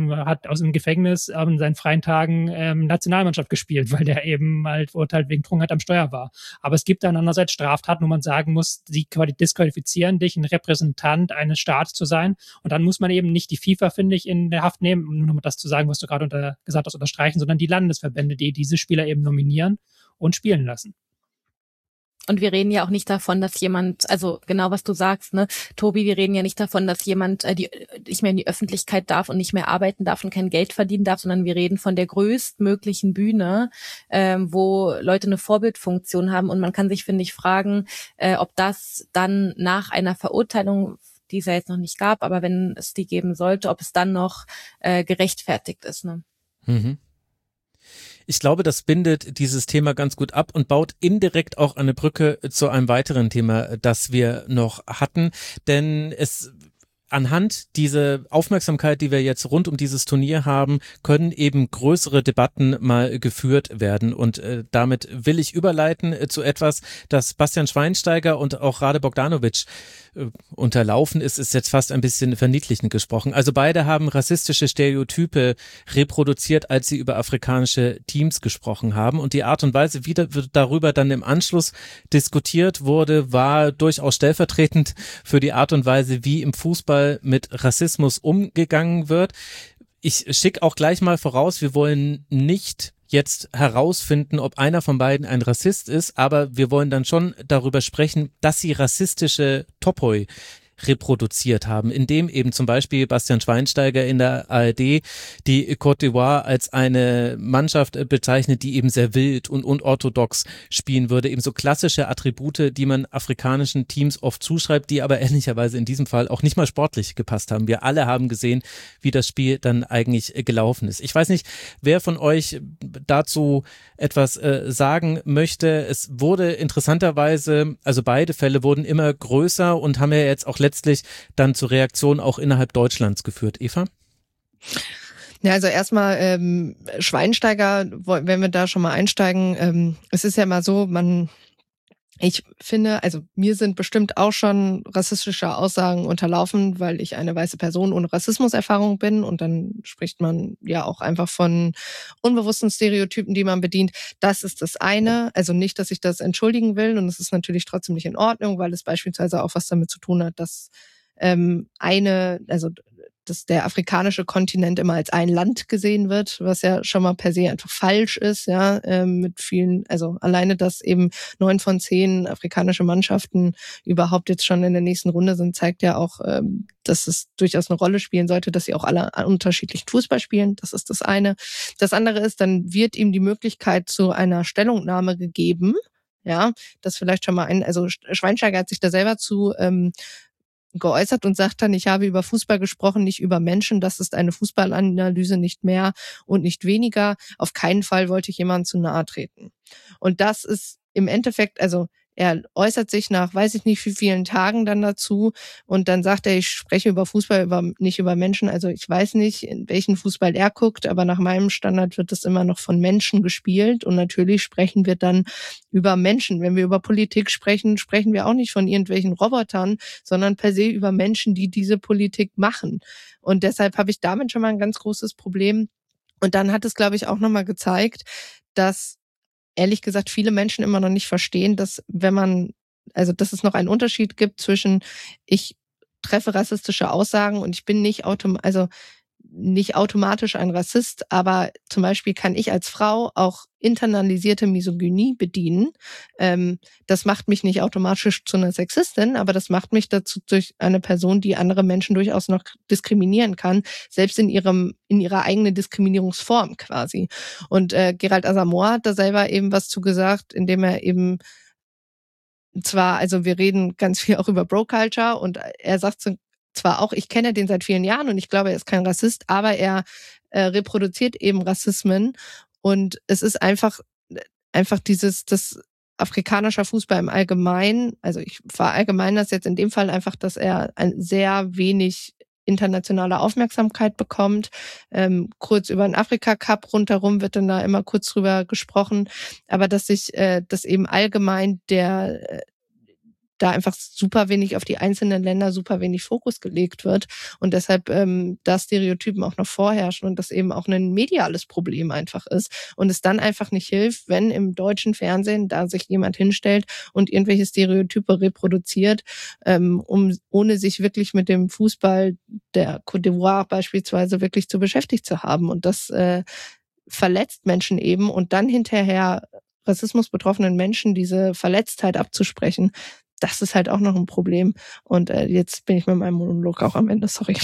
in seinen freien Tagen Nationalmannschaft gespielt, weil der eben halt verurteilt wegen Trunkenheit am Steuer war. Aber es gibt dann andererseits Straftaten, wo man sagen muss, sie disqualifizieren dich, ein Repräsentant eines Staates zu sein. Und dann muss man eben nicht die FIFA, finde ich, in der Haft nehmen, um nur noch das zu sagen, was du gerade gesagt hast, unterstreichen, sondern die Landesverbände, die diese Spieler eben nominieren und spielen lassen. Und wir reden ja auch nicht davon, dass jemand, also genau was du sagst, ne, Tobi, wir reden ja nicht davon, dass jemand nicht mehr in die Öffentlichkeit darf und nicht mehr arbeiten darf und kein Geld verdienen darf, sondern wir reden von der größtmöglichen Bühne, wo Leute eine Vorbildfunktion haben. Und man kann sich, finde ich, fragen, ob das dann nach einer Verurteilung, die es ja jetzt noch nicht gab, aber wenn es die geben sollte, ob es dann noch gerechtfertigt ist. Ne? Mhm. Ich glaube, das bindet dieses Thema ganz gut ab und baut indirekt auch eine Brücke zu einem weiteren Thema, das wir noch hatten, denn anhand dieser Aufmerksamkeit, die wir jetzt rund um dieses Turnier haben, können eben größere Debatten mal geführt werden. Und damit will ich überleiten zu etwas, das Bastian Schweinsteiger und auch Rade Bogdanovic unterlaufen ist jetzt fast ein bisschen verniedlichend gesprochen. Also beide haben rassistische Stereotype reproduziert, als sie über afrikanische Teams gesprochen haben. Und die Art und Weise, wie darüber dann im Anschluss diskutiert wurde, war durchaus stellvertretend für die Art und Weise, wie im Fußball mit Rassismus umgegangen wird. Ich schicke auch gleich mal voraus, wir wollen nicht jetzt herausfinden, ob einer von beiden ein Rassist ist, aber wir wollen dann schon darüber sprechen, dass sie rassistische Topoi reproduziert haben, indem eben zum Beispiel Bastian Schweinsteiger in der ARD die Côte d'Ivoire als eine Mannschaft bezeichnet, die eben sehr wild und unorthodox spielen würde, eben so klassische Attribute, die man afrikanischen Teams oft zuschreibt, die aber ehrlicherweise in diesem Fall auch nicht mal sportlich gepasst haben. Wir alle haben gesehen, wie das Spiel dann eigentlich gelaufen ist. Ich weiß nicht, wer von euch dazu etwas sagen möchte. Es wurde interessanterweise, also beide Fälle wurden immer größer und haben ja jetzt auch letztlich dann zur Reaktion auch innerhalb Deutschlands geführt. Eva? Ja, also erstmal Schweinsteiger, wenn wir da schon mal einsteigen, es ist ja immer so, ich finde, also mir sind bestimmt auch schon rassistische Aussagen unterlaufen, weil ich eine weiße Person ohne Rassismuserfahrung bin und dann spricht man ja auch einfach von unbewussten Stereotypen, die man bedient. Das ist das eine, also nicht, dass ich das entschuldigen will und es ist natürlich trotzdem nicht in Ordnung, weil es beispielsweise auch was damit zu tun hat, dass dass der afrikanische Kontinent immer als ein Land gesehen wird, was ja schon mal per se einfach falsch ist, ja, mit vielen, also alleine, dass eben 9 von 10 afrikanische Mannschaften überhaupt jetzt schon in der nächsten Runde sind, zeigt ja auch, dass es durchaus eine Rolle spielen sollte, dass sie auch alle unterschiedlichen Fußball spielen. Das ist das eine. Das andere ist, dann wird ihm die Möglichkeit zu einer Stellungnahme gegeben, ja, das vielleicht schon mal also Schweinsteiger hat sich da selber zu geäußert und sagt dann, ich habe über Fußball gesprochen, nicht über Menschen. Das ist eine Fußballanalyse, nicht mehr und nicht weniger. Auf keinen Fall wollte ich jemandem zu nahe treten. Und das ist im Endeffekt, also er äußert sich nach, weiß ich nicht wie vielen Tagen dann dazu und dann sagt er, ich spreche über Fußball, nicht über Menschen. Also ich weiß nicht, in welchen Fußball er guckt, aber nach meinem Standard wird es immer noch von Menschen gespielt und natürlich sprechen wir dann über Menschen. Wenn wir über Politik sprechen, sprechen wir auch nicht von irgendwelchen Robotern, sondern per se über Menschen, die diese Politik machen. Und deshalb habe ich damit schon mal ein ganz großes Problem. Und dann hat es, glaube ich, auch nochmal gezeigt, dass ehrlich gesagt viele Menschen immer noch nicht verstehen, dass dass es noch einen Unterschied gibt zwischen ich treffe rassistische Aussagen und ich bin nicht automatisch ein Rassist, aber zum Beispiel kann ich als Frau auch internalisierte Misogynie bedienen. Das macht mich nicht automatisch zu einer Sexistin, aber das macht mich dazu durch eine Person, die andere Menschen durchaus noch diskriminieren kann, selbst in ihrer eigenen Diskriminierungsform quasi. Und Gerald Asamoah hat da selber eben was zu gesagt, indem er eben zwar, also wir reden ganz viel auch über Bro-Culture und er sagt zwar auch, ich kenne den seit vielen Jahren und ich glaube, er ist kein Rassist, aber er reproduziert eben Rassismen und es ist einfach das afrikanischer Fußball im Allgemeinen, also ich verallgemeine das jetzt in dem Fall einfach, dass er ein sehr wenig internationale Aufmerksamkeit bekommt. Kurz über den Afrika-Cup rundherum wird dann da immer kurz drüber gesprochen, aber dass eben allgemein da einfach super wenig auf die einzelnen Länder super wenig Fokus gelegt wird und deshalb da Stereotypen auch noch vorherrschen und das eben auch ein mediales Problem einfach ist und es dann einfach nicht hilft, wenn im deutschen Fernsehen da sich jemand hinstellt und irgendwelche Stereotype reproduziert, ohne sich wirklich mit dem Fußball der Côte d'Ivoire beispielsweise wirklich zu beschäftigt zu haben und das verletzt Menschen eben und dann hinterher rassismusbetroffenen Menschen diese Verletztheit abzusprechen, das ist halt auch noch ein Problem. Und jetzt bin ich mit meinem Monolog auch am Ende, sorry.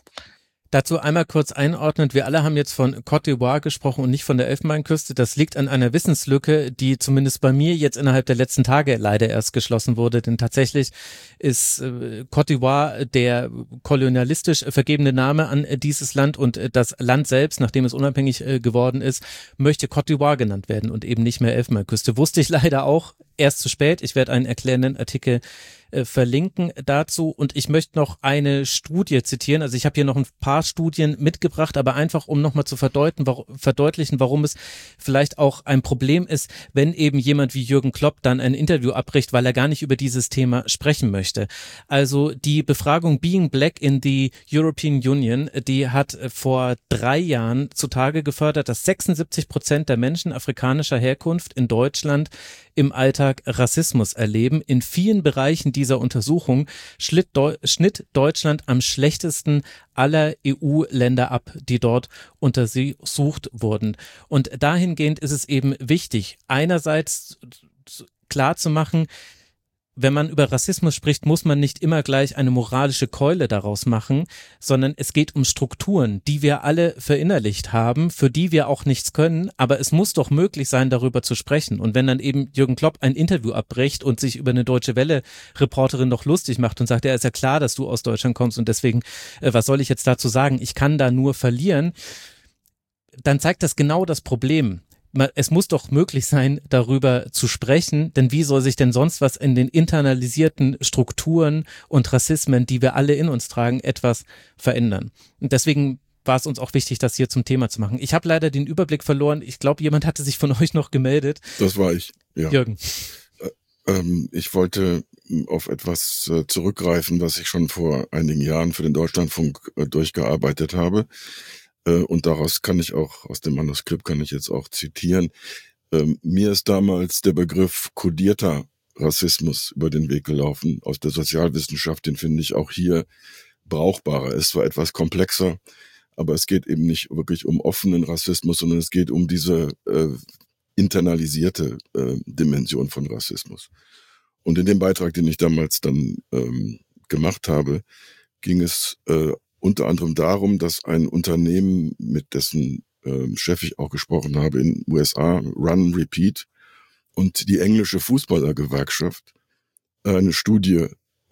Dazu einmal kurz einordnend, wir alle haben jetzt von Côte d'Ivoire gesprochen und nicht von der Elfenbeinküste. Das liegt an einer Wissenslücke, die zumindest bei mir jetzt innerhalb der letzten Tage leider erst geschlossen wurde. Denn tatsächlich ist Côte d'Ivoire der kolonialistisch vergebene Name an dieses Land und das Land selbst, nachdem es unabhängig geworden ist, möchte Côte d'Ivoire genannt werden und eben nicht mehr Elfenbeinküste. Wusste ich leider auch erst zu spät. Ich werde einen erklärenden Artikel verlinken dazu und ich möchte noch eine Studie zitieren. Also ich habe hier noch ein paar Studien mitgebracht, aber einfach um nochmal zu verdeutlichen, warum es vielleicht auch ein Problem ist, wenn eben jemand wie Jürgen Klopp dann ein Interview abbricht, weil er gar nicht über dieses Thema sprechen möchte. Also die Befragung Being Black in the European Union, die hat vor 3 Jahren zutage gefördert, dass 76% der Menschen afrikanischer Herkunft in Deutschland im Alltag Rassismus erleben. In vielen Bereichen dieser Untersuchung schnitt Deutschland am schlechtesten aller EU-Länder ab, die dort untersucht wurden. Und dahingehend ist es eben wichtig, einerseits klar zu machen, wenn man über Rassismus spricht, muss man nicht immer gleich eine moralische Keule daraus machen, sondern es geht um Strukturen, die wir alle verinnerlicht haben, für die wir auch nichts können, aber es muss doch möglich sein, darüber zu sprechen. Und wenn dann eben Jürgen Klopp ein Interview abbricht und sich über eine Deutsche Welle-Reporterin noch lustig macht und sagt, ja, ist ja klar, dass du aus Deutschland kommst und deswegen, was soll ich jetzt dazu sagen, ich kann da nur verlieren, dann zeigt das genau das Problem. Es muss doch möglich sein, darüber zu sprechen, denn wie soll sich denn sonst was in den internalisierten Strukturen und Rassismen, die wir alle in uns tragen, etwas verändern? Und deswegen war es uns auch wichtig, das hier zum Thema zu machen. Ich habe leider den Überblick verloren. Ich glaube, jemand hatte sich von euch noch gemeldet. Das war ich, ja. Jürgen. Ich wollte auf etwas zurückgreifen, was ich schon vor einigen Jahren für den Deutschlandfunk durchgearbeitet habe. Und daraus kann ich auch, aus dem Manuskript kann ich jetzt auch zitieren. Mir ist damals der Begriff kodierter Rassismus über den Weg gelaufen aus der Sozialwissenschaft. Den finde ich auch hier brauchbarer. Es ist zwar etwas komplexer, aber es geht eben nicht wirklich um offenen Rassismus, sondern es geht um diese internalisierte Dimension von Rassismus. Und in dem Beitrag, den ich damals dann gemacht habe, ging es unter anderem darum, dass ein Unternehmen, mit dessen Chef ich auch gesprochen habe in den USA, Run Repeat, und die englische Fußballergewerkschaft eine Studie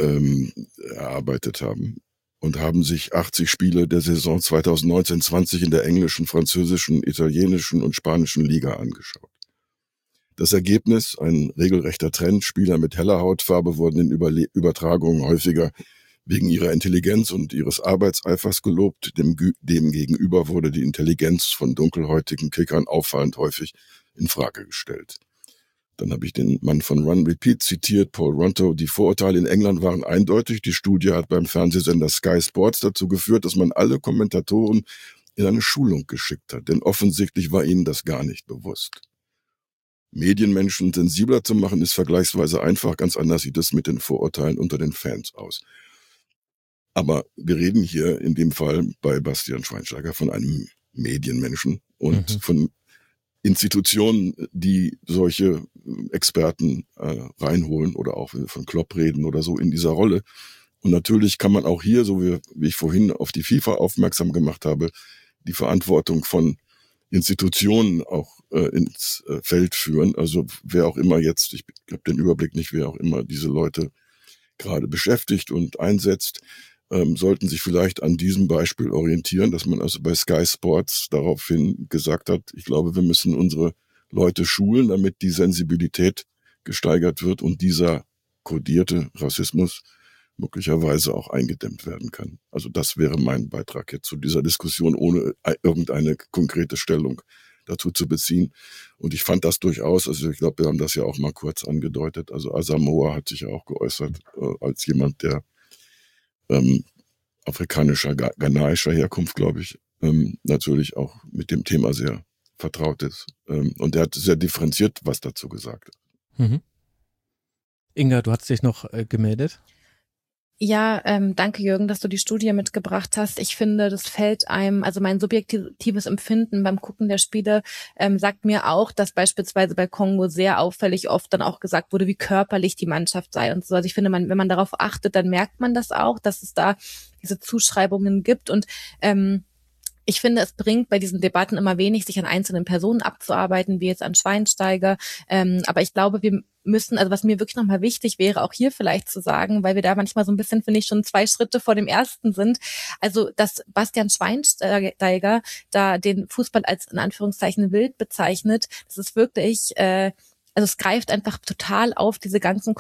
erarbeitet haben und haben sich 80 Spiele der Saison 2019-20 in der englischen, französischen, italienischen und spanischen Liga angeschaut. Das Ergebnis, ein regelrechter Trend, Spieler mit heller Hautfarbe wurden in Übertragungen häufiger wegen ihrer Intelligenz und ihres Arbeitseifers gelobt. Dem gegenüber wurde die Intelligenz von dunkelhäutigen Kickern auffallend häufig in Frage gestellt. Dann habe ich den Mann von Run Repeat zitiert, Paul Ronto. Die Vorurteile in England waren eindeutig. Die Studie hat beim Fernsehsender Sky Sports dazu geführt, dass man alle Kommentatoren in eine Schulung geschickt hat. Denn offensichtlich war ihnen das gar nicht bewusst. Medienmenschen sensibler zu machen, ist vergleichsweise einfach. Ganz anders sieht es mit den Vorurteilen unter den Fans aus. Aber wir reden hier in dem Fall bei Bastian Schweinsteiger von einem Medienmenschen und von Institutionen, die solche Experten reinholen oder auch wenn wir von Klopp reden oder so in dieser Rolle. Und natürlich kann man auch hier, so wie ich vorhin auf die FIFA aufmerksam gemacht habe, die Verantwortung von Institutionen auch ins Feld führen. Also wer auch immer jetzt, ich habe den Überblick nicht, wer auch immer diese Leute gerade beschäftigt und einsetzt. sollten sich vielleicht an diesem Beispiel orientieren, dass man also bei Sky Sports daraufhin gesagt hat, ich glaube, wir müssen unsere Leute schulen, damit die Sensibilität gesteigert wird und dieser kodierte Rassismus möglicherweise auch eingedämmt werden kann. Also das wäre mein Beitrag jetzt zu dieser Diskussion, ohne irgendeine konkrete Stellung dazu zu beziehen. Und ich fand das durchaus, also ich glaube, wir haben das ja auch mal kurz angedeutet, also Asamoah hat sich ja auch geäußert als jemand, der afrikanischer, ghanaischer Herkunft, glaube ich, natürlich auch mit dem Thema sehr vertraut ist. Und er hat sehr differenziert was dazu gesagt. Mhm. Inga, du hast dich noch gemeldet. Ja, danke Jürgen, dass du die Studie mitgebracht hast. Ich finde, das fällt einem, also mein subjektives Empfinden beim Gucken der Spiele sagt mir auch, dass beispielsweise bei Kongo sehr auffällig oft dann auch gesagt wurde, wie körperlich die Mannschaft sei und so. Also ich finde, wenn man darauf achtet, dann merkt man das auch, dass es da diese Zuschreibungen gibt und ich finde, es bringt bei diesen Debatten immer wenig, sich an einzelnen Personen abzuarbeiten, wie jetzt an Schweinsteiger. Aber ich glaube, wir müssen, also was mir wirklich nochmal wichtig wäre, auch hier vielleicht zu sagen, weil wir da manchmal so ein bisschen, finde ich, schon 2 Schritte vor dem ersten sind. Also, dass Bastian Schweinsteiger da den Fußball als in Anführungszeichen wild bezeichnet, das ist wirklich also es greift einfach total auf diese ganzen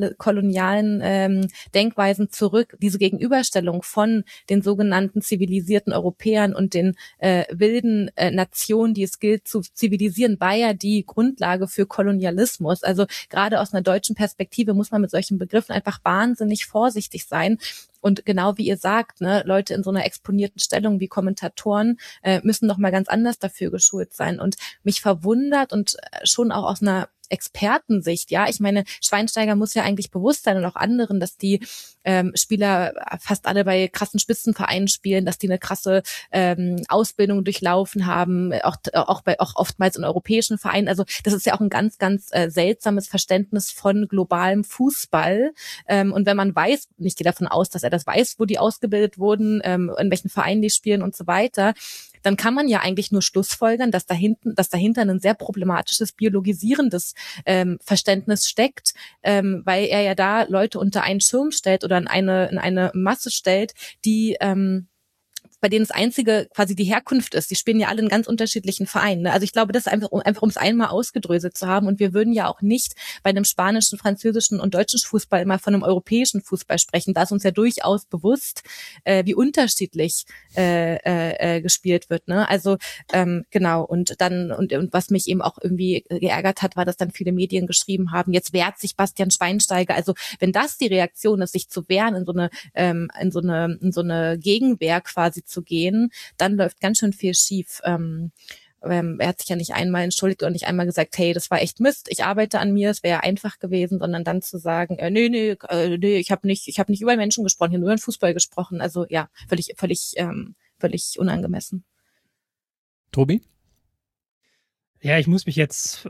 kolonialen Denkweisen zurück, diese Gegenüberstellung von den sogenannten zivilisierten Europäern und den wilden Nationen, die es gilt zu zivilisieren, war ja die Grundlage für Kolonialismus. Also gerade aus einer deutschen Perspektive muss man mit solchen Begriffen einfach wahnsinnig vorsichtig sein. Und genau wie ihr sagt, ne, Leute in so einer exponierten Stellung wie Kommentatoren müssen noch mal ganz anders dafür geschult sein. Und mich verwundert und schon auch aus einer Expertensicht, ja, ich meine, Schweinsteiger muss ja eigentlich bewusst sein und auch anderen, dass die Spieler fast alle bei krassen Spitzenvereinen spielen, dass die eine krasse Ausbildung durchlaufen haben, auch oftmals in europäischen Vereinen. Also das ist ja auch ein ganz, ganz seltsames Verständnis von globalem Fußball. Und wenn man weiß, und ich gehe davon aus, dass er das weiß, wo die ausgebildet wurden, in welchen Vereinen die spielen und so weiter, dann kann man ja eigentlich nur schlussfolgern, dass dahinter ein sehr problematisches biologisierendes Verständnis steckt, weil er ja da Leute unter einen Schirm stellt oder in eine Masse stellt, die bei denen das einzige quasi die Herkunft ist. Die spielen ja alle in ganz unterschiedlichen Vereinen. Ne? Also ich glaube, das ist einfach um es einmal ausgedröselt zu haben. Und wir würden ja auch nicht bei einem spanischen, französischen und deutschen Fußball immer von einem europäischen Fußball sprechen. Da ist uns ja durchaus bewusst, wie unterschiedlich gespielt wird. Ne? Also genau. Und was mich eben auch irgendwie geärgert hat, war, dass dann viele Medien geschrieben haben, jetzt wehrt sich Bastian Schweinsteiger. Also wenn das die Reaktion ist, sich zu wehren, in so eine Gegenwehr quasi zu gehen, dann läuft ganz schön viel schief. Er hat sich ja nicht einmal entschuldigt und nicht einmal gesagt, hey, das war echt Mist, ich arbeite an mir, es wäre nee gewesen, sondern dann zu sagen, nee, ich habe nicht über Menschen gesprochen, ich habe nur über den Fußball gesprochen. Also ja, völlig unangemessen. Tobi? Ja, ich muss mich jetzt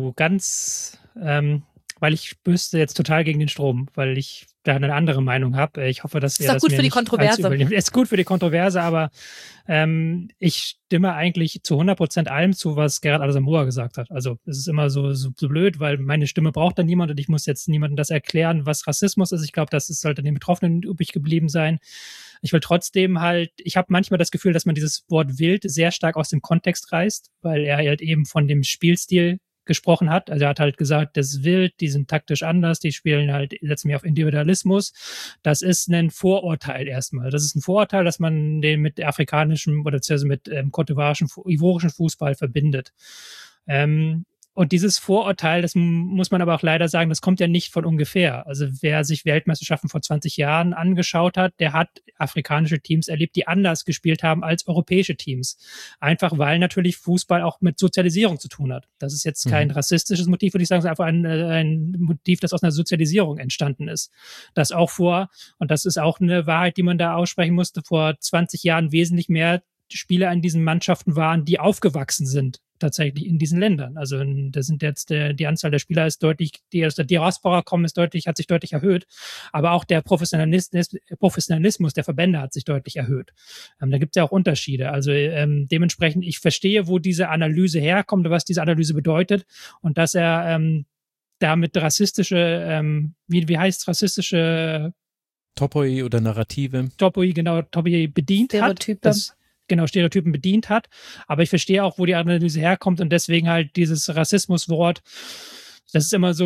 weil ich bürste jetzt total gegen den Strom, weil ich da eine andere Meinung habe. Ich hoffe, dass ihr das gut für die Kontroverse. Ist gut für die Kontroverse, aber ich stimme eigentlich zu 100% allem zu, was Gerard Asamoah gesagt hat. Also es ist immer so blöd, weil meine Stimme braucht dann niemand und ich muss jetzt niemandem das erklären, was Rassismus ist. Ich glaube, das sollte den Betroffenen übrig geblieben sein. Ich will trotzdem ich habe manchmal das Gefühl, dass man dieses Wort wild sehr stark aus dem Kontext reißt, weil er halt eben von dem Spielstil gesprochen hat. Also er hat halt gesagt, das ist wild, die sind taktisch anders, die setzen mehr auf Individualismus. Das ist ein Vorurteil erstmal. Das ist ein Vorurteil, dass man den mit afrikanischem oder mit ivorischen Fußball verbindet. Und dieses Vorurteil, das muss man aber auch leider sagen, das kommt ja nicht von ungefähr. Also wer sich Weltmeisterschaften vor 20 Jahren angeschaut hat, der hat afrikanische Teams erlebt, die anders gespielt haben als europäische Teams. Einfach weil natürlich Fußball auch mit Sozialisierung zu tun hat. Das ist jetzt kein rassistisches Motiv, würde ich sagen, es ist einfach ein Motiv, das aus einer Sozialisierung entstanden ist. Das auch und das ist auch eine Wahrheit, die man da aussprechen musste, vor 20 Jahren wesentlich mehr Spieler in diesen Mannschaften waren, die aufgewachsen sind tatsächlich in diesen Ländern. Also da sind jetzt die Anzahl der Spieler ist deutlich, die aus der Diaspora kommen, hat sich deutlich erhöht. Aber auch der Professionalismus der Verbände hat sich deutlich erhöht. Da gibt es ja auch Unterschiede. Also dementsprechend, ich verstehe, wo diese Analyse herkommt, was diese Analyse bedeutet und dass er damit rassistische, wie heißt rassistische Topoi oder Narrative. Topoi bedient Stereotype. hat. Stereotypen bedient hat. Aber ich verstehe auch, wo die Analyse herkommt und deswegen halt dieses Rassismuswort, das ist immer so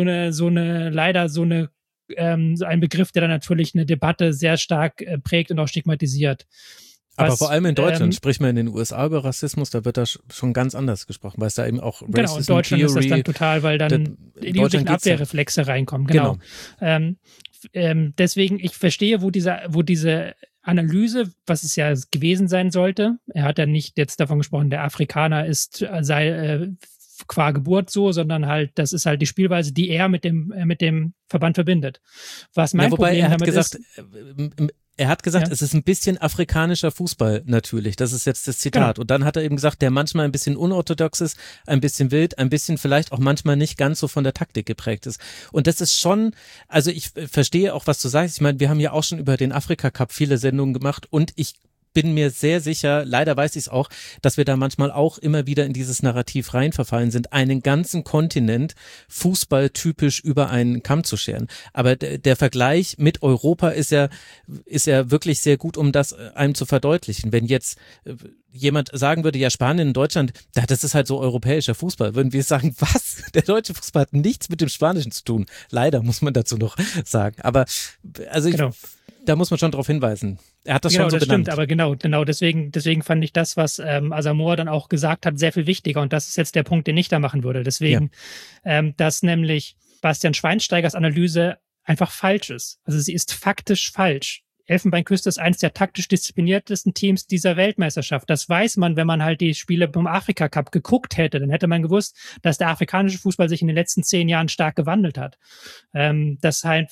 ein Begriff, der dann natürlich eine Debatte sehr stark prägt und auch stigmatisiert. Aber vor allem in Deutschland, sprich mal in den USA über Rassismus, da wird da schon ganz anders gesprochen, weil es da eben auch Racism Genau, in Deutschland Theory, ist das dann total, weil dann die üblichen Abwehrreflexe reinkommen. Genau. Deswegen, ich verstehe, wo diese Analyse, was es ja gewesen sein sollte, er hat ja nicht jetzt davon gesprochen, der Afrikaner sei qua Geburt so, sondern halt, das ist halt die Spielweise, die er mit dem Verband verbindet. Was mein Problem damit ist. Er hat gesagt, es ist ein bisschen afrikanischer Fußball natürlich. Das ist jetzt das Zitat. Genau. Und dann hat er eben gesagt, der manchmal ein bisschen unorthodox ist, ein bisschen wild, ein bisschen vielleicht auch manchmal nicht ganz so von der Taktik geprägt ist. Und das ist schon, also ich verstehe auch, was du sagst. Ich meine, wir haben ja auch schon über den Afrika-Cup viele Sendungen gemacht und ich bin mir sehr sicher, leider weiß ich es auch, dass wir da manchmal auch immer wieder in dieses Narrativ reinverfallen sind, einen ganzen Kontinent fußballtypisch über einen Kamm zu scheren. Aber der Vergleich mit Europa ist ja wirklich sehr gut, um das einem zu verdeutlichen. Wenn jetzt jemand sagen würde, ja, Spanien und Deutschland, das ist halt so europäischer Fußball, würden wir sagen, was? Der deutsche Fußball hat nichts mit dem Spanischen zu tun. Leider, muss man dazu noch sagen. Aber also da muss man schon drauf hinweisen. Er hat das schon so benannt. Stimmt, aber genau, deswegen fand ich das, was Asamoah dann auch gesagt hat, sehr viel wichtiger und das ist jetzt der Punkt, den ich da machen würde. Deswegen, dass nämlich Bastian Schweinsteigers Analyse einfach falsch ist. Also sie ist faktisch falsch. Elfenbeinküste ist eines der taktisch diszipliniertesten Teams dieser Weltmeisterschaft. Das weiß man, wenn man halt die Spiele beim Afrika-Cup geguckt hätte. Dann hätte man gewusst, dass der afrikanische Fußball sich in den letzten 10 Jahren stark gewandelt hat. Dass halt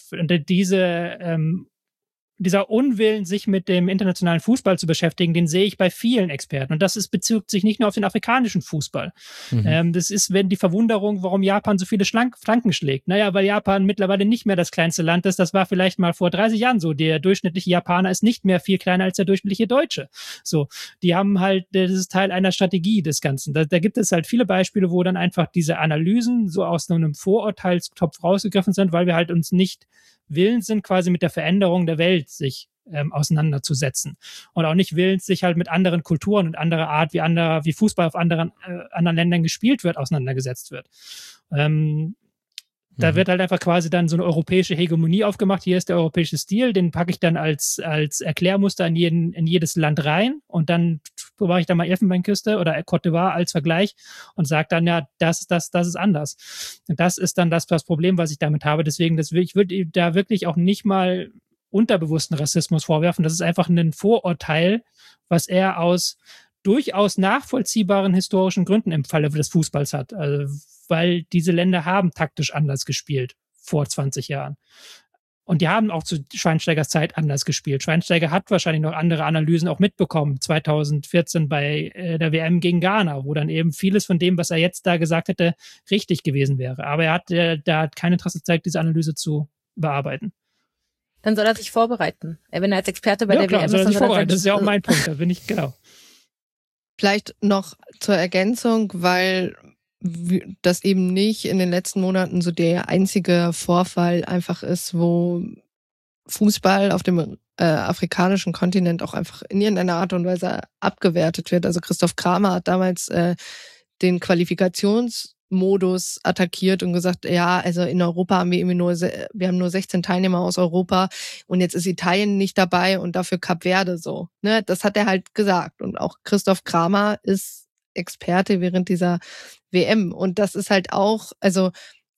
dieser Unwillen, sich mit dem internationalen Fußball zu beschäftigen, den sehe ich bei vielen Experten. Und das bezieht sich nicht nur auf den afrikanischen Fußball. Das ist, wenn die Verwunderung, warum Japan so viele Flanken schlägt. Naja, weil Japan mittlerweile nicht mehr das kleinste Land ist. Das war vielleicht mal vor 30 Jahren so. Der durchschnittliche Japaner ist nicht mehr viel kleiner als der durchschnittliche Deutsche. So, die haben halt, das ist Teil einer Strategie des Ganzen. Da gibt es halt viele Beispiele, wo dann einfach diese Analysen so aus einem Vorurteilstopf rausgegriffen sind, weil wir halt uns nicht willens sind, quasi mit der Veränderung der Welt sich auseinanderzusetzen. Und auch nicht willens, sich halt mit anderen Kulturen und anderer Art, wie Fußball auf anderen Ländern gespielt wird, auseinandergesetzt wird. Da wird halt einfach quasi dann so eine europäische Hegemonie aufgemacht. Hier ist der europäische Stil, den packe ich dann als Erklärmuster in jedes Land rein und dann mache ich dann mal Elfenbeinküste oder Côte d'Ivoire als Vergleich und sage dann, ja, das ist anders. Und das ist dann das Problem, was ich damit habe. Deswegen, ich würde da wirklich auch nicht mal unterbewussten Rassismus vorwerfen. Das ist einfach ein Vorurteil, was er aus durchaus nachvollziehbaren historischen Gründen im Falle des Fußballs hat. Also, weil diese Länder haben taktisch anders gespielt vor 20 Jahren. Und die haben auch zu Schweinsteigers Zeit anders gespielt. Schweinsteiger hat wahrscheinlich noch andere Analysen auch mitbekommen, 2014 bei der WM gegen Ghana, wo dann eben vieles von dem, was er jetzt da gesagt hätte, richtig gewesen wäre. Aber er hat kein Interesse gezeigt, diese Analyse zu bearbeiten. Dann soll er sich vorbereiten. Wenn er als Experte bei der WM ist, soll er sich vorbereiten. Das ist ja auch mein Punkt, da bin ich, genau. Vielleicht noch zur Ergänzung, weil das eben nicht in den letzten Monaten so der einzige Vorfall einfach ist, wo Fußball auf dem afrikanischen Kontinent auch einfach in irgendeiner Art und Weise abgewertet wird. Also Christoph Kramer hat damals den Qualifikationsmodus attackiert und gesagt, ja, also in Europa haben wir nur 16 Teilnehmer aus Europa und jetzt ist Italien nicht dabei und dafür Kap Verde so. Ne, das hat er halt gesagt. Und auch Christoph Kramer ist Experte während dieser WM. Und das ist halt auch, also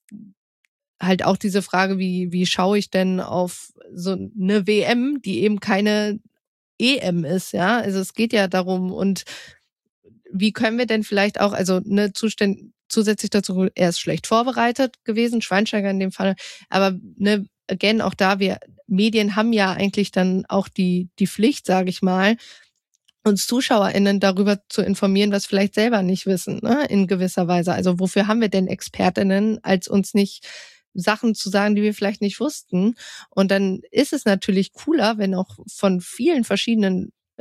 halt auch diese Frage, wie schaue ich denn auf so eine WM, die eben keine EM ist, ja? Also es geht ja darum, und wie können wir denn vielleicht auch, also zusätzlich dazu, er ist schlecht vorbereitet gewesen, Schweinsteiger in dem Fall, aber again, auch da, Medien haben ja eigentlich dann auch die Pflicht, sage ich mal, uns ZuschauerInnen darüber zu informieren, was vielleicht selber nicht wissen, ne, in gewisser Weise. Also wofür haben wir denn ExpertInnen, als uns nicht Sachen zu sagen, die wir vielleicht nicht wussten? Und dann ist es natürlich cooler, wenn auch von vielen verschiedenen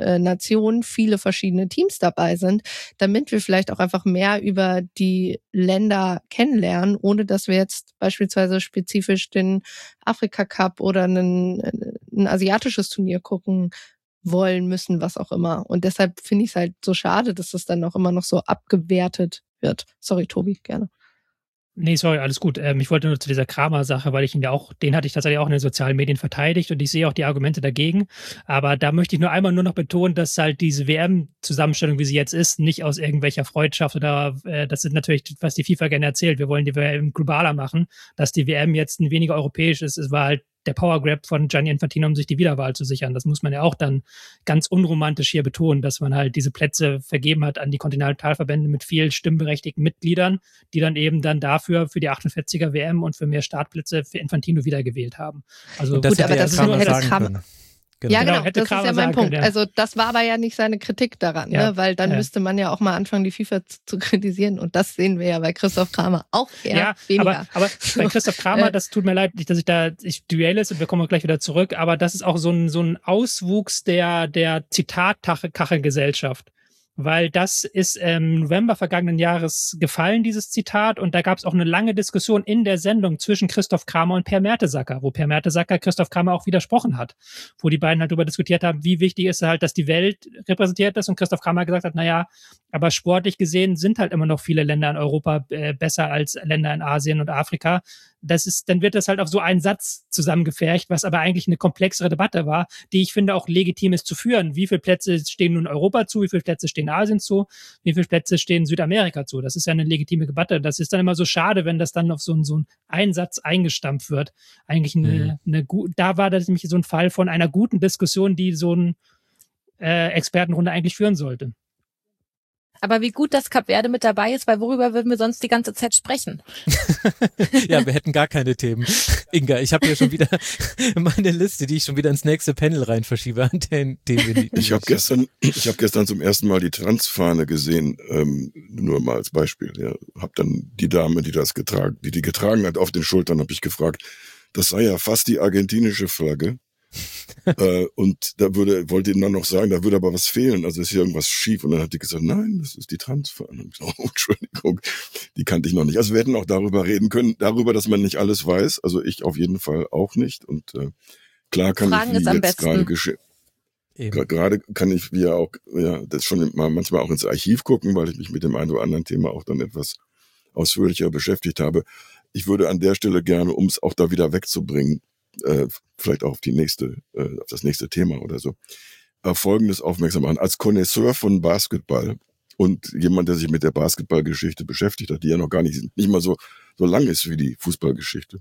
Nationen, viele verschiedene Teams dabei sind, damit wir vielleicht auch einfach mehr über die Länder kennenlernen, ohne dass wir jetzt beispielsweise spezifisch den Afrika Cup oder ein asiatisches Turnier gucken wollen müssen, was auch immer. Und deshalb finde ich es halt so schade, dass das dann auch immer noch so abgewertet wird. Sorry, Tobi, gerne. Nee, sorry, alles gut. Ich wollte nur zu dieser Kramer-Sache, weil den hatte ich tatsächlich auch in den sozialen Medien verteidigt und ich sehe auch die Argumente dagegen. Aber da möchte ich nur einmal noch betonen, dass halt diese WM-Zusammenstellung, wie sie jetzt ist, nicht aus irgendwelcher Freundschaft oder das ist natürlich, was die FIFA gerne erzählt. Wir wollen die WM globaler machen. Dass die WM jetzt ein weniger europäisch ist, es war halt der Power Grab von Gianni Infantino, um sich die Wiederwahl zu sichern. Das muss man ja auch dann ganz unromantisch hier betonen, dass man halt diese Plätze vergeben hat an die Kontinentalverbände mit vielen stimmberechtigten Mitgliedern, die dann eben dann dafür für die 48er WM und für mehr Startplätze für Infantino wiedergewählt haben. Also und das gut, aber das ist nur Kramer. Genau. Ja, genau, das ist ja mein Punkt. Können, ja. Also das war aber ja nicht seine Kritik daran, ja, ne? Weil dann müsste man ja auch mal anfangen, die FIFA zu kritisieren und das sehen wir ja bei Christoph Kramer auch eher weniger. Aber bei Christoph Kramer, das tut mir leid, dass ich duell ist und wir kommen gleich wieder zurück, aber das ist auch so ein Auswuchs der Zitatkachelgesellschaft. Weil das ist im November vergangenen Jahres gefallen, dieses Zitat, und da gab es auch eine lange Diskussion in der Sendung zwischen Christoph Kramer und Per Mertesacker, wo Per Mertesacker Christoph Kramer auch widersprochen hat, wo die beiden halt darüber diskutiert haben, wie wichtig ist halt, dass die Welt repräsentiert ist, und Christoph Kramer gesagt hat, naja, aber sportlich gesehen sind halt immer noch viele Länder in Europa besser als Länder in Asien und Afrika. Dann wird das halt auf so einen Satz zusammengefärcht, was aber eigentlich eine komplexere Debatte war, die ich finde auch legitim ist zu führen. Wie viele Plätze stehen nun Europa zu? Wie viele Plätze stehen Asien zu? Wie viele Plätze stehen Südamerika zu? Das ist ja eine legitime Debatte. Das ist dann immer so schade, wenn das dann auf so einen Einsatz eingestampft wird. Eigentlich da war das nämlich so ein Fall von einer guten Diskussion, die so eine Expertenrunde eigentlich führen sollte. Aber wie gut, dass Kap Verde mit dabei ist, weil worüber würden wir sonst die ganze Zeit sprechen? Ja, wir hätten gar keine Themen. Inga, ich habe hier schon wieder meine Liste, die ich schon wieder ins nächste Panel rein verschiebe, an den wir nicht. Ich habe gestern zum ersten Mal die Transfahne gesehen, nur mal als Beispiel. Ja. Habe dann die Dame, die getragen hat, auf den Schultern, habe ich gefragt, das sei ja fast die argentinische Flagge. Und da wollte ihm dann noch sagen, da würde aber was fehlen, also ist hier irgendwas schief. Und dann hat die gesagt, nein, das ist die Transfahne. Und ich so, oh, Entschuldigung, die kannte ich noch nicht. Also wir hätten auch darüber reden können, dass man nicht alles weiß. Also ich auf jeden Fall auch nicht. Und klar kann Fragen ich jetzt gerade kann ich wie auch das schon manchmal auch ins Archiv gucken, weil ich mich mit dem einen oder anderen Thema auch dann etwas ausführlicher beschäftigt habe. Ich würde an der Stelle gerne, um es auch da wieder wegzubringen, vielleicht auch auf auf das nächste Thema oder so, Folgendes aufmerksam machen. Als Connoisseur von Basketball und jemand, der sich mit der Basketballgeschichte beschäftigt hat, die ja noch gar nicht mal so lang ist wie die Fußballgeschichte.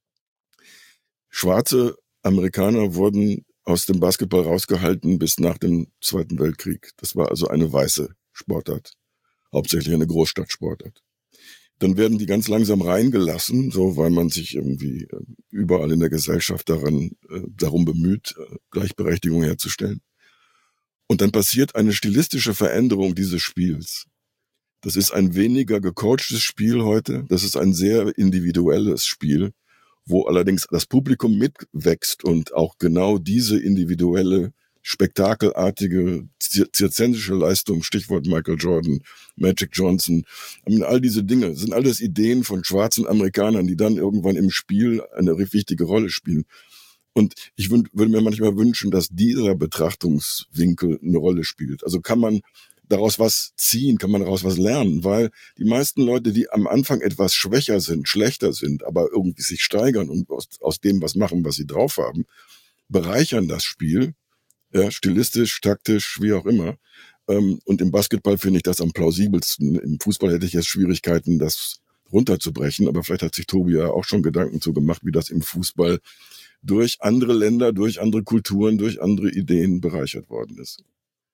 Schwarze Amerikaner wurden aus dem Basketball rausgehalten bis nach dem Zweiten Weltkrieg. Das war also eine weiße Sportart, hauptsächlich eine Großstadtsportart. Dann werden die ganz langsam reingelassen, so weil man sich irgendwie überall in der Gesellschaft darum bemüht, Gleichberechtigung herzustellen. Und dann passiert eine stilistische Veränderung dieses Spiels. Das ist ein weniger gecoachtes Spiel heute. Das ist ein sehr individuelles Spiel, wo allerdings das Publikum mitwächst und auch genau diese individuelle, spektakelartige, zirzensische Leistung, Stichwort Michael Jordan, Magic Johnson, all diese Dinge sind alles Ideen von schwarzen Amerikanern, die dann irgendwann im Spiel eine wichtige Rolle spielen. Und ich würde mir manchmal wünschen, dass dieser Betrachtungswinkel eine Rolle spielt. Also kann man daraus was ziehen, kann man daraus was lernen, weil die meisten Leute, die am Anfang etwas schwächer sind, schlechter sind, aber irgendwie sich steigern und aus dem was machen, was sie drauf haben, bereichern das Spiel, ja, stilistisch, taktisch, wie auch immer. Und im Basketball finde ich das am plausibelsten. Im Fußball hätte ich jetzt Schwierigkeiten, das runterzubrechen, aber vielleicht hat sich Tobi ja auch schon Gedanken zu gemacht, wie das im Fußball durch andere Länder, durch andere Kulturen, durch andere Ideen bereichert worden ist.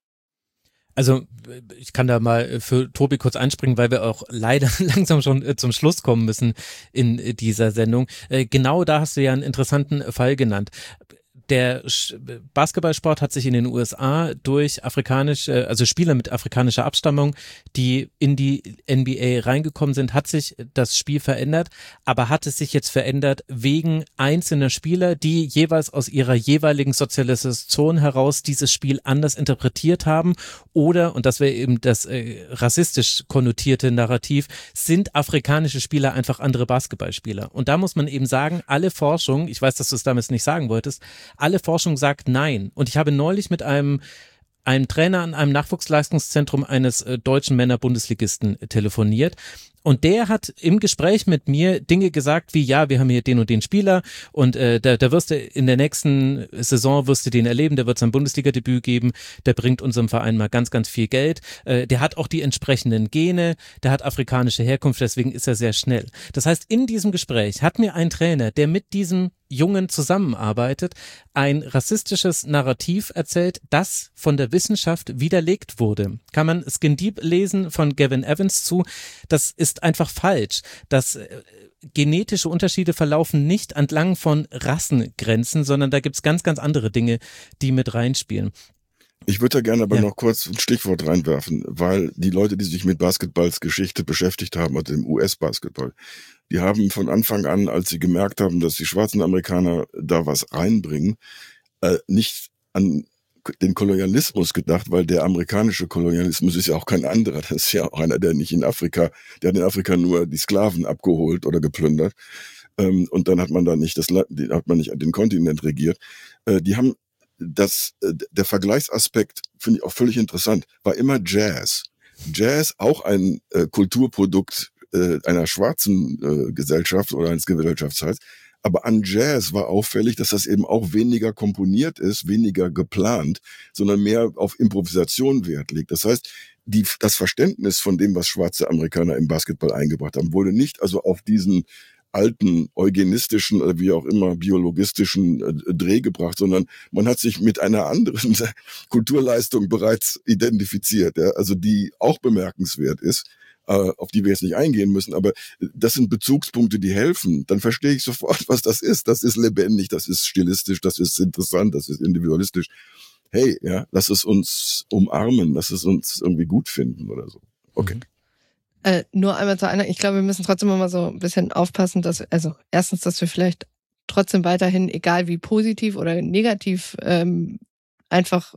Also ich kann da mal für Tobi kurz einspringen, weil wir auch leider langsam schon zum Schluss kommen müssen in dieser Sendung. Genau da hast du ja einen interessanten Fall genannt. Der Basketballsport hat sich in den USA durch also Spieler mit afrikanischer Abstammung, die in die NBA reingekommen sind, hat sich das Spiel verändert, aber hat es sich jetzt verändert wegen einzelner Spieler, die jeweils aus ihrer jeweiligen Sozialisation heraus dieses Spiel anders interpretiert haben oder, und das wäre eben das rassistisch konnotierte Narrativ, sind afrikanische Spieler einfach andere Basketballspieler. Und da muss man eben sagen, alle Forschung, ich weiß, dass du es damals nicht sagen wolltest, alle Forschung sagt nein. Und ich habe neulich mit einem Trainer an einem Nachwuchsleistungszentrum eines deutschen Männer-Bundesligisten telefoniert. Und der hat im Gespräch mit mir Dinge gesagt wie, ja, wir haben hier den und den Spieler und da wirst du in der nächsten Saison wirst du den erleben, der wird sein Bundesliga-Debüt geben, der bringt unserem Verein mal ganz, ganz viel Geld. Der hat auch die entsprechenden Gene, der hat afrikanische Herkunft, deswegen ist er sehr schnell. Das heißt, in diesem Gespräch hat mir ein Trainer, der mit diesem Jungen zusammenarbeitet, ein rassistisches Narrativ erzählt, das von der Wissenschaft widerlegt wurde. Kann man Skin Deep lesen von Gavin Evans zu, das ist einfach falsch. Das genetische Unterschiede verlaufen nicht entlang von Rassengrenzen, sondern da gibt's ganz, ganz andere Dinge, die mit reinspielen. Ich würde da gerne aber noch kurz ein Stichwort reinwerfen, weil die Leute, die sich mit Basketballsgeschichte beschäftigt haben, also dem US-Basketball, die haben von Anfang an, als sie gemerkt haben, dass die schwarzen Amerikaner da was reinbringen, nicht an den Kolonialismus gedacht, weil der amerikanische Kolonialismus ist ja auch kein anderer. Das ist ja auch einer, der hat in Afrika nur die Sklaven abgeholt oder geplündert. Und dann hat man da nicht den Kontinent regiert. Die haben der Vergleichsaspekt, finde ich auch völlig interessant, war immer Jazz. Jazz, auch ein Kulturprodukt einer schwarzen Gesellschaft oder eines Gesellschaftsteils. Aber an Jazz war auffällig, dass das eben auch weniger komponiert ist, weniger geplant, sondern mehr auf Improvisation Wert legt. Das heißt, das Verständnis von dem, was schwarze Amerikaner im Basketball eingebracht haben, wurde nicht also auf diesen alten eugenistischen oder wie auch immer biologistischen Dreh gebracht, sondern man hat sich mit einer anderen Kulturleistung bereits identifiziert, ja, also die auch bemerkenswert ist, auf die wir jetzt nicht eingehen müssen, aber das sind Bezugspunkte, die helfen. Dann verstehe ich sofort, was das ist. Das ist lebendig, das ist stilistisch, das ist interessant, das ist individualistisch. Hey, ja, lass es uns umarmen, lass es uns irgendwie gut finden oder so. Okay. Nur einmal zu einer, ich glaube, wir müssen trotzdem immer so ein bisschen aufpassen, dass, also erstens, dass wir vielleicht trotzdem weiterhin, egal wie positiv oder negativ, einfach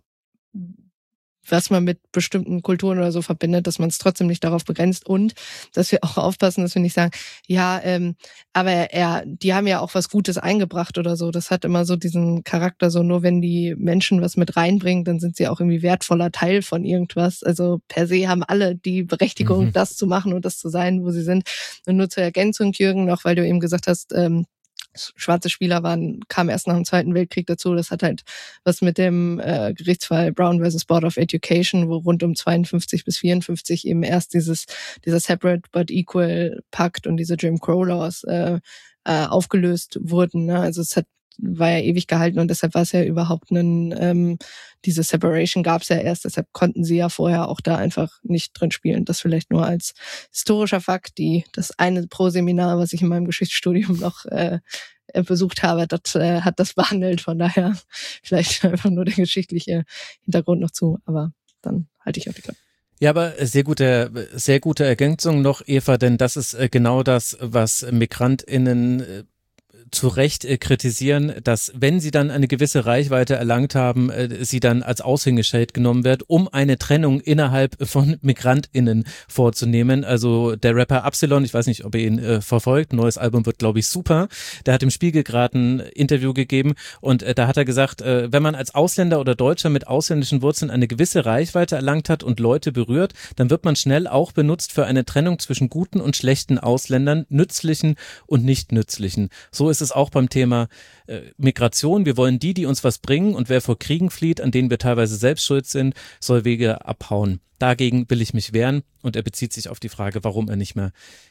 was man mit bestimmten Kulturen oder so verbindet, dass man es trotzdem nicht darauf begrenzt und dass wir auch aufpassen, dass wir nicht sagen, ja, aber die haben ja auch was Gutes eingebracht oder so. Das hat immer so diesen Charakter, so nur wenn die Menschen was mit reinbringen, dann sind sie auch irgendwie wertvoller Teil von irgendwas. Also per se haben alle die Berechtigung, das zu machen und das zu sein, wo sie sind. Und nur zur Ergänzung, Jürgen, noch weil du eben gesagt hast, schwarze Spieler kamen erst nach dem Zweiten Weltkrieg dazu. Das hat halt was mit dem Gerichtsfall Brown vs. Board of Education, wo rund um 52 bis 54 eben erst dieser Separate but Equal Pakt und diese Jim Crow Laws aufgelöst wurden. Ne? Also war ja ewig gehalten und deshalb war es ja überhaupt diese Separation gab es ja erst, deshalb konnten sie ja vorher auch da einfach nicht drin spielen. Das vielleicht nur als historischer Fakt, das eine Pro-Seminar, was ich in meinem Geschichtsstudium noch besucht habe, das hat das behandelt, von daher vielleicht einfach nur der geschichtliche Hintergrund noch zu, aber dann halte ich auf die Klappe. Ja, aber sehr gute Ergänzung noch, Eva, denn das ist genau das, was MigrantInnen zu Recht kritisieren, dass wenn sie dann eine gewisse Reichweite erlangt haben, sie dann als Aushängeschild genommen wird, um eine Trennung innerhalb von MigrantInnen vorzunehmen. Also der Rapper Absilon, ich weiß nicht, ob ihr ihn verfolgt, neues Album wird, glaube ich, super. Der hat im Spiegel gerade ein Interview gegeben und da hat er gesagt, wenn man als Ausländer oder Deutscher mit ausländischen Wurzeln eine gewisse Reichweite erlangt hat und Leute berührt, dann wird man schnell auch benutzt für eine Trennung zwischen guten und schlechten Ausländern, nützlichen und nicht nützlichen. So ist es auch beim Thema Migration. Wir wollen die uns was bringen und wer vor Kriegen flieht, an denen wir teilweise selbst schuld sind, soll Wege abhauen. Dagegen will ich mich wehren und er bezieht sich auf die Frage, warum er nicht mehr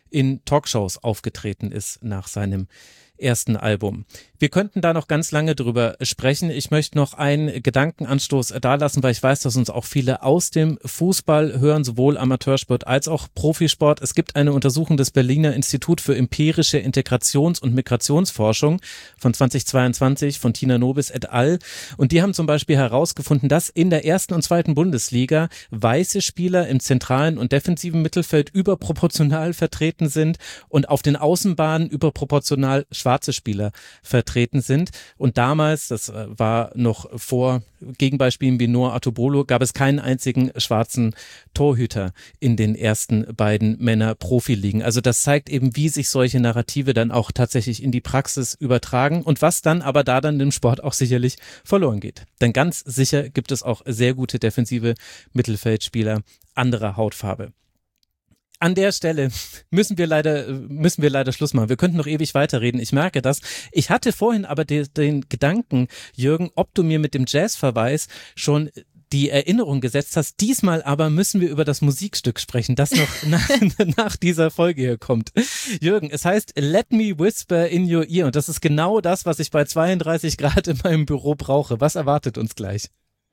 in Talkshows aufgetreten ist nach seinem ersten Album. Wir könnten da noch ganz lange drüber sprechen. Ich möchte noch einen Gedankenanstoß dalassen, weil ich weiß, dass uns auch viele aus dem Fußball hören, sowohl Amateursport als auch Profisport. Es gibt eine Untersuchung des Berliner Institut für empirische Integrations- und Migrationsforschung von 2022 von Tina Nobis et al. Und die haben zum Beispiel herausgefunden, dass in der ersten und zweiten Bundesliga weiße Spieler im zentralen und defensiven Mittelfeld überproportional vertreten sind und auf den Außenbahnen überproportional schwarze Spieler vertreten sind. Und damals, das war noch vor Gegenbeispielen wie Noah Atobolo, gab es keinen einzigen schwarzen Torhüter in den ersten beiden Männer-Profiligen. Also das zeigt eben, wie sich solche Narrative dann auch tatsächlich in die Praxis übertragen und was dann aber da dann im Sport auch sicherlich verloren geht. Denn ganz sicher gibt es auch sehr gute defensive Mittelfeldspieler anderer Hautfarbe. An der Stelle müssen wir leider Schluss machen. Wir könnten noch ewig weiterreden. Ich merke das. Ich hatte vorhin aber den Gedanken, Jürgen, ob du mir mit dem Jazzverweis schon die Erinnerung gesetzt hast. Diesmal aber müssen wir über das Musikstück sprechen, das noch nach dieser Folge hier kommt. Jürgen, es heißt Let Me Whisper in Your Ear und das ist genau das, was ich bei 32 Grad in meinem Büro brauche. Was erwartet uns gleich?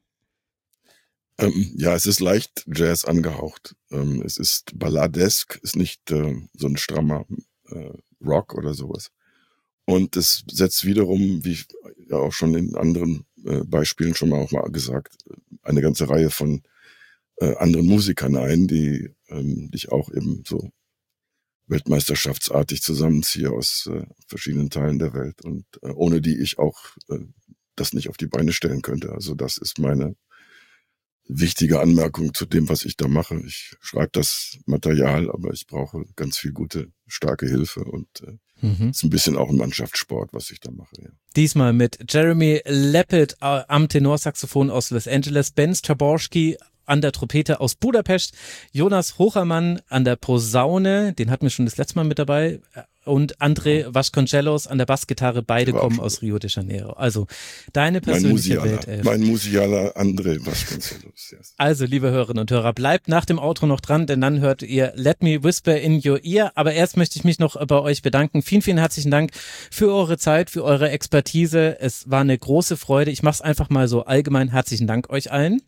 Ja, es ist leicht Jazz angehaucht. Es ist balladesk, ist nicht so ein strammer Rock oder sowas. Und es setzt wiederum, wie ich ja auch schon in anderen Beispielen schon mal gesagt, eine ganze Reihe von anderen Musikern ein, die ich auch eben so weltmeisterschaftsartig zusammenziehe aus verschiedenen Teilen der Welt und ohne die ich auch das nicht auf die Beine stellen könnte. Also das ist meine wichtige Anmerkung zu dem, was ich da mache. Ich schreibe das Material, aber ich brauche ganz viel gute, starke Hilfe und ist ein bisschen auch ein Mannschaftssport, was ich da mache. Ja. Diesmal mit Jeremy Leppert am Tenorsaxophon aus Los Angeles, Ben Straborski an der Trompete aus Budapest, Jonas Hochermann an der Posaune, den hatten wir schon das letzte Mal mit dabei, und André Vasconcelos an der Bassgitarre, beide kommen aus Rio de Janeiro. Also deine persönliche Weltelf. Mein musealer André Vasconcelos. Yes. Also liebe Hörerinnen und Hörer, bleibt nach dem Outro noch dran, denn dann hört ihr Let Me Whisper in Your Ear. Aber erst möchte ich mich noch bei euch bedanken. Vielen, vielen herzlichen Dank für eure Zeit, für eure Expertise. Es war eine große Freude. Ich mache es einfach mal so allgemein. Herzlichen Dank euch allen.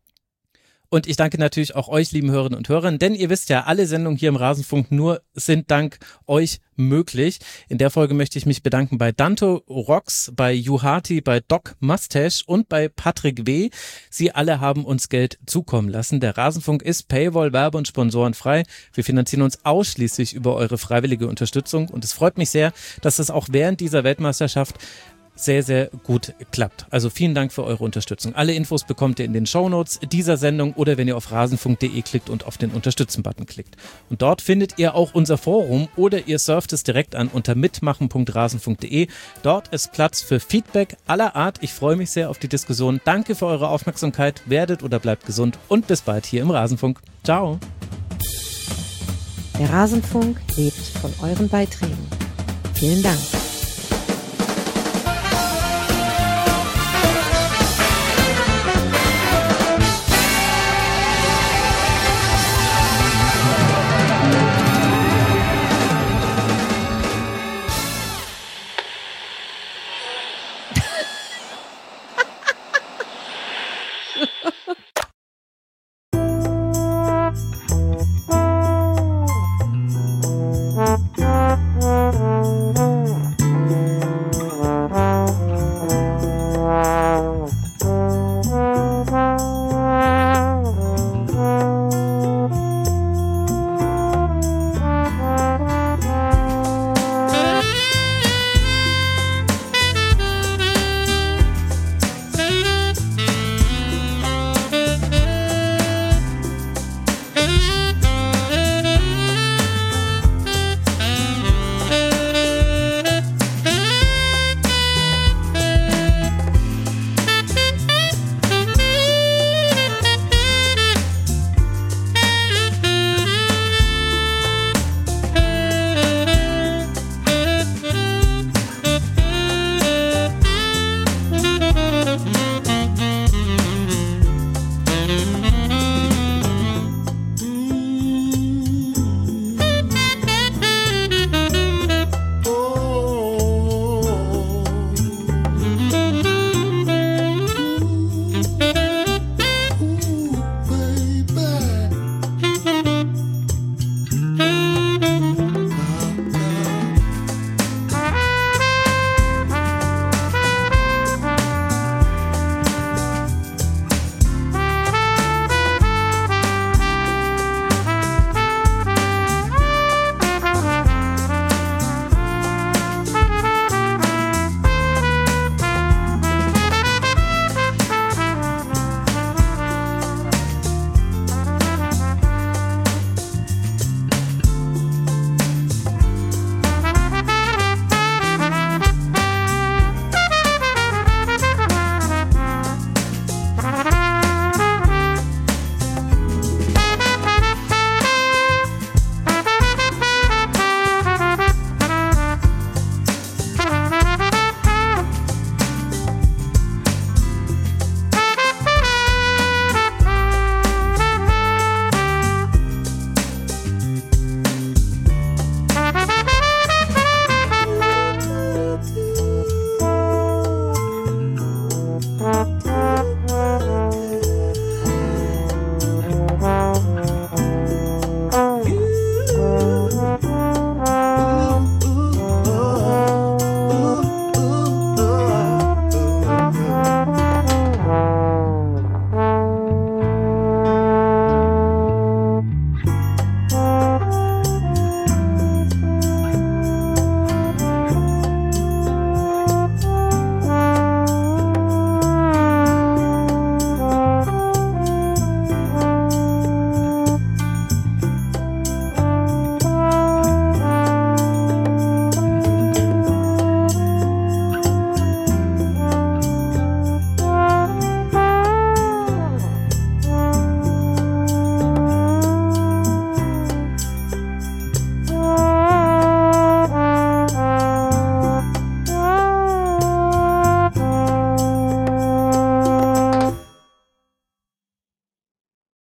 Und ich danke natürlich auch euch, lieben Hörerinnen und Hörern, denn ihr wisst ja, alle Sendungen hier im Rasenfunk sind dank euch möglich. In der Folge möchte ich mich bedanken bei Danto Rocks, bei Juhati, bei Doc Mustache und bei Patrick W. Sie alle haben uns Geld zukommen lassen. Der Rasenfunk ist Paywall, Werbe- und Sponsorenfrei. Wir finanzieren uns ausschließlich über eure freiwillige Unterstützung und es freut mich sehr, dass es auch während dieser Weltmeisterschaft sehr, sehr gut klappt. Also vielen Dank für eure Unterstützung. Alle Infos bekommt ihr in den Shownotes dieser Sendung oder wenn ihr auf rasenfunk.de klickt und auf den Unterstützen-Button klickt. Und dort findet ihr auch unser Forum oder ihr surft es direkt an unter mitmachen.rasenfunk.de. Dort ist Platz für Feedback aller Art. Ich freue mich sehr auf die Diskussion. Danke für eure Aufmerksamkeit. Werdet oder bleibt gesund und bis bald hier im Rasenfunk. Ciao. Der Rasenfunk lebt von euren Beiträgen. Vielen Dank.